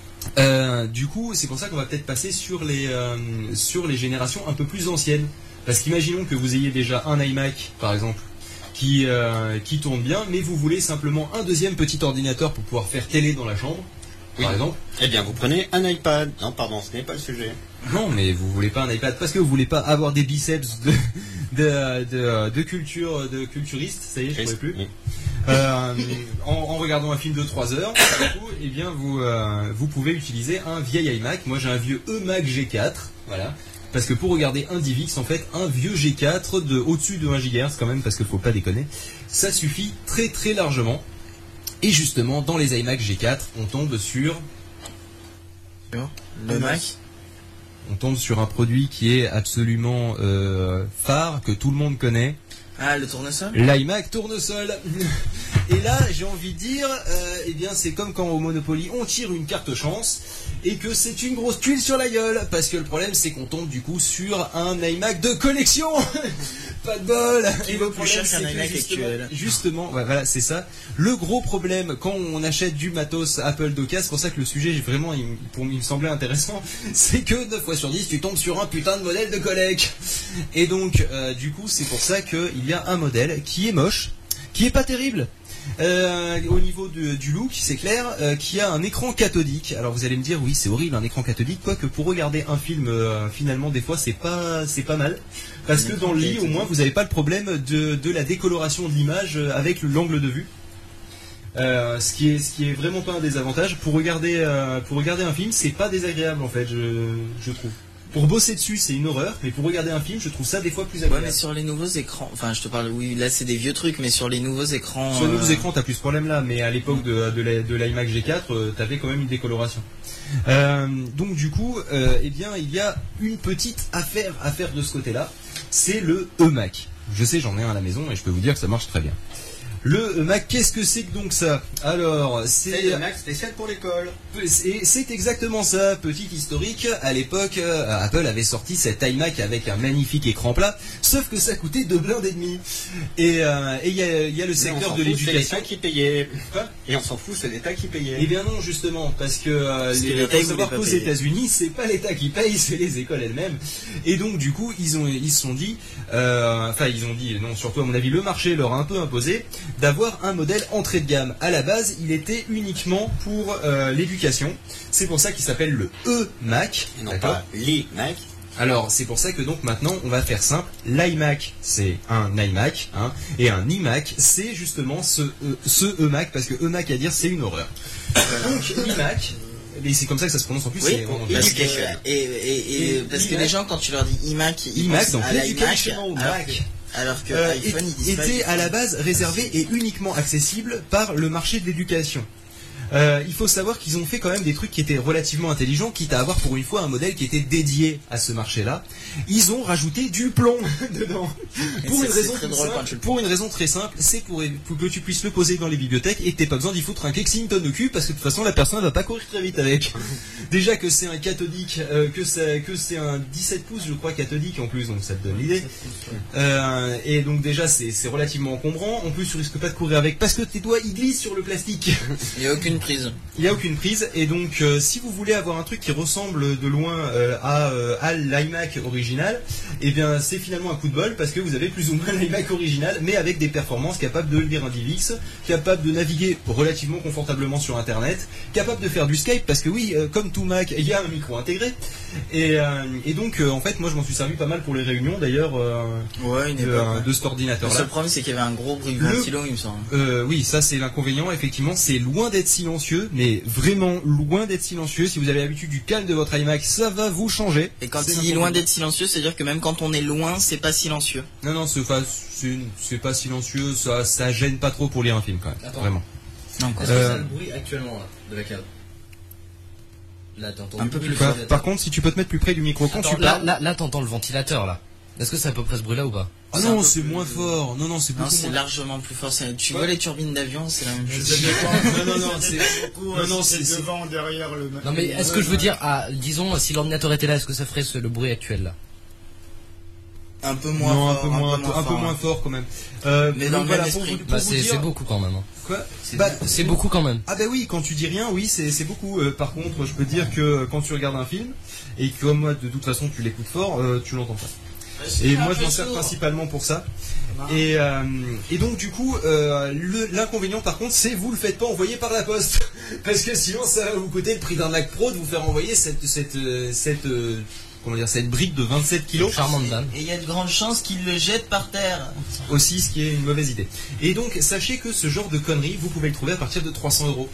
[SPEAKER 2] euh, du coup c'est pour ça qu'on va peut-être passer sur les euh, sur les générations un peu plus anciennes. Parce qu'imaginons que vous ayez déjà un iMac par exemple qui, euh, qui tourne bien, mais vous voulez simplement un deuxième petit ordinateur pour pouvoir faire télé dans la chambre,
[SPEAKER 1] Oui.
[SPEAKER 2] par exemple.
[SPEAKER 1] Eh bien, vous prenez un iPad. Non, pardon, ce n'est pas le sujet.
[SPEAKER 2] Non, mais vous voulez pas un iPad parce que vous voulez pas avoir des biceps de de, de, de culture de culturiste. Ça y est, je pourrais plus.
[SPEAKER 1] Oui.
[SPEAKER 2] Euh, en, en regardant un film de trois heures, du coup, eh bien vous euh, vous pouvez utiliser un vieil iMac. Moi, j'ai un vieux eMac G quatre, voilà. Parce que pour regarder un DivX, en fait, un vieux G quatre de au-dessus de un gigahertz quand même, parce qu'il faut pas déconner, ça suffit très très largement. Et justement, dans les iMac G quatre, on tombe sur
[SPEAKER 5] Le Mac.
[SPEAKER 2] on tombe sur un produit qui est absolument euh, phare, que tout le monde connaît,
[SPEAKER 5] Ah, le tournesol?
[SPEAKER 2] l'iMac tournesol. Et là, j'ai envie de dire, euh, eh bien, c'est comme quand au Monopoly, on tire une carte chance et que c'est une grosse tuile sur la gueule. Parce que le problème, c'est qu'on tombe du coup sur un iMac de collection. Pas de bol.
[SPEAKER 5] Qui
[SPEAKER 2] Et
[SPEAKER 5] vaut
[SPEAKER 2] le
[SPEAKER 5] plus
[SPEAKER 2] problème,
[SPEAKER 5] cher qu'un
[SPEAKER 2] c'est que
[SPEAKER 5] iMac
[SPEAKER 2] justement,
[SPEAKER 5] actuel.
[SPEAKER 2] justement, ouais, voilà, c'est ça. Le gros problème quand on achète du matos Apple d'occasion, c'est pour ça que le sujet, vraiment, il, pour, il me semblait intéressant, c'est que neuf fois sur dix, tu tombes sur un putain de modèle de collègue. Et donc, euh, du coup, c'est pour ça qu'il y a un modèle qui est moche, qui est pas terrible. Euh, au niveau de- du look, c'est clair, euh, qui a un écran cathodique. Alors vous allez me dire, oui, c'est horrible un écran cathodique, quoique pour regarder un film, euh, finalement, des fois, c'est pas, c'est pas mal, parce que dans le lit, au moins, vous n'avez pas le problème de, de la décoloration de l'image euh, avec l'angle de vue. Euh, ce qui est, ce qui est vraiment pas un désavantage. Pour regarder, euh, pour regarder un film, c'est pas désagréable en fait, je, je trouve. Pour bosser dessus, c'est une horreur, mais pour regarder un film, je trouve ça des fois plus
[SPEAKER 5] Ouais,
[SPEAKER 2] agréable.
[SPEAKER 5] mais sur les nouveaux écrans, enfin, je te parle, oui, là c'est des vieux trucs, mais sur les nouveaux écrans.
[SPEAKER 2] Sur les nouveaux
[SPEAKER 5] euh,
[SPEAKER 2] écrans, t'as plus ce problème-là, mais à l'époque de, de, la- de l'iMac G quatre, euh, t'avais quand même une décoloration. Euh, donc du coup, euh, eh bien, il y a une petite affaire à faire de ce côté-là, c'est le eMac. Je sais, j'en ai un à la maison et je peux vous dire que ça marche très bien. Le Mac, qu'est-ce que c'est que donc ça? Alors,
[SPEAKER 1] C'est
[SPEAKER 2] c'est
[SPEAKER 1] le Mac spécial pour l'école.
[SPEAKER 2] et c'est exactement ça. Petit historique, à l'époque, euh, Apple avait sorti cet iMac avec un magnifique écran plat, sauf que ça coûtait deux blindes et demi. Et euh, et il y a, il y a le
[SPEAKER 1] Mais on
[SPEAKER 2] secteur
[SPEAKER 1] s'en
[SPEAKER 2] de
[SPEAKER 1] fout, c'est
[SPEAKER 2] l'éducation.
[SPEAKER 1] l'État qui payait.
[SPEAKER 2] Quoi
[SPEAKER 1] Et on s'en fout, c'est l'État qui payait.
[SPEAKER 2] Eh bien non, justement, parce que euh,
[SPEAKER 5] Parce que
[SPEAKER 2] les,
[SPEAKER 5] l'État,
[SPEAKER 2] faut
[SPEAKER 5] il
[SPEAKER 2] savoir
[SPEAKER 5] voulait pas
[SPEAKER 2] qu'aux
[SPEAKER 5] payer.
[SPEAKER 2] États-Unis, c'est pas l'État qui paye, c'est les écoles elles-mêmes. Et donc du coup, ils ont ils se sont dit, euh, enfin ils ont dit, non, surtout à mon avis, le marché leur a un peu imposé d'avoir un modèle entrée de gamme. À la base, il était uniquement pour euh, l'éducation. C'est pour ça qu'il s'appelle le E-Mac.
[SPEAKER 1] Et non
[SPEAKER 2] D'accord.
[SPEAKER 1] pas l'iMac.
[SPEAKER 2] Alors c'est pour ça que donc maintenant on va faire simple. L'iMac c'est un iMac, hein, et un iMac c'est justement ce E- ce E-Mac, parce que E-Mac à dire c'est une horreur. Donc l'iMac, et c'est comme ça que ça se prononce en plus.
[SPEAKER 5] Oui,
[SPEAKER 2] c'est en
[SPEAKER 5] parce que,
[SPEAKER 1] Education.
[SPEAKER 5] et, et, et,
[SPEAKER 2] Et
[SPEAKER 5] parce que
[SPEAKER 2] iMac.
[SPEAKER 5] les gens, quand tu leur dis iMac, ils
[SPEAKER 2] iMac,
[SPEAKER 5] pensent
[SPEAKER 2] donc
[SPEAKER 5] à l'iMac,
[SPEAKER 2] l'Educational
[SPEAKER 5] alors
[SPEAKER 2] Mac.
[SPEAKER 5] que, alors que
[SPEAKER 2] Euh,
[SPEAKER 5] iPhone, ils disent pas
[SPEAKER 2] était
[SPEAKER 5] du
[SPEAKER 2] à
[SPEAKER 5] tout.
[SPEAKER 2] la base réservé et uniquement accessible par le marché de l'éducation. Euh, il faut savoir qu'ils ont fait quand même des trucs qui étaient relativement intelligents, quitte à avoir pour une fois un modèle qui était dédié à ce marché-là. Ils ont rajouté du plomb dedans. Pour
[SPEAKER 5] c'est-
[SPEAKER 2] une,
[SPEAKER 5] c'est
[SPEAKER 2] raison
[SPEAKER 5] très
[SPEAKER 2] toute
[SPEAKER 5] drôle
[SPEAKER 2] simple,
[SPEAKER 5] quand tu le
[SPEAKER 2] pour une raison très simple, c'est pour, pour que tu puisses le poser dans les bibliothèques et que t'aies pas besoin d'y foutre un Kexington au cul, parce que de toute façon la personne va pas courir très vite avec. Déjà que c'est un cathodique, euh, que c'est que c'est un dix-sept pouces je crois cathodique en plus, donc ça te donne l'idée. Euh, et donc déjà c'est c'est relativement encombrant. En plus tu risques pas de courir avec parce que tes doigts ils glissent sur le plastique.
[SPEAKER 5] Il n'y a aucune prise.
[SPEAKER 2] Il n'y a aucune prise, et donc euh, si vous voulez avoir un truc qui ressemble de loin euh, à, euh, à l'iMac original, eh bien c'est finalement un coup de bol, parce que vous avez plus ou moins l'iMac original, mais avec des performances capables de lire un DivX, capable de naviguer relativement confortablement sur internet, capable de faire du Skype, parce que oui, euh, comme tout Mac, il y a un micro intégré, et, euh, et donc euh, en fait moi je m'en suis servi pas mal pour les réunions d'ailleurs euh,
[SPEAKER 5] Ouais, une
[SPEAKER 2] de,
[SPEAKER 5] époque,
[SPEAKER 2] euh,
[SPEAKER 5] ouais.
[SPEAKER 2] de cet ordinateur
[SPEAKER 5] Le
[SPEAKER 2] là.
[SPEAKER 5] seul problème, c'est qu'il y avait un gros bruit de
[SPEAKER 2] Le-
[SPEAKER 5] ventilo, il me semble.
[SPEAKER 2] Euh, oui, ça c'est l'inconvénient, effectivement, c'est loin d'être silencieux, mais vraiment loin d'être silencieux. Si vous avez l'habitude du calme de votre iMac, ça va vous changer.
[SPEAKER 5] Et quand
[SPEAKER 2] C'est
[SPEAKER 5] il dit
[SPEAKER 2] l'inconvénient.
[SPEAKER 5] loin d'être silencieux, c'est-à-dire que même quand on est loin, c'est pas silencieux.
[SPEAKER 2] Non, non, c'est pas, c'est, c'est pas silencieux, ça, ça gêne pas trop pour lire un film quand même.
[SPEAKER 4] Attends.
[SPEAKER 2] Vraiment.
[SPEAKER 5] Non, quoi.
[SPEAKER 4] Est-ce que
[SPEAKER 2] Euh,
[SPEAKER 4] ça a le bruit actuellement là, de la câble? Là, t'entends
[SPEAKER 5] Un
[SPEAKER 4] du
[SPEAKER 5] peu
[SPEAKER 4] bruit
[SPEAKER 5] plus
[SPEAKER 4] du
[SPEAKER 2] Par,
[SPEAKER 5] fort.
[SPEAKER 2] par contre, si tu peux te mettre plus près du micro quand
[SPEAKER 4] Attends,
[SPEAKER 2] tu
[SPEAKER 4] là,
[SPEAKER 2] parles.
[SPEAKER 4] là, là, t'entends le ventilateur là. Est-ce que c'est à peu près ce bruit là ou pas?
[SPEAKER 2] Ah
[SPEAKER 5] c'est un
[SPEAKER 2] non,
[SPEAKER 5] peu
[SPEAKER 2] c'est
[SPEAKER 5] plus-
[SPEAKER 2] moins fort. Non, non, c'est
[SPEAKER 5] Non,
[SPEAKER 2] beaucoup
[SPEAKER 5] c'est
[SPEAKER 2] moins.
[SPEAKER 5] largement plus fort. c'est- Tu
[SPEAKER 2] Ouais.
[SPEAKER 5] vois les turbines d'avion, c'est la même
[SPEAKER 6] Mais
[SPEAKER 5] chose.
[SPEAKER 6] ça dépend.
[SPEAKER 2] Non, non, non,
[SPEAKER 6] Ça
[SPEAKER 2] c'est-
[SPEAKER 6] dépend beaucoup,
[SPEAKER 2] non, non,
[SPEAKER 6] si
[SPEAKER 2] c'est-
[SPEAKER 6] c'est
[SPEAKER 2] c'est-
[SPEAKER 6] devant, derrière le.
[SPEAKER 4] Non mais est-ce que je veux dire, ah, disons, si l'ordinateur était là, est-ce que ça ferait ce- le bruit actuel là?
[SPEAKER 5] Un peu moins
[SPEAKER 2] non,
[SPEAKER 5] fort.
[SPEAKER 2] un peu moins, un peu, un peu
[SPEAKER 5] fort,
[SPEAKER 2] moins
[SPEAKER 5] hein.
[SPEAKER 2] fort quand même. Euh,
[SPEAKER 5] Mais
[SPEAKER 2] donc
[SPEAKER 5] dans le
[SPEAKER 2] voilà,
[SPEAKER 5] même
[SPEAKER 2] pour
[SPEAKER 5] esprit.
[SPEAKER 2] vous, pour
[SPEAKER 4] Bah
[SPEAKER 2] vous
[SPEAKER 4] c'est
[SPEAKER 2] dire-
[SPEAKER 4] c'est beaucoup quand même. hein.
[SPEAKER 2] Quoi
[SPEAKER 4] C'est
[SPEAKER 2] Bah,
[SPEAKER 4] c'est beaucoup quand même.
[SPEAKER 2] Ah bah oui, quand tu dis rien, oui, c'est c'est beaucoup. Euh, par contre, je peux te dire que quand tu regardes un film, et que comme moi, de toute façon, tu l'écoutes fort, euh, tu l'entends pas. Et moi, je m'en sers principalement pour ça. Et, euh, et donc, du coup, euh, le- l'inconvénient, par contre, c'est vous le faites pas envoyer par la poste. Parce que sinon, ça va vous coûter le prix d'un Mac Pro de vous faire envoyer cette, cette, euh, cette, euh, comment dire, cette brique de vingt-sept kilos.
[SPEAKER 4] Charmante dame.
[SPEAKER 5] Et il y a de grandes chances qu'il le jette par terre.
[SPEAKER 2] Aussi, ce qui est une mauvaise idée. Et donc, sachez que ce genre de conneries, vous pouvez le trouver à partir de trois cents euros.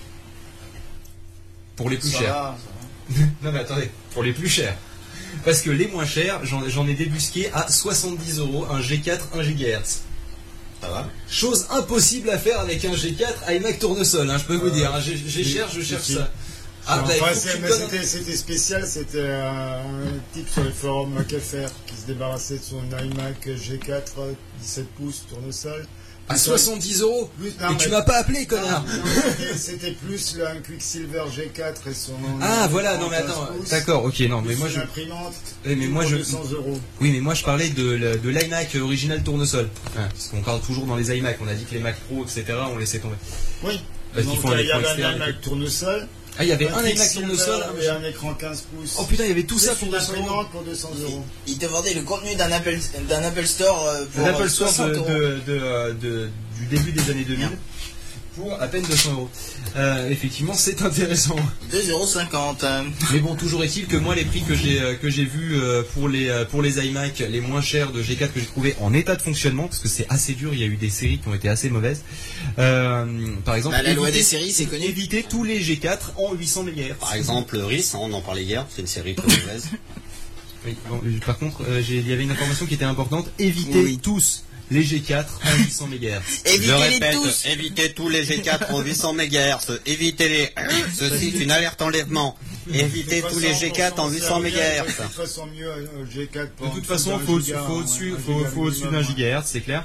[SPEAKER 2] Pour les plus
[SPEAKER 5] Ça
[SPEAKER 2] chers.
[SPEAKER 5] va, ça va.
[SPEAKER 2] Non mais attendez, pour les plus chers. Parce que les moins chers, j'en j'en ai débusqué à soixante-dix euros un G quatre un gigahertz.
[SPEAKER 1] Ça va.
[SPEAKER 2] Chose impossible à faire avec un G quatre iMac tournesol, hein, je peux vous dire. hein. J'ai j'ai cherche, je cherche ça. Ah bah, il
[SPEAKER 6] Enfin,
[SPEAKER 2] faut que
[SPEAKER 6] c'est-
[SPEAKER 2] tu me
[SPEAKER 6] mais
[SPEAKER 2] donnes un-
[SPEAKER 6] c'était c'était spécial, c'était un type sur le forum Mac F R qui se débarrassait de son iMac G quatre dix-sept pouces tournesol.
[SPEAKER 2] à soixante-dix euros.
[SPEAKER 6] Plus-
[SPEAKER 2] Et
[SPEAKER 6] non,
[SPEAKER 2] tu
[SPEAKER 6] mais-
[SPEAKER 2] m'as pas appelé, connard.
[SPEAKER 6] Non, non, c'était- C'était plus le, un Quicksilver G quatre et son.
[SPEAKER 2] Ah voilà, non mais
[SPEAKER 6] quinze
[SPEAKER 2] attends,
[SPEAKER 6] pouces,
[SPEAKER 2] d'accord, ok, non mais
[SPEAKER 6] plus
[SPEAKER 2] moi
[SPEAKER 6] une
[SPEAKER 2] je,
[SPEAKER 6] imprimante.
[SPEAKER 2] Eh, mais moi,
[SPEAKER 6] pour
[SPEAKER 2] je-
[SPEAKER 6] deux cents euros.
[SPEAKER 2] oui mais moi je parlais de, la- de l'iMac original tournesol. Hein, parce qu'on parle toujours dans les iMac, on a dit que les Mac Pro, et cetera, on laissait tomber.
[SPEAKER 6] Oui.
[SPEAKER 2] Parce qu'ils
[SPEAKER 6] Donc,
[SPEAKER 2] font un
[SPEAKER 6] il y
[SPEAKER 2] écran
[SPEAKER 6] avait
[SPEAKER 2] externe.
[SPEAKER 6] un iMac tournesol.
[SPEAKER 2] Ah il y avait un iMac
[SPEAKER 6] Quicksilver
[SPEAKER 2] tournesol. un
[SPEAKER 6] et
[SPEAKER 2] machin.
[SPEAKER 6] un écran quinze pouces.
[SPEAKER 2] Oh putain, il y avait tout ça
[SPEAKER 6] Plus
[SPEAKER 2] pour
[SPEAKER 6] une
[SPEAKER 2] deux cents euros.
[SPEAKER 6] imprimante pour deux cents euros.
[SPEAKER 5] Il te vendait le contenu d'un Apple, d'un Apple Store euh, pour
[SPEAKER 2] L'Apple Store
[SPEAKER 5] soixante
[SPEAKER 2] de,
[SPEAKER 5] euros.
[SPEAKER 2] de- de- euh, de- du début des années deux mille pour à peine deux cents euros. Euh, effectivement, c'est intéressant.
[SPEAKER 5] deux euros cinquante.
[SPEAKER 2] Mais bon, toujours est-il que moi, les prix que j'ai euh, que j'ai vus euh, pour les euh, pour les iMac les moins chers de G quatre que j'ai trouvé en état de fonctionnement, parce que c'est assez dur, il y a eu des séries qui ont été assez mauvaises. Euh, par exemple,
[SPEAKER 5] Bah, la loi
[SPEAKER 2] éviter-
[SPEAKER 5] des séries, c'est connu.
[SPEAKER 2] éviter tous les G quatre en huit cents mégahertz.
[SPEAKER 1] Par exemple, R I S, hein, on en parlait hier, c'est une série très mauvaise.
[SPEAKER 2] Oui, bon, euh, par contre, euh, j'ai- il y avait une information qui était importante. Évitez
[SPEAKER 5] Oui.
[SPEAKER 2] tous les G quatre en huit cents mégahertz.
[SPEAKER 1] Je
[SPEAKER 5] Évitez-les
[SPEAKER 1] répète,
[SPEAKER 5] tous.
[SPEAKER 1] évitez tous les G quatre en huit cents mégahertz. Évitez-les. Ceci est une alerte enlèvement. Évitez tous les G quatre en huit cents mégahertz.
[SPEAKER 6] De toute façon, mieux euh, G quatre.
[SPEAKER 2] De toute façon, faut au-dessus, faut au-dessus, faut, faut au-dessus d'un gigahertz, c'est clair.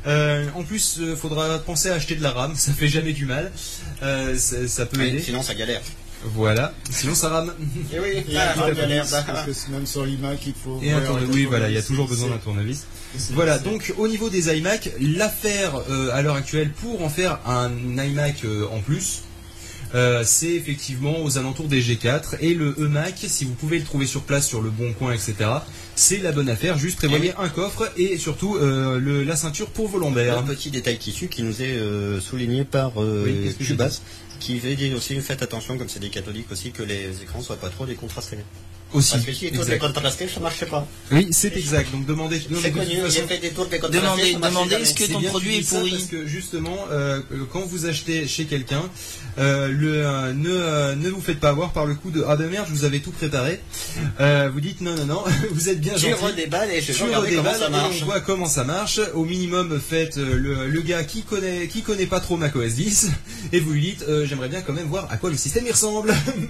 [SPEAKER 2] Euh, en plus, euh, faudra penser à acheter de la RAM, ça fait jamais du mal. Euh, ça, ça peut
[SPEAKER 1] Oui,
[SPEAKER 2] aider.
[SPEAKER 1] sinon ça galère.
[SPEAKER 2] Voilà, sinon ça rame.
[SPEAKER 1] Et oui,
[SPEAKER 6] Et
[SPEAKER 1] ah,
[SPEAKER 6] un
[SPEAKER 1] ça galère.
[SPEAKER 6] tournevis, parce que c'est même sur l'iMac, il faut.
[SPEAKER 2] Et un
[SPEAKER 6] voir
[SPEAKER 2] tournevis,
[SPEAKER 6] avec
[SPEAKER 2] oui,
[SPEAKER 6] un
[SPEAKER 2] voilà, il y a
[SPEAKER 6] tournevis,
[SPEAKER 2] toujours besoin
[SPEAKER 6] c'est-
[SPEAKER 2] d'un tournevis.
[SPEAKER 6] c'est-
[SPEAKER 2] Voilà,
[SPEAKER 6] c'est-
[SPEAKER 2] donc au niveau des iMac, l'affaire euh, à l'heure actuelle pour en faire un iMac euh, en plus, euh, c'est effectivement aux alentours des G quatre et le eMac, si vous pouvez le trouver sur place sur le Bon Coin, et cetera. C'est la bonne affaire, juste prévoyez un coffre et surtout euh, le, la ceinture pour vos lombaires.
[SPEAKER 1] Un petit détail tissu qui nous est euh, souligné par euh,
[SPEAKER 2] Oui, qu'est-ce que j'ai
[SPEAKER 1] Cubase, qui veut dire aussi, faites attention, comme c'est des catholiques aussi, que les écrans soient pas trop décontrastés.
[SPEAKER 2] Aussi.
[SPEAKER 1] Parce que si tout
[SPEAKER 2] Exact.
[SPEAKER 1] décontrasté, ça marchait pas.
[SPEAKER 2] Oui, c'est exact. Donc demandez. demandez
[SPEAKER 1] C'est
[SPEAKER 2] de toute
[SPEAKER 1] connu,
[SPEAKER 2] façon-
[SPEAKER 1] j'ai fait des tours décontrastés.
[SPEAKER 5] Demandez,
[SPEAKER 1] ça marchait
[SPEAKER 5] demandez
[SPEAKER 1] jamais.
[SPEAKER 5] est-ce que
[SPEAKER 2] C'est
[SPEAKER 5] ton
[SPEAKER 2] bien
[SPEAKER 5] produit
[SPEAKER 2] que tu
[SPEAKER 5] est
[SPEAKER 2] dis ça
[SPEAKER 5] pourri.
[SPEAKER 2] parce que justement, euh, quand vous achetez chez quelqu'un, euh, le, euh, ne, euh, ne vous faites pas avoir par le coup de ah ben merde, je vous avais tout préparé. Euh, vous dites non non non, vous êtes bien
[SPEAKER 1] Tu
[SPEAKER 2] gentil.
[SPEAKER 1] redéballes et je
[SPEAKER 2] Tu
[SPEAKER 1] vais regarder comment
[SPEAKER 2] redéballes
[SPEAKER 1] ça
[SPEAKER 2] et
[SPEAKER 1] marche.
[SPEAKER 2] on voit comment ça marche. Au minimum, faites euh, le, le gars qui connaît qui connaît pas trop macOS dix et vous lui dites euh, j'aimerais bien quand même voir à quoi le système y ressemble.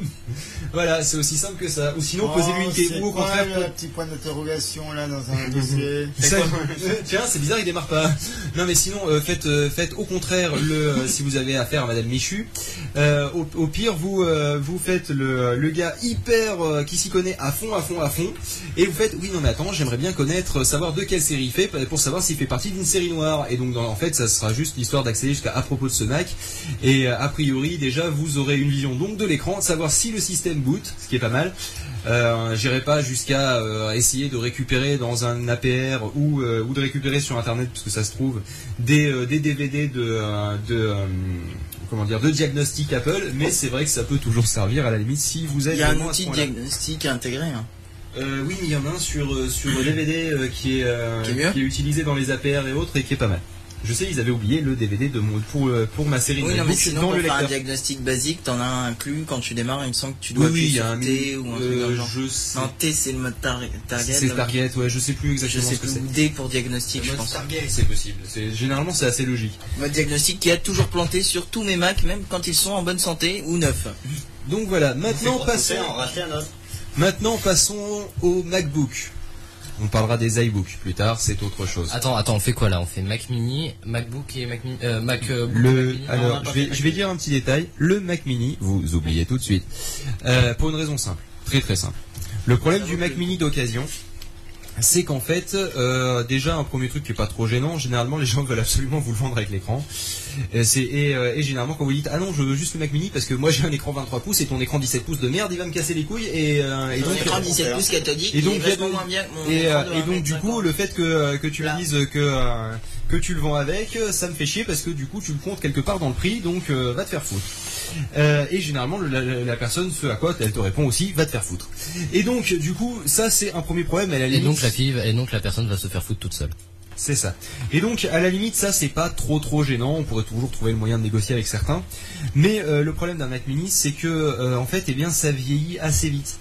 [SPEAKER 2] Voilà, c'est aussi simple que ça. Ou sinon, posez-lui une
[SPEAKER 6] Oh,
[SPEAKER 2] question.
[SPEAKER 6] c'est
[SPEAKER 2] Ou au
[SPEAKER 6] quoi
[SPEAKER 2] contraire,
[SPEAKER 6] le petit point d'interrogation là dans un dossier?
[SPEAKER 2] ça- tiens, c'est bizarre, il démarre pas. Non, mais sinon, euh, faites, euh, faites au contraire le, euh, si vous avez affaire à Madame Michu, euh, au, au pire, vous, euh, vous faites le, le gars hyper euh, qui s'y connaît à fond, à fond, à fond, et vous faites, oui, non, mais attends, j'aimerais bien connaître, savoir de quelle série il fait, pour savoir s'il fait partie d'une série noire. Et donc, dans- en fait, ça sera juste l'histoire d'accéder jusqu'à à propos de ce Mac. Et euh, a priori, déjà, vous aurez une vision donc de l'écran, savoir si le système boot, ce qui est pas mal. Euh, J'irai pas jusqu'à euh, essayer de récupérer dans un A P R ou, euh, ou de récupérer sur internet, parce que ça se trouve, des, euh, des D V D de, euh, de euh, comment dire, de diagnostic Apple, mais c'est vrai que ça peut toujours servir à la limite si vous êtes
[SPEAKER 5] Il y a un
[SPEAKER 2] vraiment à ce
[SPEAKER 5] outil de
[SPEAKER 2] point-là.
[SPEAKER 5] diagnostic intégré. Hein.
[SPEAKER 2] Euh, oui, mais il y en a un sur, euh, sur D V D euh, qui, est, euh,
[SPEAKER 5] Qui est mieux
[SPEAKER 2] qui est utilisé dans les A P R et autres et qui est pas mal. Je sais, ils avaient oublié le D V D de mon, pour, euh, pour ma série de
[SPEAKER 5] Oui, non, mais
[SPEAKER 2] MacBook
[SPEAKER 5] sinon,
[SPEAKER 2] dans
[SPEAKER 5] pour
[SPEAKER 2] le
[SPEAKER 5] faire un
[SPEAKER 2] lecteur.
[SPEAKER 5] diagnostic basique, t'en as un inclus quand tu démarres. Il me semble que tu
[SPEAKER 2] Oui,
[SPEAKER 5] dois
[SPEAKER 2] oui,
[SPEAKER 5] appuyer
[SPEAKER 2] il y a
[SPEAKER 5] sur
[SPEAKER 2] un
[SPEAKER 5] T ou un truc dans
[SPEAKER 2] euh,
[SPEAKER 5] le genre.
[SPEAKER 2] je sais,
[SPEAKER 5] Non, T c'est le mode tar- target.
[SPEAKER 2] c'est
[SPEAKER 5] donc
[SPEAKER 2] Target, ouais, je sais plus
[SPEAKER 5] Je
[SPEAKER 2] exactement
[SPEAKER 5] sais
[SPEAKER 2] ce que
[SPEAKER 5] plus.
[SPEAKER 2] c'est.
[SPEAKER 5] Ou D pour diagnostic, je pense.
[SPEAKER 2] C'est possible. C'est, généralement, c'est assez logique.
[SPEAKER 5] Mode diagnostic qui a toujours planté sur tous mes Macs, même quand ils sont en bonne santé ou neufs.
[SPEAKER 2] Donc voilà,
[SPEAKER 1] C'est
[SPEAKER 2] maintenant
[SPEAKER 1] pour
[SPEAKER 2] passons,
[SPEAKER 1] pousser, en racheter un autre.
[SPEAKER 2] maintenant passons au MacBook. On parlera des iBooks plus tard, c'est autre chose.
[SPEAKER 4] Attends, attends, on fait quoi là? On fait Mac Mini, MacBook et Mac Mini, euh, Mac euh, Book et
[SPEAKER 2] Le,
[SPEAKER 4] Mac Mini.
[SPEAKER 1] on
[SPEAKER 2] alors,
[SPEAKER 1] a pas
[SPEAKER 2] je
[SPEAKER 1] fait
[SPEAKER 2] vais,
[SPEAKER 1] Mac
[SPEAKER 2] je vais dire un petit détail. Le Mac Mini, vous oubliez tout de suite. Euh, pour une raison simple. Très très simple. Le problème du Mac Mini d'occasion, c'est qu'en fait, euh, déjà un premier truc qui est pas trop gênant, généralement les gens veulent absolument vous le vendre avec l'écran. Et, c'est, et, euh, et généralement quand vous dites ah non je veux juste le Mac Mini parce que moi j'ai un écran vingt-trois pouces et ton écran dix-sept pouces de merde il va me casser les couilles et, euh, et
[SPEAKER 5] Ton
[SPEAKER 2] donc
[SPEAKER 5] écran dix-sept pouces cathodique,
[SPEAKER 2] et donc,
[SPEAKER 5] il est
[SPEAKER 2] il y a
[SPEAKER 5] vachement
[SPEAKER 2] de-
[SPEAKER 5] moins bien que mon
[SPEAKER 2] et,
[SPEAKER 5] écran
[SPEAKER 2] euh,
[SPEAKER 5] de
[SPEAKER 2] et donc du coup
[SPEAKER 5] un mètre cinquante.
[SPEAKER 2] le fait que, que tu me
[SPEAKER 5] Là.
[SPEAKER 2] dises que, euh, que tu le vends avec, ça me fait chier parce que du coup tu le comptes quelque part dans le prix, donc euh, va te faire foutre. Euh, et généralement le- la, la personne, ce à quoi elle te répond aussi, va te faire foutre. Et donc du coup ça c'est un premier problème à la
[SPEAKER 4] Et
[SPEAKER 2] limite.
[SPEAKER 4] donc la fille, et donc la personne va se faire foutre toute seule.
[SPEAKER 2] C'est ça. Et donc, à la limite, ça, c'est pas trop trop gênant. On pourrait toujours trouver le moyen de négocier avec certains. Mais euh, le problème d'un Mac Mini, c'est que, euh, en fait, eh bien, ça vieillit assez vite.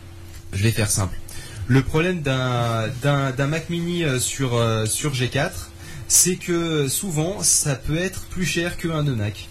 [SPEAKER 2] Je vais faire simple. Le problème d'un d'un d'un Mac Mini euh, sur euh, sur G quatre, c'est que souvent, ça peut être plus cher qu'un eMac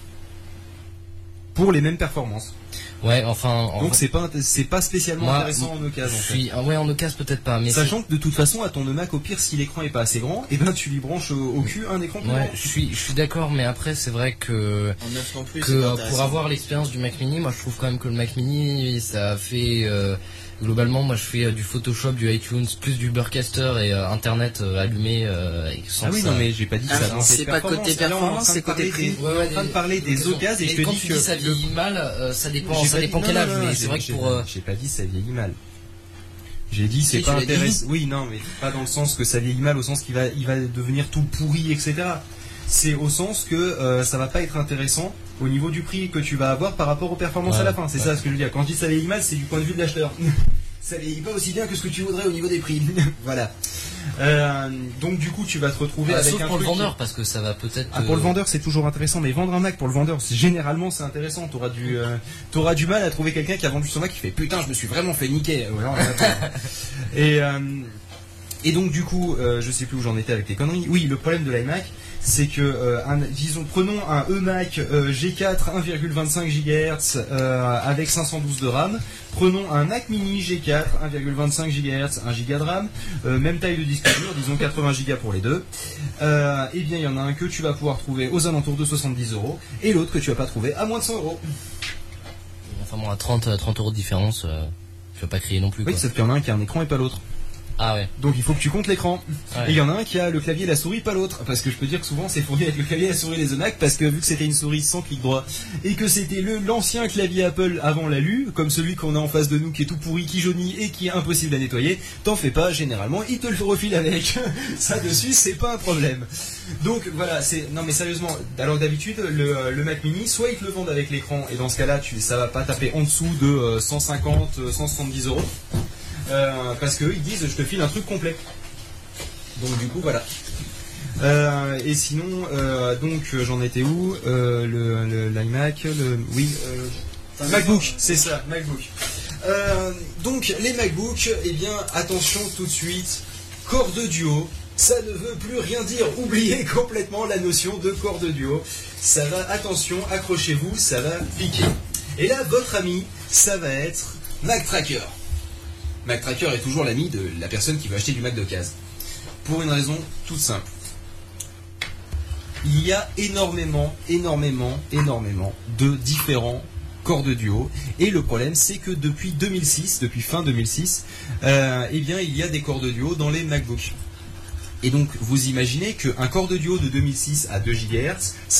[SPEAKER 2] pour les mêmes performances.
[SPEAKER 4] Ouais, enfin. en
[SPEAKER 2] Donc,
[SPEAKER 4] vrai,
[SPEAKER 2] c'est pas c'est pas spécialement
[SPEAKER 4] moi,
[SPEAKER 2] intéressant en occasion.
[SPEAKER 4] je
[SPEAKER 2] En fait.
[SPEAKER 4] suis, ah ouais, en occasion peut-être pas, mais
[SPEAKER 2] Sachant que de toute façon, à ton eMac, au pire, si l'écran est pas assez grand, et ben tu lui branches au, au cul un écran plus
[SPEAKER 4] ouais,
[SPEAKER 2] grand.
[SPEAKER 4] je suis, je suis d'accord, mais après c'est vrai que
[SPEAKER 5] En neuf non plus,
[SPEAKER 4] que
[SPEAKER 5] c'est pas
[SPEAKER 4] euh,
[SPEAKER 5] intéressant.
[SPEAKER 4] pour avoir l'expérience du Mac Mini, moi je trouve quand même que le Mac Mini, ça fait euh, globalement, moi je fais euh, du Photoshop, du iTunes, plus du Burcaster et euh, Internet euh, allumé euh, et sans
[SPEAKER 2] Ah oui,
[SPEAKER 4] ça.
[SPEAKER 2] non, mais j'ai pas dit
[SPEAKER 5] Ah,
[SPEAKER 2] ça.
[SPEAKER 5] non,
[SPEAKER 2] dans
[SPEAKER 5] c'est
[SPEAKER 2] cette
[SPEAKER 5] pas côté
[SPEAKER 2] performance. Là, on est en
[SPEAKER 5] performance,
[SPEAKER 2] train de
[SPEAKER 5] c'est côté
[SPEAKER 2] parler
[SPEAKER 5] prix.
[SPEAKER 2] des- On est en train de parler des occasions et je
[SPEAKER 4] Mais
[SPEAKER 2] te
[SPEAKER 4] quand
[SPEAKER 2] dis
[SPEAKER 4] tu
[SPEAKER 2] que.
[SPEAKER 4] dis ça
[SPEAKER 2] le-
[SPEAKER 4] vieillit mal, euh, ça dépend,
[SPEAKER 2] J'ai
[SPEAKER 4] ça
[SPEAKER 2] pas
[SPEAKER 4] dépend
[SPEAKER 2] dit-
[SPEAKER 4] quel
[SPEAKER 2] non,
[SPEAKER 4] âge,
[SPEAKER 2] non, non,
[SPEAKER 4] mais
[SPEAKER 2] j'ai-
[SPEAKER 4] c'est vrai que
[SPEAKER 2] j'ai-
[SPEAKER 4] pour euh,
[SPEAKER 2] J'ai pas dit ça vieillit mal. J'ai dit c'est
[SPEAKER 5] Si,
[SPEAKER 2] pas
[SPEAKER 5] tu l'as dit.
[SPEAKER 2] intéressant. Oui, non, mais pas dans le sens que ça vieillit mal, au sens qu'il va, il va devenir tout pourri, et cetera. C'est au sens que euh, ça va pas être intéressant au niveau du prix que tu vas avoir par rapport aux performances
[SPEAKER 4] Ouais,
[SPEAKER 2] à la fin. C'est
[SPEAKER 4] ouais.
[SPEAKER 2] ça ce que je veux dire. Quand je dis ça vieillit mal, c'est du point de vue de l'acheteur. Ça vieillit pas aussi bien que ce que tu voudrais au niveau des prix. Voilà. Euh, donc du coup, tu vas te retrouver
[SPEAKER 4] ah,
[SPEAKER 2] avec
[SPEAKER 4] sauf
[SPEAKER 2] un
[SPEAKER 4] pour le
[SPEAKER 2] truc qui-
[SPEAKER 4] vendeur, parce que ça va peut-être.
[SPEAKER 2] Ah, pour le
[SPEAKER 4] euh,
[SPEAKER 2] vendeur, c'est toujours intéressant, mais vendre un Mac pour le vendeur, c'est généralement c'est intéressant. T'auras du, euh, t'auras du mal à trouver quelqu'un qui a vendu son Mac qui fait putain, je me suis vraiment fait niquer. Ouais, non, attends. et euh, et donc du coup, euh, je sais plus où j'en étais avec les conneries. Oui, le problème de l'iMac, c'est que, euh, un, disons, prenons un eMac euh, G quatre un virgule vingt-cinq gigahertz euh, avec cinq cent douze de RAM. Prenons un Mac Mini G quatre un virgule vingt-cinq gigahertz, un giga de RAM, euh, même taille de disque dur, disons quatre-vingts gigas pour les deux. Euh, et bien, il y en a un que tu vas pouvoir trouver aux alentours de soixante-dix euros et l'autre que tu vas pas trouver à moins de cent euros.
[SPEAKER 4] Enfin bon, à trente euros de différence, euh, je vais pas crier non plus.
[SPEAKER 2] Oui,
[SPEAKER 4] quoi.
[SPEAKER 2] sauf qu'il y en a un qui a un écran et pas l'autre.
[SPEAKER 4] Ah ouais.
[SPEAKER 2] Donc il faut que tu comptes l'écran.
[SPEAKER 4] Ouais.
[SPEAKER 2] Et il y en a un qui a le clavier et la souris, pas l'autre. Parce que je peux dire que souvent c'est fourni avec le clavier et la souris les eMac, parce que vu que c'était une souris sans clic droit, et que c'était le l'ancien clavier Apple avant l'alu, comme celui qu'on a en face de nous qui est tout pourri, qui jaunit et qui est impossible à nettoyer, t'en fais pas, généralement il te le refile avec. Ça dessus c'est pas un problème. Donc voilà, c'est... Non mais sérieusement, alors d'habitude le, le Mac Mini, soit ils te le vendent avec l'écran, et dans ce cas là tu, ça va pas taper en dessous de euh, cent cinquante, cent soixante-dix euros. Euh, parce qu'eux ils disent je te file un truc complet. Donc du coup voilà. Euh, et sinon euh, donc j'en étais où euh, le, le l'iMac, le oui euh, MacBook, c'est ça, MacBook. Euh, donc les MacBooks, eh bien attention tout de suite, corde duo. Ça ne veut plus rien dire, oubliez complètement la notion de corde duo. Ça va, attention, accrochez-vous, ça va piquer. Et là votre ami, ça va être MacTracker. MacTracker est toujours l'ami de la personne qui veut acheter du Mac d'occasion. Pour une raison toute simple. Il y a énormément, énormément, énormément de différents cordes duo. Et le problème, c'est que depuis deux mille six, depuis fin deux mille six, euh, eh bien, il y a des cordes duo dans les MacBooks. Et donc, vous imaginez qu'un corde duo de deux mille six à deux gigahertz,